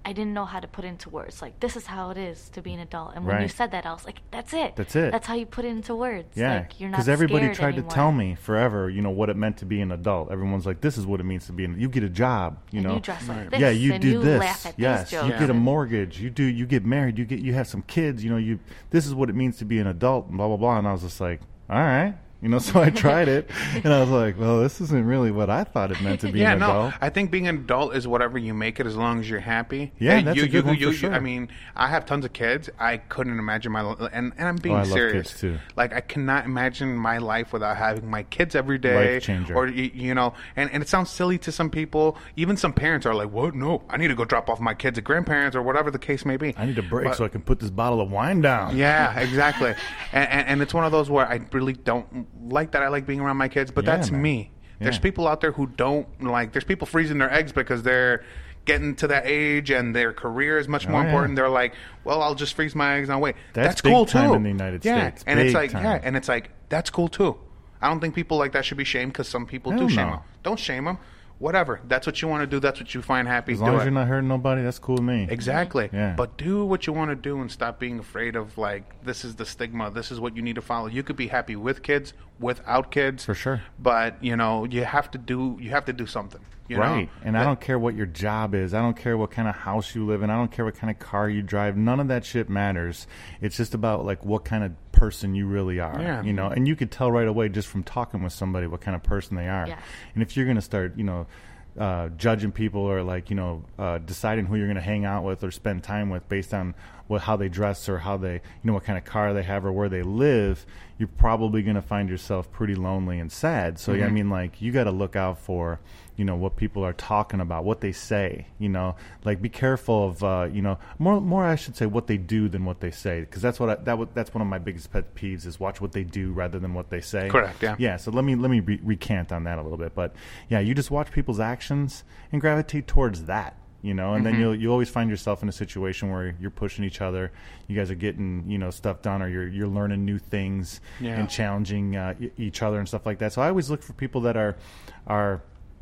I didn't know how to put into words. Like, this is how it is to be an adult. And when you Right. said that, I was like, that's it. That's it. That's how you put it into words. Yeah, Like, you're not because everybody scared tried anymore. to tell me forever, you know, what it meant to be an adult. Everyone's like, "This is what it means to be an. You get a job, you And know. you dress like this. yeah, you and do you this. laugh at yes, these jokes. you get a and- mortgage. You do. You get married. You get. You have some kids. You know. You. This is what it means to be an adult. And blah blah blah. And I was just like, all right. You know, so I tried it, and I was like, well, this isn't really what I thought it meant to be Yeah, an no. adult. I think being an adult is whatever you make it, as long as you're happy. Yeah, Uh, that's you, a good you, one you, for you- sure. I mean, I have tons of kids. I couldn't imagine my li- and and I'm being Oh, I love serious kids, too. Like, I cannot imagine my life without having my kids every day. Life changer. Or you, you know, and and it sounds silly to some people. Even some parents are like, "What? No, I need to go drop off my kids at grandparents or whatever the case may be." I need a break But- so I can put this bottle of wine down. Yeah, exactly. and, and and it's one of those where I really don't like that. I like being around my kids, but Yeah, that's man. me. There's Yeah. people out there who don't like. There's people freezing their eggs because they're getting to that age and their career is much more Oh, yeah. important. They're like, well, I'll just freeze my eggs and I'll wait. That's That's, big cool time too in the United yeah. States. And it's Big like, time. yeah, and it's like that's cool too. I don't think people like that should be shamed because some people Hell do shame no. them. Don't shame them. Whatever. That's what you want to do. That's what you find happy. As do long as it. you're not hurting nobody, that's cool with me. Exactly. Yeah. But do what you want to do and stop being afraid of, like, this is the stigma. This is what you need to follow. You could be happy with kids, without kids. For sure. But, you know, you have to do you have to do something. You Right. know? And I That- don't care what your job is. I don't care what kind of house you live in. I don't care what kind of car you drive. None of that shit matters. It's just about like what kind of person you really are. Yeah. You know, and you could tell right away just from talking with somebody what kind of person they are. Yes. And if you're going to start, you know, uh, judging people or like, you know, uh, deciding who you're going to hang out with or spend time with based on what how they dress or how they, you know, what kind of car they have or where they live, you're probably going to find yourself pretty lonely and sad. So, yeah, I mean, like, you got to look out for, you know, what people are talking about, what they say, you know, like be careful of, uh, you know, more, more, I should say what they do than what they say. Because that's what I, that w- that's one of my biggest pet peeves is watch what they do rather than what they say. Correct, yeah. Yeah. So let me, let me re- recant on that a little bit. But yeah, you just watch people's actions and gravitate towards that. You know, and Mm-hmm. then you'll you always find yourself in a situation where you're pushing each other. You guys are getting, you know, stuff done, or you're you're learning new things Yeah. and challenging uh, e- each other and stuff like that. So I always look for people that are are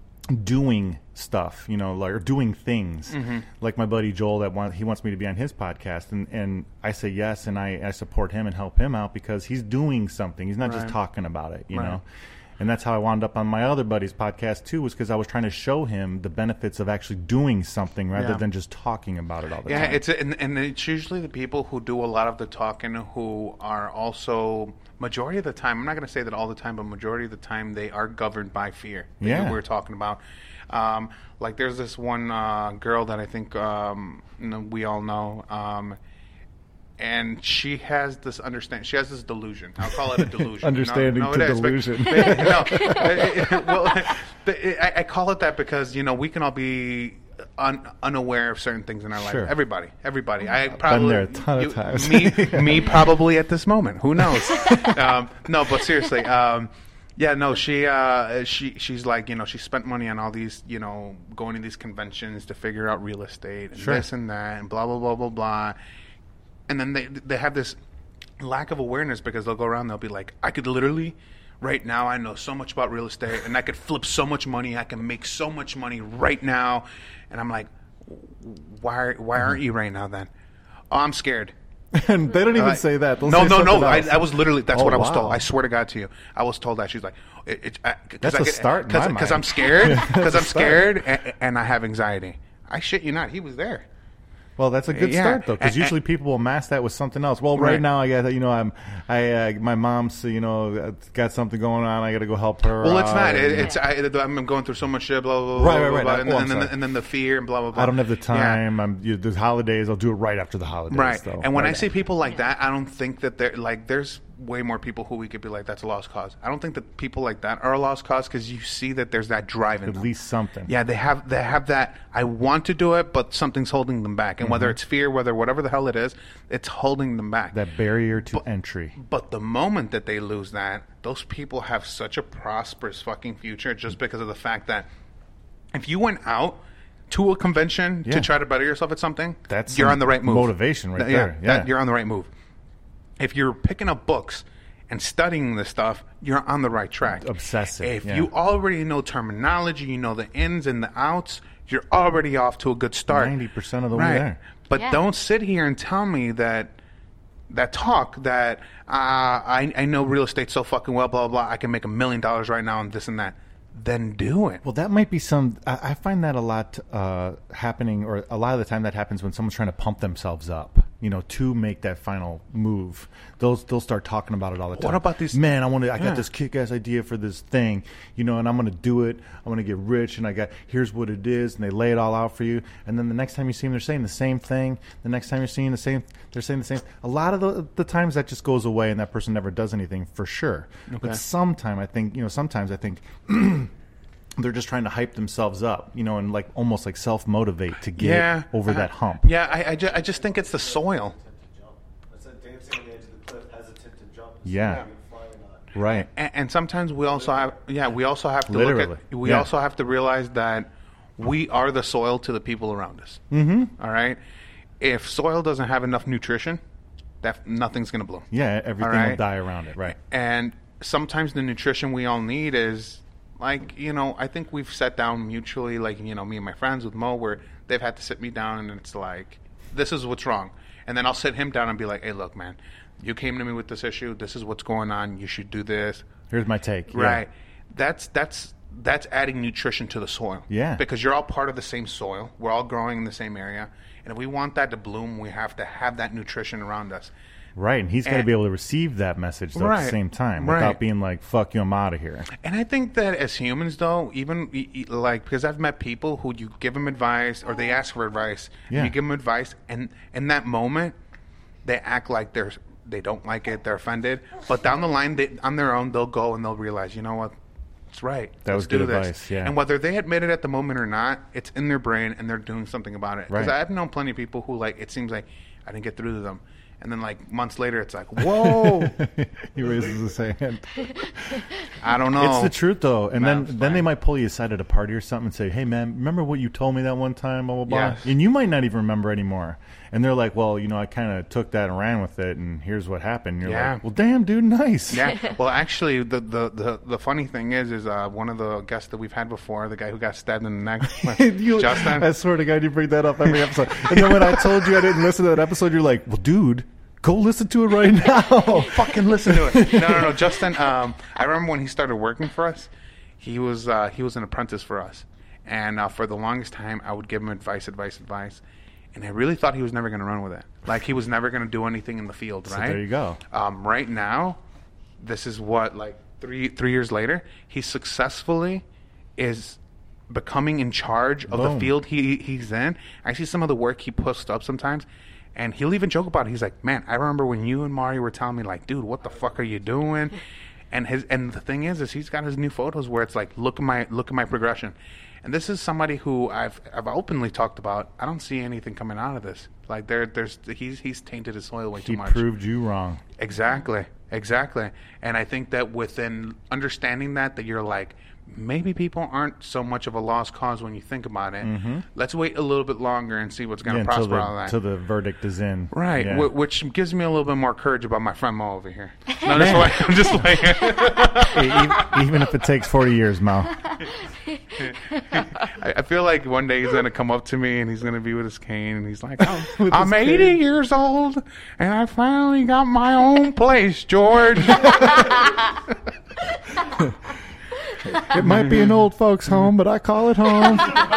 doing stuff, you know, like or doing things. Mm-hmm. Like my buddy Joel, that want, he wants me to be on his podcast, and and I say yes, and I I support him and help him out because he's doing something. He's not Right. just talking about it, you Right. know. And that's how I wound up on my other buddy's podcast too, was because I was trying to show him the benefits of actually doing something rather Yeah. than just talking about it all the Yeah, time. it's and, and it's usually the people who do a lot of the talking who are also majority of the time. I'm not going to say that all the time, but majority of the time they are governed by fear. That Yeah. we were talking about. Um, like there's this one uh, girl that I think um, you know, we all know. Um, and she has this understand. She has this delusion. I'll call it a delusion. Understanding no, no, to it is, but- delusion. no, it- it- well, but it- I, I call it that because you know we can all be un, unaware of certain things in our Sure. life. Everybody, everybody. I probably there a ton of times. Me, me probably at this moment. Who knows? um, no, but seriously. Um, yeah, no, she uh, she she's like, you know, she spent money on all these, you know, going to these conventions to figure out real estate and Sure. this and that and blah blah blah blah blah. And then they they have this lack of awareness because they'll go around, they'll be like, I could literally right now, I know so much about real estate and I could flip so much money, I can make so much money right now. And I'm like, why why aren't you right now then? Oh, I'm scared. And they don't even Uh, say that. They'll no, say no, no. something I, else. I was literally. That's Oh, what I was wow. told. I swear to God to you, I was told that. She's like, it, it, I, cause That's I a get- start in Cause, my Because mind. I'm scared. Because a I'm start. scared, and, and I have anxiety. I shit you not. He was there. Well, that's a good Yeah. start though, because And- usually people will mask that with something else. Well, right, Right. now I got you know I'm I uh, my mom's you know got something going on. I got to go help her. Well, it's out, not. and- It, it's. I, I'm going through so much shit. Blah blah blah. Right, blah, right, blah, right. blah, and, Oh, I'm and, then, sorry. and then the fear and blah blah blah. I don't have the Yeah. time. I'm you, the holidays. I'll do it right after the holidays. Right. Though. And when Right. I see people like that, I don't think that they're like. There's way more people who we could be like, that's a lost cause. I don't think that people like that are a lost cause because you see that there's that drive in at them. least something. Yeah, they have they have that. I want to do it, but something's holding them back. And whether it's fear, whether whatever the hell it is, it's holding them back. that barrier to entry. But the moment that they lose that, those people have such a prosperous fucking future just because of the fact that if you went out to a convention Yeah. to try to better yourself at something, That's you're some on the right move. motivation right That- there. Yeah, that- Yeah. you're on the right move. If you're picking up books and studying this stuff, you're on the right track. Obsessive, If yeah. you already know terminology, you know the ins and the outs, you're already off to a good start. ninety percent of the right. way there. But Yeah. don't sit here and tell me that that talk that uh, I, I know real estate so fucking well, blah, blah, blah. I can make a million dollars right now and this and that. Then do it. Well, that might be some. I, I find that a lot uh, happening, or a lot of the time that happens when someone's trying to pump themselves up, you know, to make that final move. They'll they'll start talking about it all the time. What about these- Man, I want to. I Yeah. got this kick-ass idea for this thing, you know, and I'm going to do it. I'm going to get rich, and I got here's what it is, and they lay it all out for you. And then the next time you see them, they're saying the same thing. The next time you're seeing the same, they're saying the same. A lot of the the times that just goes away, and that person never does anything for sure. Okay. But sometime I think, you know, sometimes I think. They're just trying to hype themselves up, you know, and like almost like self-motivate to get Yeah. over uh, that hump. Yeah, I, I, ju- I just think it's the soil. To jump. That's that dancing on the edge of the cliff, hesitant to jump. Yeah. You can fly or not. Right. And, and sometimes we also have, yeah, we also have to Literally. look at, we Yeah. also have to realize that we are the soil to the people around us. Mm-hmm. All right. If soil doesn't have enough nutrition, that nothing's going to bloom. Yeah, everything All right. will die around it. Right. And sometimes the nutrition we all need is like, you know, I think we've sat down mutually, like, you know, me and my friends with Mo, where they've had to sit me down and it's like, this is what's wrong. And then I'll sit him down and be like, hey, look, man, you came to me with this issue. This is what's going on. You should do this. Here's my take. Yeah. Right. That's that's that's adding nutrition to the soil. Yeah. Because you're all part of the same soil. We're all growing in the same area. And if we want that to bloom, we have to have that nutrition around us. Right. And he's got to And- be able to receive that message though, at Right. the same time Right. without being like, fuck you, I'm out of here. And I think that as humans, though, even y- y- like because I've met people who you give them advice or they ask for advice, Yeah. and you give them advice, and in that moment, they act like they're they don't like it, they're offended. But down the line, they, on their own, they'll go and they'll realize, you know what, it's right. That Let's was good do this. advice, yeah. And whether they admit it at the moment or not, it's in their brain and they're doing something about it. Because Right. I've known plenty of people who like it seems like I didn't get through to them. And then, like, months later, it's like, whoa, He raises his hand. I don't know. It's the truth, though. And No, then, it's then they fine. might pull you aside at a party or something and say, hey, man, remember what you told me that one time, blah, blah, blah. Yes. And you might not even remember anymore. And they're like, well, you know, I kind of took that and ran with it, and here's what happened. You're Yeah. like, well, damn, dude, nice. Yeah. Well, actually, the, the, the, the funny thing is, is uh, one of the guests that we've had before, the guy who got stabbed in the neck, You- Justin. I swear to God, you bring that up every episode. And then when I told you I didn't listen to that episode, you're like, well, dude, go listen to it right now. Fucking listen to it. No, no, no. Justin, um, I remember when he started working for us, he was uh, he was an apprentice for us. And uh, for the longest time, I would give him advice, advice, advice. And I really thought he was never going to run with it. Like, he was never going to do anything in the field, So right? there you go. Um, right now, this is what, like, three three years later, he successfully is becoming in charge of Boom. the field he he's in. I see some of the work he posts up sometimes, and he'll even joke about it. He's like, man, I remember when you and Mario were telling me, like, dude, what the fuck are you doing? And his and the thing is, is he's got his new photos where it's like, look at my look at my progression. And this is somebody who I've I've openly talked about. I don't see anything coming out of this. Like there there's he's he's tainted his soil way too He much. proved you wrong. Exactly, exactly. And I think that within understanding that, that you're like, maybe people aren't so much of a lost cause when you think about it. Mm-hmm. Let's wait a little bit longer and see what's going to Yeah, until prosper the, out of that. till the verdict is in. Right, Yeah. wh- which gives me a little bit more courage about my friend Mo over here. No, just like, I'm just like, even, even if it takes forty years, Mal. I, I feel like one day he's going to come up to me and he's going to be with his cane and he's like, oh, With I'm his eighty cane. years old and I finally got my own place, George. It might be an old folks' home, but I call it home.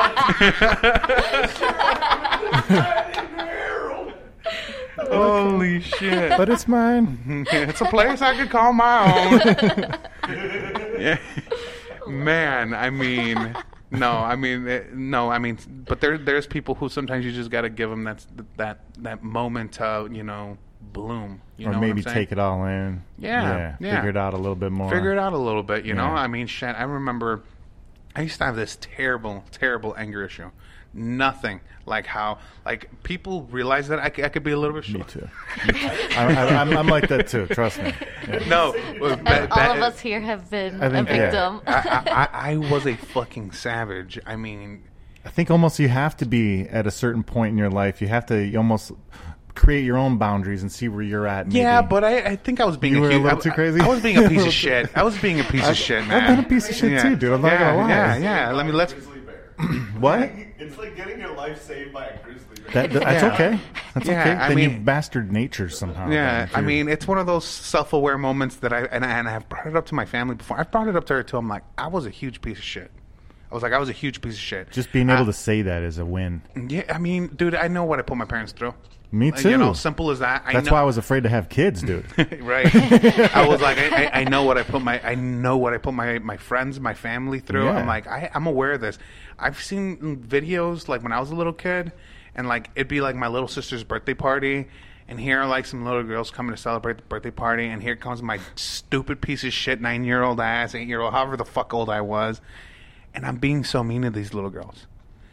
Holy shit. But it's mine. It's a place I could call my own. Yeah. Man, I mean, no, I mean, eh, no, I mean, but there, there's people who sometimes you just got to give them that, that, that moment to, you know, bloom. You Or know maybe what I'm saying? take it all in. Yeah, yeah. Figure it out a little bit more. Figure it out a little bit, you know? Yeah. I mean, shit, I remember I used to have this terrible, terrible anger issue. Nothing like how, like, people realize that I, c- I could be a little bit Me short. too. I, I, I'm, I'm like that too. Trust me. Yeah. No. well, And that- all that- of us here have been I think- a yeah. victim. I, I, I I was a fucking savage. I mean, I think almost you have to be at a certain point in your life. You have to you almost create your own boundaries and see where you're at. Maybe. yeah, but I, I think I was being You a, were a huge, little I, too crazy? I, I was being a piece of shit. I was being a piece of I've- shit, I've man. been a piece of shit too, dude. I'm not yeah, gonna lie. Yeah, yeah. Let me let's. Grizzly bear. What? It's like getting your life saved by a grizzly bear. That, that's Yeah. okay. That's Yeah, okay. I then you mean- bastard nature somehow. Yeah, then, if I you're- mean, it's one of those self-aware moments that I and, I and I've brought it up to my family before. I've brought it up to her too. I'm like, I was a huge piece of shit. I was like, I was a huge piece of shit. just being able I- to say that is a win. Yeah, I mean, dude, I know what I put my parents through. Me Like, too. You know, simple as that. I That's know, why I was afraid to have kids, dude. right. I was like, I, I, I know what I put my, I know what I put my, my friends, my family through. Yeah. I'm like, I, I'm aware of this. I've seen videos like when I was a little kid, and like it'd be like my little sister's birthday party, and here are like some little girls coming to celebrate the birthday party, and here comes my stupid piece of shit nine year old ass, eight year old, however the fuck old I was, and I'm being so mean to these little girls,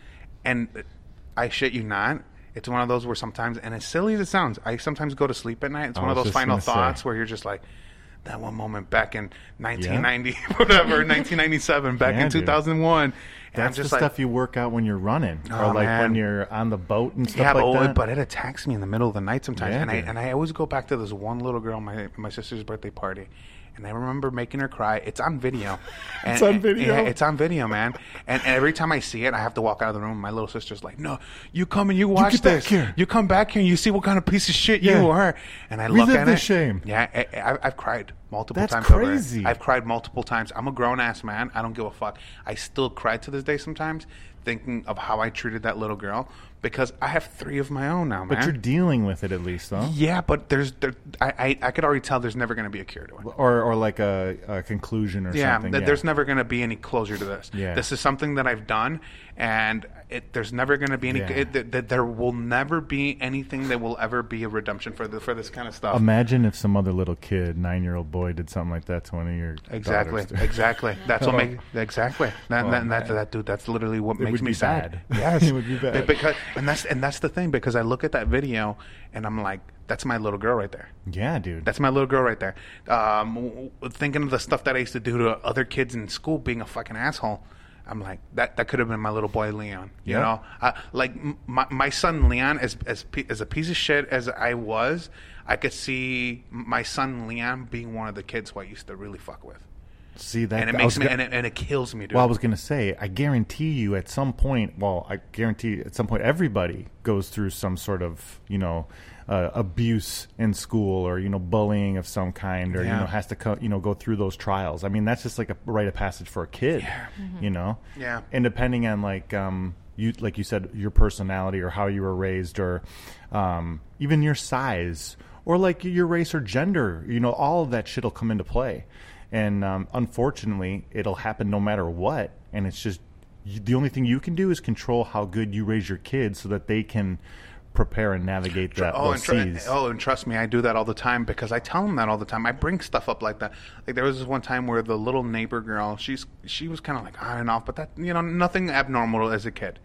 and I shit you not. It's one of those where sometimes, and as silly as it sounds, I sometimes go to sleep at night. It's I one of was those just final gonna say. thoughts where you're just like, that one moment back in nineteen ninety, whatever, nineteen ninety-seven, back Yeah, in dude. two thousand one. And That's I'm just the like, stuff you work out when you're running, Oh, or like man. when you're on the boat and stuff yeah, like but, that. but it attacks me in the middle of the night sometimes. Yeah, and I dude. and I always go back to this one little girl, my my sister's birthday party. And I remember making her cry. It's on video. And, It's on video? Yeah, it's on video, man. And, and every time I see it, I have to walk out of the room. My little sister's like, "No, you come and you watch get back this. here. You come back here and you see what kind of piece of shit Yeah. you are." And I Relive look at the it. shame. Yeah, I, I, I've cried multiple That's times. over it. crazy. I've cried multiple times. I'm a grown ass man. I don't give a fuck. I still cry to this day sometimes, thinking of how I treated that little girl because I have three of my own now, man. But you're dealing with it at least, though. Yeah, but there's there, I, I I could already tell there's never going to be a cure to it. Or or like a, a conclusion or Yeah, something. th- yeah. there's never going to be any closure to this. Yeah. This is something that I've done, and it, there's never going to be any. Yeah. It, th- th- there will never be anything that will ever be a redemption for the, for this kind of stuff. Imagine if some other little kid, nine-year-old boy, did something like that to one of your Exactly, daughters. exactly. That's what Oh. makes exactly that. Oh, that, that, man. that dude. That's literally what It makes would me be sad. bad. Yes, It would be bad. Because and that's and that's the thing because I look at that video and I'm like, that's my little girl right there. Yeah, dude. That's my little girl right there. Um, w- w- thinking of the stuff that I used to do to other kids in school, being a fucking asshole. I'm like that. That could have been my little boy Leon. You Yeah. know, uh, like m- my my son Leon, as as pe- as a piece of shit as I was, I could see my son Leon being one of the kids who I used to really fuck with, See that? and it I makes was me go- and it, and it kills me, dude. Well, I was going to say, I guarantee you at some point, well, I guarantee at some point everybody goes through some sort of, you know, uh, abuse in school or, you know, bullying of some kind or, Yeah. you know, has to, co- you know, go through those trials. I mean, that's just like a rite of passage for a kid, you know? Yeah. And depending on like, um, you, like you said, your personality or how you were raised or um, even your size or like your race or gender, you know, all of that shit will come into play. And um, unfortunately, it'll happen no matter what. And it's just you, the only thing you can do is control how good you raise your kids so that they can prepare and navigate that Oh, those and tr- seas. oh, and trust me, I do that all the time because I tell them that all the time. I bring stuff up like that. Like there was this one time where the little neighbor girl, she's she was kind of like on and off, but that you know nothing abnormal as a kid.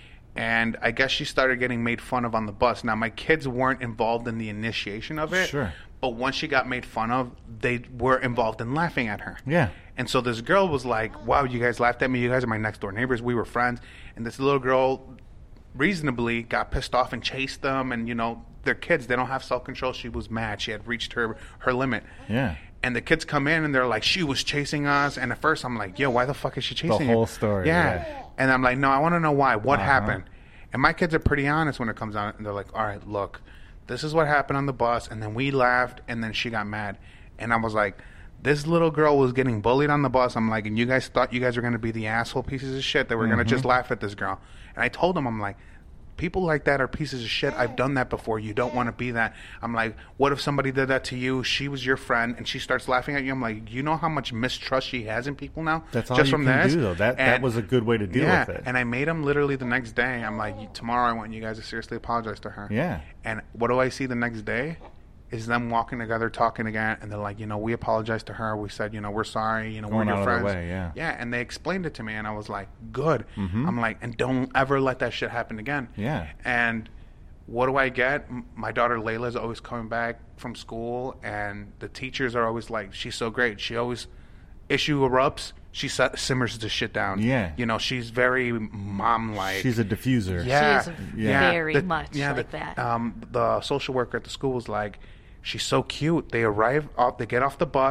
And I guess she started getting made fun of on the bus. Now my kids weren't involved in the initiation of it, Sure. but once she got made fun of, they were involved in laughing at her. Yeah. And so this girl was like, "Wow, you guys laughed at me. You guys are my next door neighbors. We were friends." And this little girl reasonably got pissed off and chased them, and you know they're kids, they don't have self-control. She was mad, she had reached her her limit. Yeah. And the kids come in and they're like, "She was chasing us." And at first I'm like, "Yo, why the fuck is she chasing you?" whole story, yeah. yeah. And I'm like, "No, I want to know why. What Uh-huh. happened?" And my kids are pretty honest when it comes on, and they're like, "All right, look, this is what happened on the bus." And then we laughed, and then she got mad, and I was like, this little girl was getting bullied on the bus. I'm like, and you guys thought you guys were going to be the asshole pieces of shit that were going to just laugh at this girl. And I told them, I'm like, people like that are pieces of shit. I've done that before. You don't want to be that. I'm like, what if somebody did that to you? She was your friend, and she starts laughing at you. I'm like, you know how much mistrust she has in people now? That's all just you from can this? do, though. That that And- was a good way to deal yeah, with it. and I made them literally the next day. I'm like, tomorrow I want you guys to seriously apologize to her. Yeah. And what do I see the next day? Is them walking together, talking again, and they're like, you know, we apologized to her. We said, you know, we're sorry. You know, Going we're out your of their friends. way, yeah. Yeah, and they explained it to me, and I was like, good. Mm-hmm. I'm like, and don't ever let that shit happen again. Yeah. And what do I get? M- My daughter Layla's always coming back from school, and the teachers are always like, she's so great. She always, issue erupts, she s- simmers the shit down. Yeah. You know, she's very mom-like. She's a diffuser. Yeah, She is Yeah. very the- much yeah, like the, that. Um, the social worker at the school was like, she's so cute. They arrive off, they get off the bus, and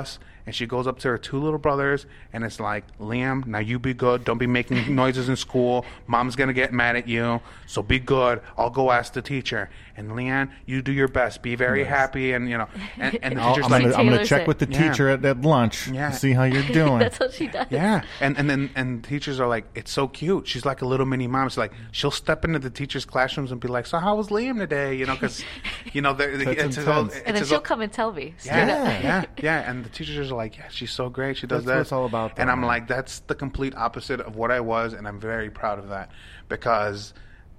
and she goes up to her two little brothers, and it's like, Liam, now you be good. Don't be making noises in school. Mom's going to get mad at you, so be good. I'll go ask the teacher. And Leanne, you do your best. Be very Yes. happy, and, you know, and, and the I'll- teacher's I'm like, gonna, I'm gonna Taylor's check it. with the Yeah. teacher at, at lunch. Yeah. See how you're doing. That's what she does. yeah, and and then and teachers are like, it's so cute. She's like a little mini mom. It's like she'll step into the teachers' classrooms and be like, so how was Liam today? You know, because you know, they're, That's it's his own, intense. it's And then his she'll own- come and tell me. straight Yeah, up. yeah, yeah. And the teachers are like, yeah, she's so great. She does That's what that. it's all about, though, And I'm man. like, that's the complete opposite of what I was, and I'm very proud of that because,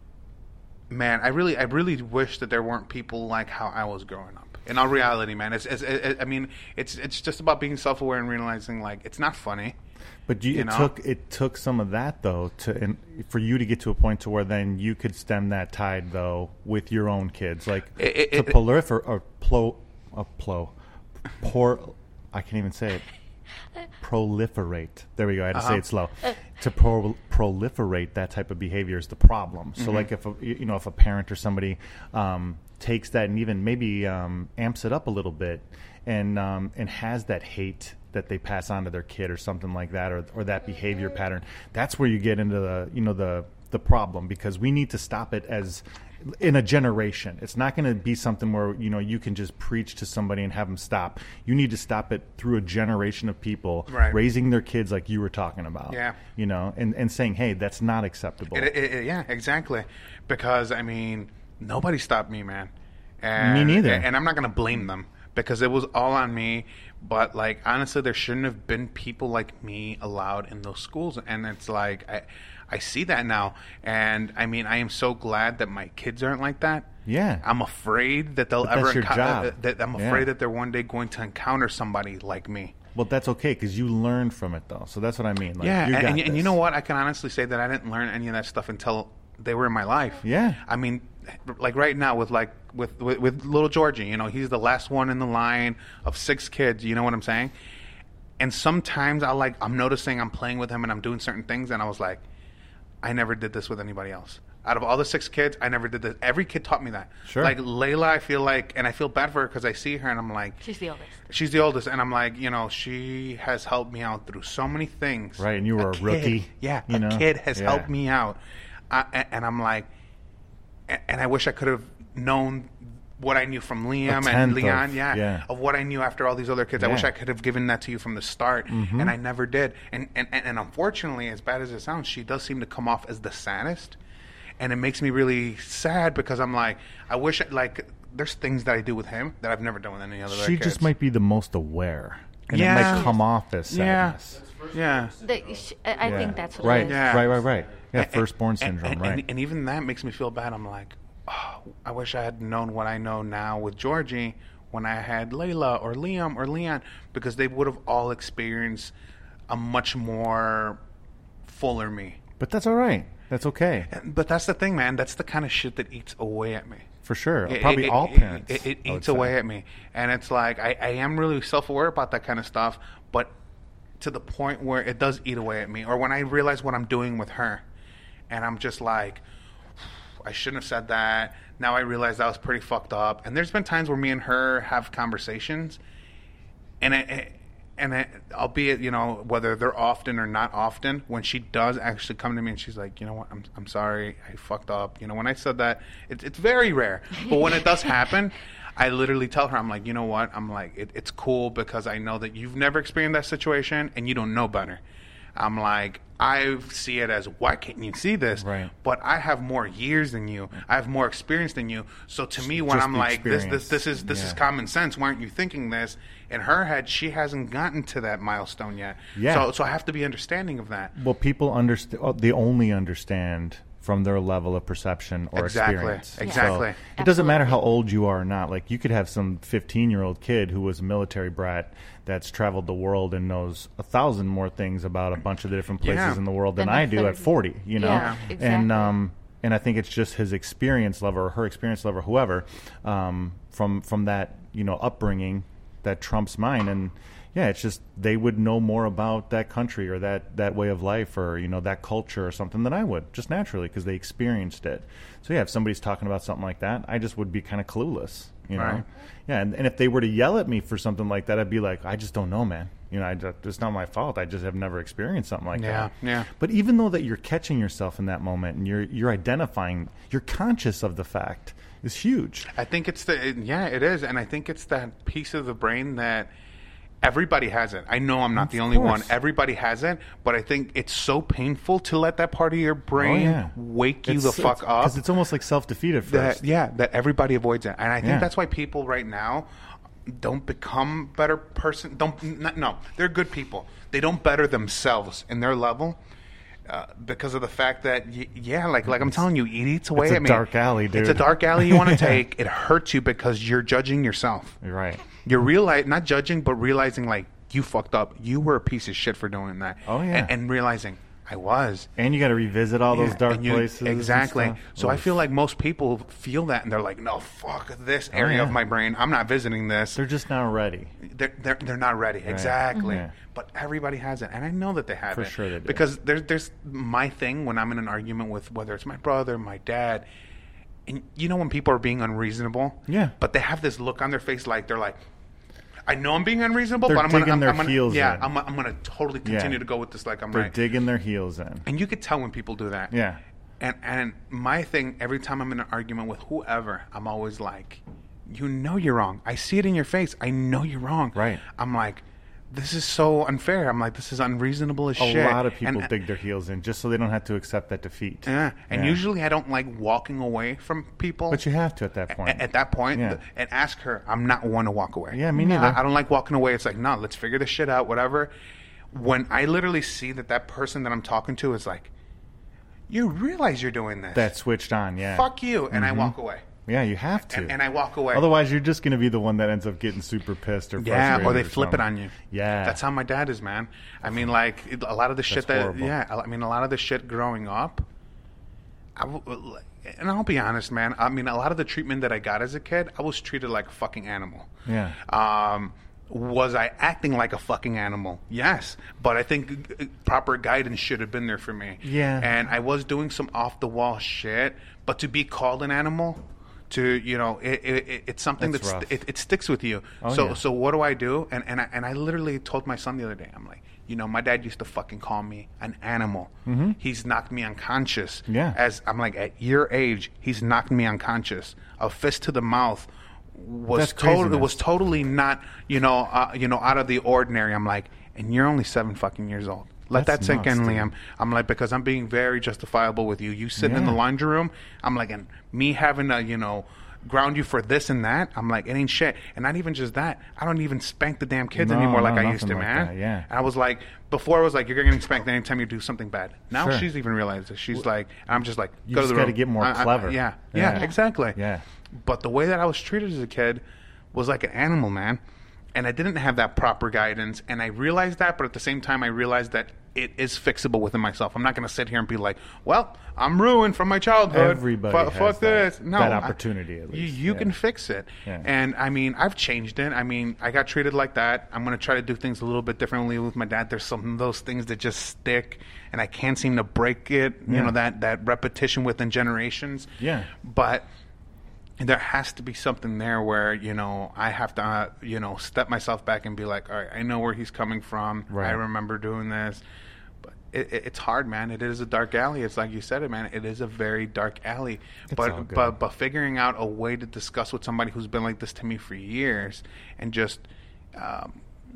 man, I really, I really wish that there weren't people like how I was growing up. In all reality, man, it's, it's it, I mean, it's it's just about being self-aware and realizing like it's not funny. But you, You it know? took it took some of that though to and for you to get to a point to where then you could stem that tide though with your own kids, like It- it- to it- prolifer or plo, uh, plo, por. I can't even say it. Proliferate. There we go. I had to Uh-huh. say it slow. To pro- proliferate that type of behavior is the problem. So, like, if a, you know, if a parent or somebody um, takes that and even maybe um, amps it up a little bit, and um, and has that hate that they pass on to their kid or something like that, or or that behavior pattern, that's where you get into the you know the the problem, because we need to stop it as in a generation. It's not going to be something where you know you can just preach to somebody and have them stop. You need to stop it through a generation of people Right. raising their kids like you were talking about. Yeah. You know, and, and saying, hey, that's not acceptable. It, it, it- yeah, exactly. Because I mean, nobody stopped me, man. And, Me neither. And I'm not gonna blame them because it was all on me. But like, honestly, there shouldn't have been people like me allowed in those schools. And it's like I, I see that now. And I mean, I am so glad that my kids aren't like that. Yeah. I'm afraid that they'll But ever that's your encou- job. uh, that I'm Yeah. afraid that they're one day going to encounter somebody like me. Well, that's okay because you learned from it, though. So that's what I mean. Like, Yeah, you and, got and, and you this. know what? I can honestly say that I didn't learn any of that stuff until they were in my life. Yeah. I mean, like right now with like with, with with little Georgie, you know, he's the last one in the line of six kids. You know what I'm saying? And sometimes I like I'm noticing I'm playing with him and I'm doing certain things, and I was like, I never did this with anybody else. Out of all the six kids, I never did this. Every kid taught me that. Sure. Like Layla, I feel like, and I feel bad for her because I see her and I'm like, She's the oldest. she's the oldest, and I'm like, you know, she has helped me out through so many things. Right, and you were a kid- rookie, Yeah, you a know? kid has Yeah. helped me out, I, and, and I'm like, and, and I wish I could have known what I knew from Liam tenth and of- Leon, yeah, yeah. of what I knew after all these other kids. I wish Yeah. I could have given that to you from the start, Mm-hmm. and I never did. And, and and and unfortunately, as bad as it sounds, she does seem to come off as the saddest. And it makes me really sad because I'm like, I wish, like, there's things that I do with him that I've never done with any other She kids. just might be the most aware. And it Yeah. might come off as Yeah. sadness. Yeah. The, sh- I I Yeah. think that's what right. it is. Yeah. Right, right, right. Yeah, And- firstborn and- syndrome, and, right. And, and even that makes me feel bad. I'm like, oh, I wish I had known what I know now with Georgie when I had Layla or Liam or Leon, because they would have all experienced a much more fuller me. But that's all right. That's okay. And- But that's the thing, man. That's the kind of shit that eats away at me. For sure. It- Probably it- all it- parents. It, it I would eats say. away at me, and it's like I, I am really self-aware about that kind of stuff, but to the point where it does eat away at me, or when I realize what I'm doing with her, and I'm just like, I shouldn't have said that. Now I realize that was pretty fucked up. And there's been times where me and her have conversations, and it, and it, albeit, you know, whether they're often or not often, when she does actually come to me and she's like, you know what, I'm I'm sorry, I fucked up. You know, when I said that, it, it's very rare. But when it does happen, I literally tell her, I'm like, you know what, I'm like, it, it's cool because I know that you've never experienced that situation and you don't know better. I'm like, I see it as, why can't you see this? Right. But I have more years than you. I have more experience than you. So to me, when Just I'm the like, this, this, experience. this is this is Yeah. common sense. Why aren't you thinking this? In her head, she hasn't gotten to that milestone yet. Yeah. So so I have to be understanding of that. Well, people understand. They only understand from their level of perception or Exactly. experience. Exactly. So it doesn't matter how Absolutely. old you are or not. Like, you could have some fifteen-year-old kid who was a military brat that's traveled the world and knows a thousand more things about a bunch of the different places Yeah. in the world than Than I a do at third. forty. You know, Yeah, and exactly. um, and I think it's just his experience level or her experience level, whoever, um, from from that you know upbringing that trumps mine. And yeah, it's just they would know more about that country or that, that way of life or, you know, that culture or something than I would, just naturally, because they experienced it. So, yeah, if somebody's talking about something like that, I just would be kind of clueless, you know? Right. Yeah, and, and if they were to yell at me for something like that, I'd be like, I just don't know, man. You know, I just, it's not my fault. I just have never experienced something like Yeah, that. yeah. But even though that you're catching yourself in that moment and you're you're identifying, you're conscious of the fact, is huge. I think it's the it, yeah, it is, and I think it's that piece of the brain that everybody has it. I know I'm not Of the only course. one. Everybody has it, but I think it's so painful to let that part of your brain Oh, yeah. wake you It's- the fuck it's, up. Because it's almost like self-defeat at That, first. yeah, that everybody avoids it, and I think Yeah. that's why people right now don't become better person. Don't n- no, they're good people. They don't better themselves in their level. Uh, because of the fact that, y- yeah, like like I'm telling you, it eats away It's a at me. dark alley, dude. It's a dark alley you want to take. It hurts you because you're judging yourself. You're right. You're realize not judging, but realizing like you fucked up. You were a piece of shit for doing that. Oh, yeah. and, and realizing I was. And you got to revisit all those Yeah, dark and you- places. and Exactly. stuff. So I Oof. feel like most people feel that, and they're like, "No, fuck this area yeah. of my brain. I'm not visiting this." They're just not ready. They're they're, they're not ready. Exactly. Yeah. But everybody has it, and I know that they have For it. sure they do. Because there's there's my thing when I'm in an argument with whether it's my brother, my dad, and you know when people are being unreasonable. Yeah. But they have this look on their face like they're like, I know I'm being unreasonable, They're but I'm gonna, digging I'm, their I'm gonna, heels yeah, in. I'm, I'm gonna totally continue Yeah. to go with this like I'm They're right. digging their heels in. And you could tell when people do that. Yeah. And and my thing, every time I'm in an argument with whoever, I'm always like, you know you're wrong. I see it in your face. I know you're wrong. Right. I'm like, this is so unfair. I'm like, this is unreasonable as A shit. lot of people and, dig their heels in just so they don't have to accept that defeat. Yeah. And Yeah. usually I don't like walking away from people. But you have to at that A- point. At that point, Yeah. th- and ask her, I'm not one to walk away. Yeah, me neither. I, I don't like walking away. It's like, no, let's figure this shit out, whatever. When I literally see that that person that I'm talking to is like, you realize you're doing this. That switched on, yeah. Fuck you. And I walk away. Yeah, you have to. And, and I walk away. Otherwise, you're just going to be the one that ends up getting super pissed or Yeah, frustrated. or they flip it something. on you. Yeah. That's how my dad is, man. I mean, like, it- a lot of the shit That's that, horrible. yeah, I mean, a lot of the shit growing up, I w- and I'll be honest, man, I mean, a lot of the treatment that I got as a kid, I was treated like a fucking animal. Yeah. Um, was I acting like a fucking animal? Yes. But I think uh, proper guidance should have been there for me. Yeah. And I was doing some off-the-wall shit, but to be called an animal, to, you know, it, it, it, it's something That's that's, rough. it, it sticks with you. Oh, so yeah. so what do I do? And and I, and I literally told my son the other day, I'm like, you know, my dad used to fucking call me an animal. Mm-hmm. He's knocked me unconscious. Yeah. As I'm like, at your age, he's knocked me unconscious. A fist to the mouth was That's totally craziness. was totally not, you know, uh, you know, out of the ordinary. I'm like, and you're only seven fucking years old. Let That's that sink nuts, in, dude. Liam. I'm like, because I'm being very justifiable with you. You sitting in the Yeah. laundry room. I'm like, and me having to, you know, ground you for this and that. I'm like, it ain't shit. And not even just that. I don't even spank the damn kids No, anymore like no, I used to, nothing like man. that, yeah. And I was like, before I was like, you're getting spanked anytime you do something bad. Now Sure. she's even realized it. She's like, I'm just like, You go just to the gotta room. get more I- I- clever. yeah, yeah, Yeah. exactly. Yeah. But the way that I was treated as a kid was like an animal, man. And I didn't have that proper guidance. And I realized that, but at the same time, I realized that it is fixable within myself. I'm not going to sit here and be like, well, I'm ruined from my childhood. Everybody Fu- has fuck that- this. No, that I- opportunity, at you- least. You, Yeah. can fix it. Yeah. And I mean, I've changed it. I mean, I got treated like that. I'm going to try to do things a little bit differently with my dad. There's some of those things that just stick, and I can't seem to break it. You Yeah. know, that, that repetition within generations. Yeah. But there has to be something there where, you know, I have to, uh, you know, step myself back and be like, all right, I know where he's coming from. Right. I remember doing this. But it, it, it's hard, man. It is a dark alley. It's like you said it, man. It is a very dark alley. It's all but good. but but figuring out a way to discuss with somebody who's been like this to me for years and just um,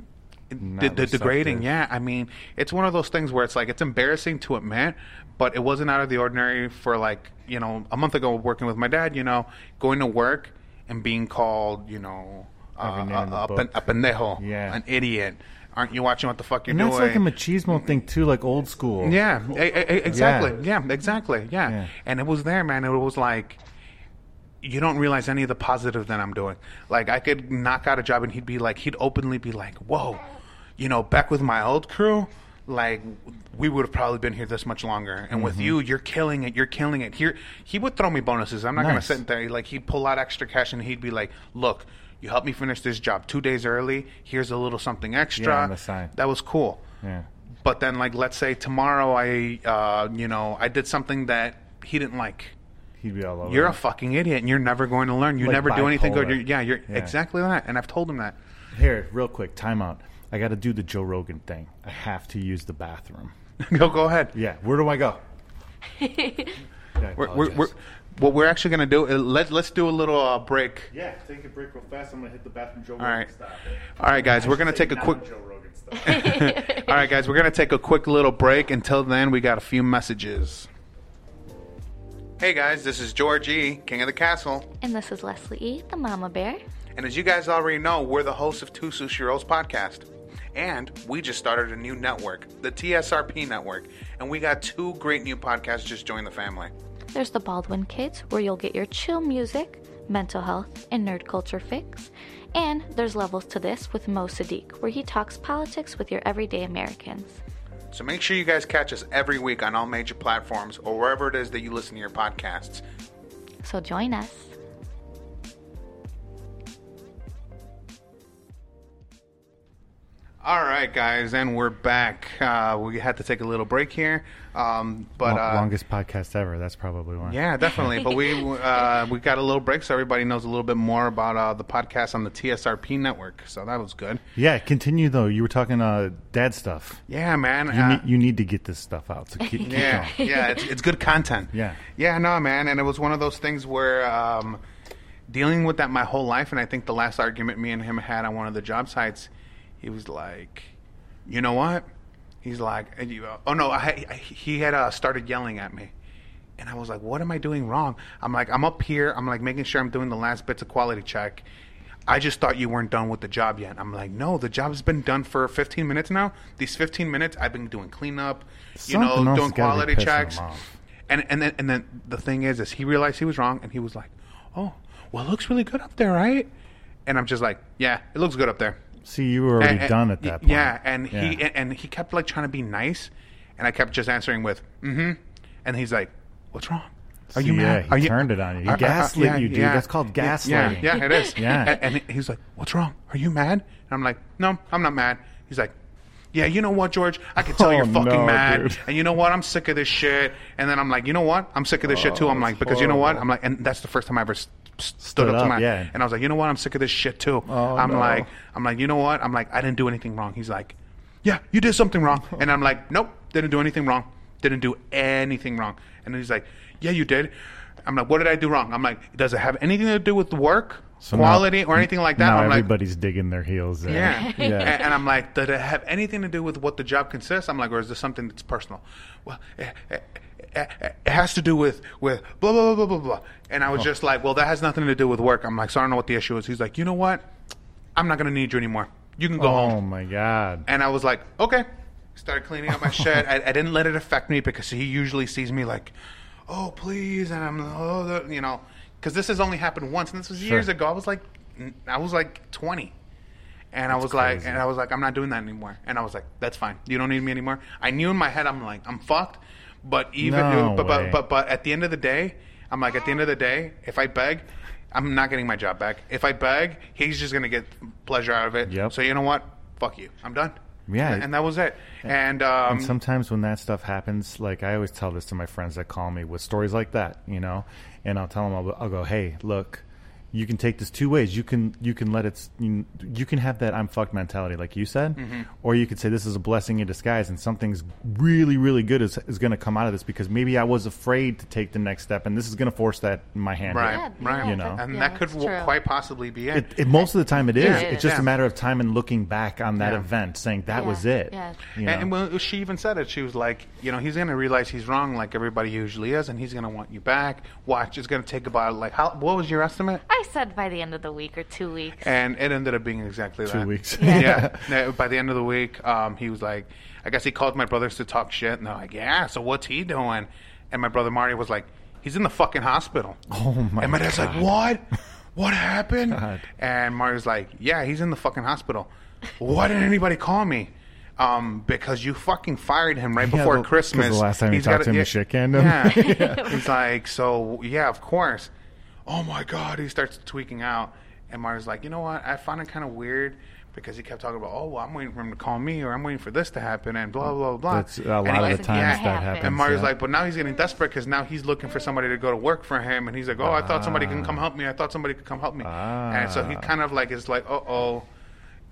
Not the, the degrading. receptive. Yeah, I mean, it's one of those things where it's like it's embarrassing to admit, but it wasn't out of the ordinary for like, you know, a month ago working with my dad, you know, going to work and being called, you know, Every uh, name in the a, a, book. a pendejo, Yeah. an idiot. Aren't you watching what the fuck you're And that's doing? like a machismo thing, too, like old school. Yeah, e- e- exactly. Yeah, exactly. Yeah. Yeah. And it was there, man. It was like, you don't realize any of the positive that I'm doing. Like, I could knock out a job and he'd be like, he'd openly be like, whoa, you know, back with my old crew, like, we would have probably been here this much longer. And with Mm-hmm. you, you're killing it. You're killing it. Here, he would throw me bonuses. I'm not going to Nice. sit there. Like, he'd pull out extra cash and he'd be like, look, you helped me finish this job two days early. Here's a little something extra. Yeah, on the side. That was cool. Yeah. But then, like, let's say tomorrow I, uh, you know, I did something that he didn't like. He'd be all over You're it. a fucking idiot, and you're never going to learn. You Like never do anything good. bipolar. You're, yeah, you're Yeah. exactly that. And I've told him that. Here, real quick, time out. I got to do the Joe Rogan thing. I have to use the bathroom. Go, go ahead. Yeah, where do I go? Yeah, We're, we're, we're, what we're actually going to do, uh, let, let's do a little uh, break. Yeah, take a break real fast. I'm going to hit the bathroom Joe All Rogan right. style. All right, guys, we're going to take a quick... Joe Rogan style. All right, guys, we're going to take a quick little break. Until then, we got a few messages. Hey, guys, this is George E., King of the Castle. And this is Leslie E., the Mama Bear. And as you guys already know, we're the hosts of Two Sushi Rolls podcast. And we just started a new network, the T S R P Network. And we got two great new podcasts just joined the family. There's the Baldwin Kids, where you'll get your chill music, mental health, and nerd culture fix. And there's Levels to This with Mo Sadiq, where he talks politics with your everyday Americans. So make sure you guys catch us every week on all major platforms or wherever it is that you listen to your podcasts. So join us. All right, guys, and we're back. Uh, we had to take a little break here, um, but Long, uh, longest podcast ever. That's probably one. yeah, definitely. But we uh, we got a little break, so everybody knows a little bit more about uh, the podcast on the T S R P network. So that was good. Yeah, continue though. You were talking uh, dad stuff. Yeah, man. You, uh, need, you need to get this stuff out. So keep, keep yeah, going. yeah, it's it's good content. Yeah. yeah, no, man. And it was one of those things where um, dealing with that my whole life, and I think the last argument me and him had on one of the job sites, he was like, you know what? He's like, oh no, I, I, he had uh, started yelling at me. And I was like, what am I doing wrong? I'm like, I'm up here. I'm like making sure I'm doing the last bits of quality check. I just thought you weren't done with the job yet. I'm like, no, the job's been done for fifteen minutes now. These fifteen minutes, I've been doing cleanup, you Something know, else doing has gotta be quality pissing checks. him off. And and then and then the thing is, is he realized he was wrong, and he was like, oh, well, it looks really good up there, right? And I'm just like, yeah, it looks good up there. See, you were already And- and- done at that point. Yeah, and he Yeah. and he kept like trying to be nice, and I kept just answering with mm-hmm, and he's like, "What's wrong? Are you See, mad? yeah, Are he you turned it on you. He are- are- gaslit yeah, you, dude. yeah. That's called Yeah, gaslighting. Yeah, yeah, it is. Yeah. And, and he's like, "What's wrong? Are you mad?" And I'm like, "No, I'm not mad." He's like, yeah, you know what, George? I can tell Oh, you're fucking no, mad. dude. And you know what? I'm sick of this shit. And then I'm like, you know what? I'm sick of this Oh, shit too. I'm like, because you know what? horrible. I'm like, and that's the first time I ever s- s- stood, Stood up to up, my, yeah. and I was like, you know what? I'm sick of this shit too. Oh, I'm no. like, I'm like, you know what? I'm like, I didn't do anything wrong. He's like, yeah, you did something wrong. And I'm like, nope, didn't do anything wrong. Didn't do anything wrong. And then he's like, yeah, you did. I'm like, what did I do wrong? I'm like, does it have anything to do with the work, So quality, now- or anything like that? Now I'm like, everybody's digging their heels there. yeah. yeah. And, and I'm like, did it have anything to do with what the job consists? I'm like, or is this something that's personal? Well, it, it, it, it has to do with, with blah, blah, blah, blah, blah, blah. And I was just like, well, that has nothing to do with work. I'm like, so I don't know what the issue is. He's like, you know what? I'm not going to need you anymore. You can go Oh home. my God. And I was like, okay. Started cleaning up my shit. I, I didn't let it affect me because he usually sees me like, oh, please. And I'm, oh, the, you know, because this has only happened once. And this was years Sure. ago. I was like, I was like twenty. And I was like, crazy. and I was like, I'm not doing that anymore. And I was like, that's fine. You don't need me anymore. I knew in my head, I'm like, I'm fucked. But even, No but, way. but, but, but at the end of the day, I'm like, at the end of the day, if I beg, I'm not getting my job back. If I beg, he's just going to get pleasure out of it. Yep. So you know what? Fuck you. I'm done. Yeah. And, and that was it. And, um, And sometimes when that stuff happens, like I always tell this to my friends that call me with stories like that, you know, and I'll tell them, I'll, I'll go, hey, look, you can take this two ways. You can you can let it, you, you can have that I'm fucked mentality, like you said, Mm-hmm. or you could say this is a blessing in disguise, and something's really really good is is going to come out of this because maybe I was afraid to take the next step, and this is going to force that in my hand. right, Yeah, right. yeah, You know. And yeah, that could that's true. quite possibly be it. It, it, most of the time it is. Yeah, it's just yeah. a matter of time and looking back on that Yeah. event, saying that Yeah, was it. yeah. You know? And, and well, she even said it. She was like, you know, he's going to realize he's wrong like everybody usually is, and he's going to want you back. Watch, it's going to take about, like, how? What was your estimate? I said by the end of the week or two weeks. And it ended up being exactly Two that. weeks. Yeah. Yeah. By the end of the week, um, he was like, I guess he called my brothers to talk shit, and they're like, yeah, so what's he doing? And my brother Mario was like, he's in the fucking hospital. Oh my And my dad's God. like, what? What happened? God. And Mario's like, yeah, he's in the fucking hospital. Why didn't anybody call me? Um, because you fucking fired him right Yeah, before the- 'cause Christmas. the last time you He's talked gotta- to him, you yeah, shit-canned him. Yeah. He's like, so, yeah, of course. Oh, my God. He starts tweaking out. And Mario's like, you know what? I find it kind of weird because he kept talking about, oh, well, I'm waiting for him to call me or I'm waiting for this to happen and blah, blah, blah. That's a lot And he- of the times Yeah. that happens. and Mario's yeah. like, but now he's getting desperate because now he's looking for somebody to go to work for him. And he's like, oh, I thought somebody can come help me. I thought somebody could come help me. Ah. And so he kind of like is like, uh-oh.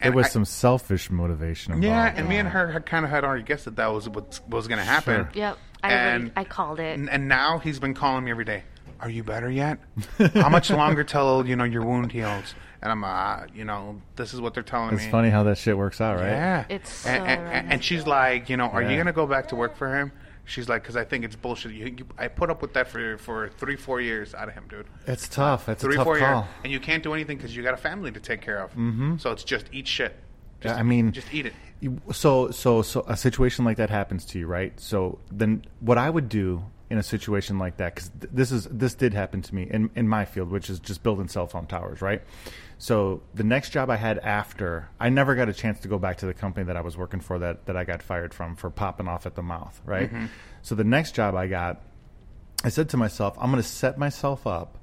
There And was I- some selfish motivation involved. Yeah, and me and Yeah. her had kind of had already guessed that that was what was going to happen. Sure. Yep. I And- already, I called it. And, and now he's been calling me every day. Are you better yet? How much longer till you know your wound heals? And I'm, uh, you know, this is what they're telling It's me. funny how that shit works out, right? Yeah, It's so and, and, ironic. and she's like, you know, are you Yeah. gonna go back to work for him? She's like, because I think it's bullshit. You, you, I put up with that for for three, four years out of him, dude. It's tough. It's Three, a tough four call. years, and you can't do anything because you got a family to take care of. Mm-hmm. So it's just eat shit. Just, I mean, just eat it. You- So, so, so a situation like that happens to you, right? So then, what I would do in a situation like that, because th- this is this did happen to me in in my field, which is just building cell phone towers, right? So the next job I had after, I never got a chance to go back to the company that I was working for that that I got fired from for popping off at the mouth, right? Mm-hmm. So the next job I got, I said to myself, I'm going to set myself up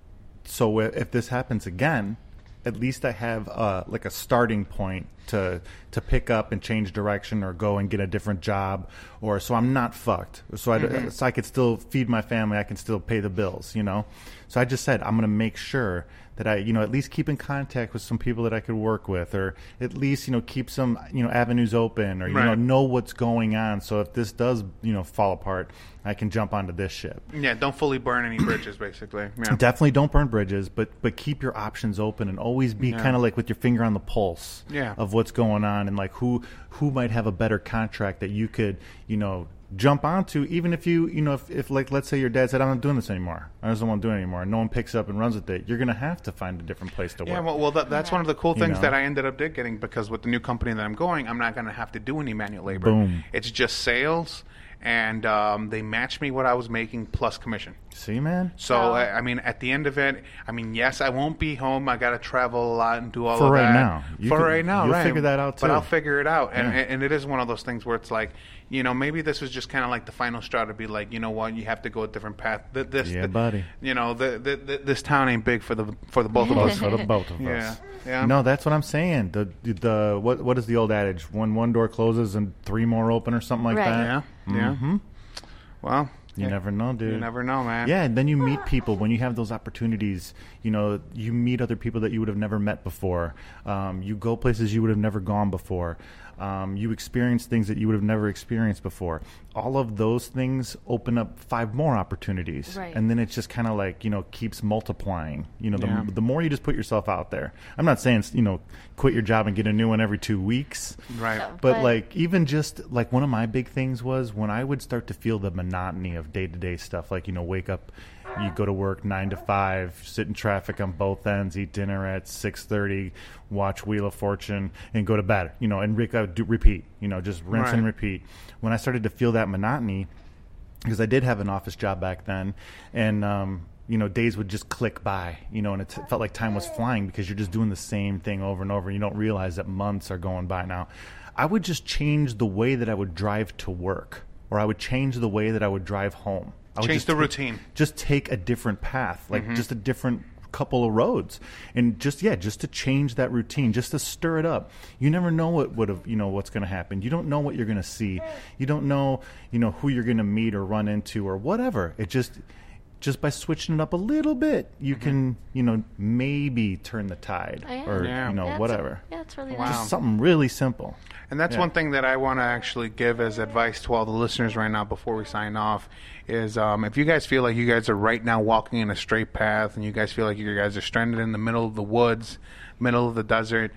so if this happens again, at least I have uh, like a starting point to to pick up and change direction or go and get a different job, or so I'm not fucked. So I Mm-hmm. so I could still feed my family. I can still pay the bills, you know. So I just said I'm going to make sure that I, you know, at least keep in contact with some people that I could work with, or at least, you know, keep some, you know, avenues open, or you know, Right. know what's going on. So if this does, you know, fall apart, I can jump onto this ship. Yeah, don't fully burn any bridges, basically. Yeah. Definitely don't burn bridges, but but keep your options open and always be Yeah. kind of like with your finger on the pulse Yeah. of what's going on and like who who might have a better contract that you could, you know, jump onto, even if you, you know, if, if like, let's say your dad said, I'm not doing this anymore. I just don't want to do it anymore. And no one picks up and runs with it. You're going to have to find a different place to work. Yeah, well, well that, that's one of the cool You things know? that I ended up did getting, because with the new company that I'm going, I'm not going to have to do any manual labor. Boom. It's just sales, and um, they match me what I was making plus commission. See, man? So, Wow. I, I mean, at the end of it, I mean, yes, I won't be home. I got to travel a lot and do all For of right that. now. You For can- right now, you'll right. figure that out, But too. I'll figure it out. And, Yeah. and it is one of those things where it's like, you know, maybe this was just kind of like the final straw to be like, you know what, you have to go a different path. Th- This, Yeah, th- buddy. You know, the, the, the, this town ain't big for the for the both of us. For the both of Yeah, us. yeah. No, that's what I'm saying. The the what what is the old adage? When one door closes and three more open, or something like Right. that. Yeah, yeah. Mm-hmm. Well, You yeah, never know, dude. You never know, man. Yeah, and then you meet people when you have those opportunities. You know, you meet other people that you would have never met before. Um, you go places you would have never gone before. Um, you experience things that you would have never experienced before. All of those things open up five more opportunities, Right. and then it just kind of like, you know, keeps multiplying. You know, the, Yeah. the more you just put yourself out there. I'm not saying, you know, quit your job and get a new one every two weeks. Right. No. But, But- like, even just like one of my big things was when I would start to feel the monotony of day to day stuff, like, you know, wake up, you go to work nine to five, sit in traffic on both ends, eat dinner at six thirty, watch Wheel of Fortune, and go to bed. You know, and re- uh, do, repeat. You know, just rinse and Right. repeat. When I started to feel that monotony, because I did have an office job back then, and um, you know, days would just click by, you know, and it t- felt like time was flying because you're just doing the same thing over and over, and you don't realize that months are going by now. I would just change the way that I would drive to work, or I would change the way that I would drive home. I would Change just the take- routine. Just take a different path, like Mm-hmm. just a different couple of roads, and just yeah, just to change that routine, just to stir it up. You never know what would have, you know, what's going to happen. You don't know what you're going to see. You don't know, you know, who you're going to meet or run into or whatever. It just just by switching it up a little bit, you Mm-hmm. can, you know, maybe turn the tide, Oh, yeah. or Yeah. you know, Yeah, it's- whatever. Yeah, it's really Wow. nice. Just something really simple. And that's Yeah. one thing that I want to actually give as advice to all the listeners right now before we sign off is um, if you guys feel like you guys are right now walking in a straight path and you guys feel like you guys are stranded in the middle of the woods, middle of the desert,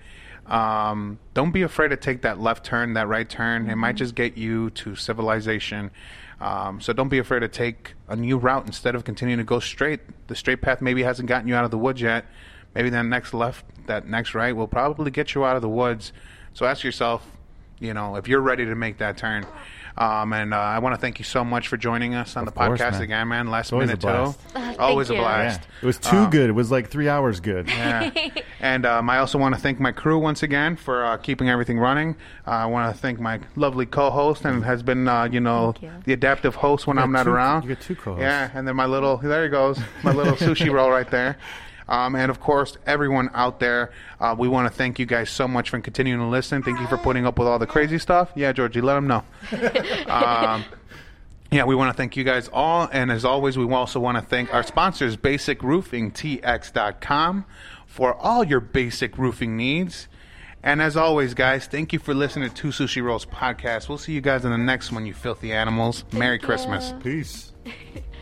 um, don't be afraid to take that left turn, that right turn. It might just get you to civilization. Um, so don't be afraid to take a new route instead of continuing to go straight. The straight path maybe hasn't gotten you out of the woods yet. Maybe that next left, that next right will probably get you out of the woods. So ask yourself, you know, if you're ready to make that turn. Um, and uh, I want to thank you so much for joining us on Of the course, podcast man. again, man. Last always minute a blast. too. Thank Always a you. blast. Yeah. It was too Um, good. It was like three hours good. Yeah. And um, I also want to thank my crew once again for uh, keeping everything running. Uh, I want to thank my lovely co-host and has been, uh, you know, Thank you. the adaptive host when You I'm got not two- around. you got two co-hosts. Yeah, and then my little, there he goes, my little sushi roll right there. Um, and of course, everyone out there, uh, we want to thank you guys so much for continuing to listen. Thank you for putting up with all the crazy stuff. Yeah, Georgie, let them know. um, Yeah, we want to thank you guys all. And as always, we also want to thank our sponsors, basic roofing T X dot com, for all your basic roofing needs. And as always, guys, thank you for listening to Two Sushi Rolls podcast. We'll see you guys in the next one, you filthy animals. Thank Merry you. Christmas. Peace.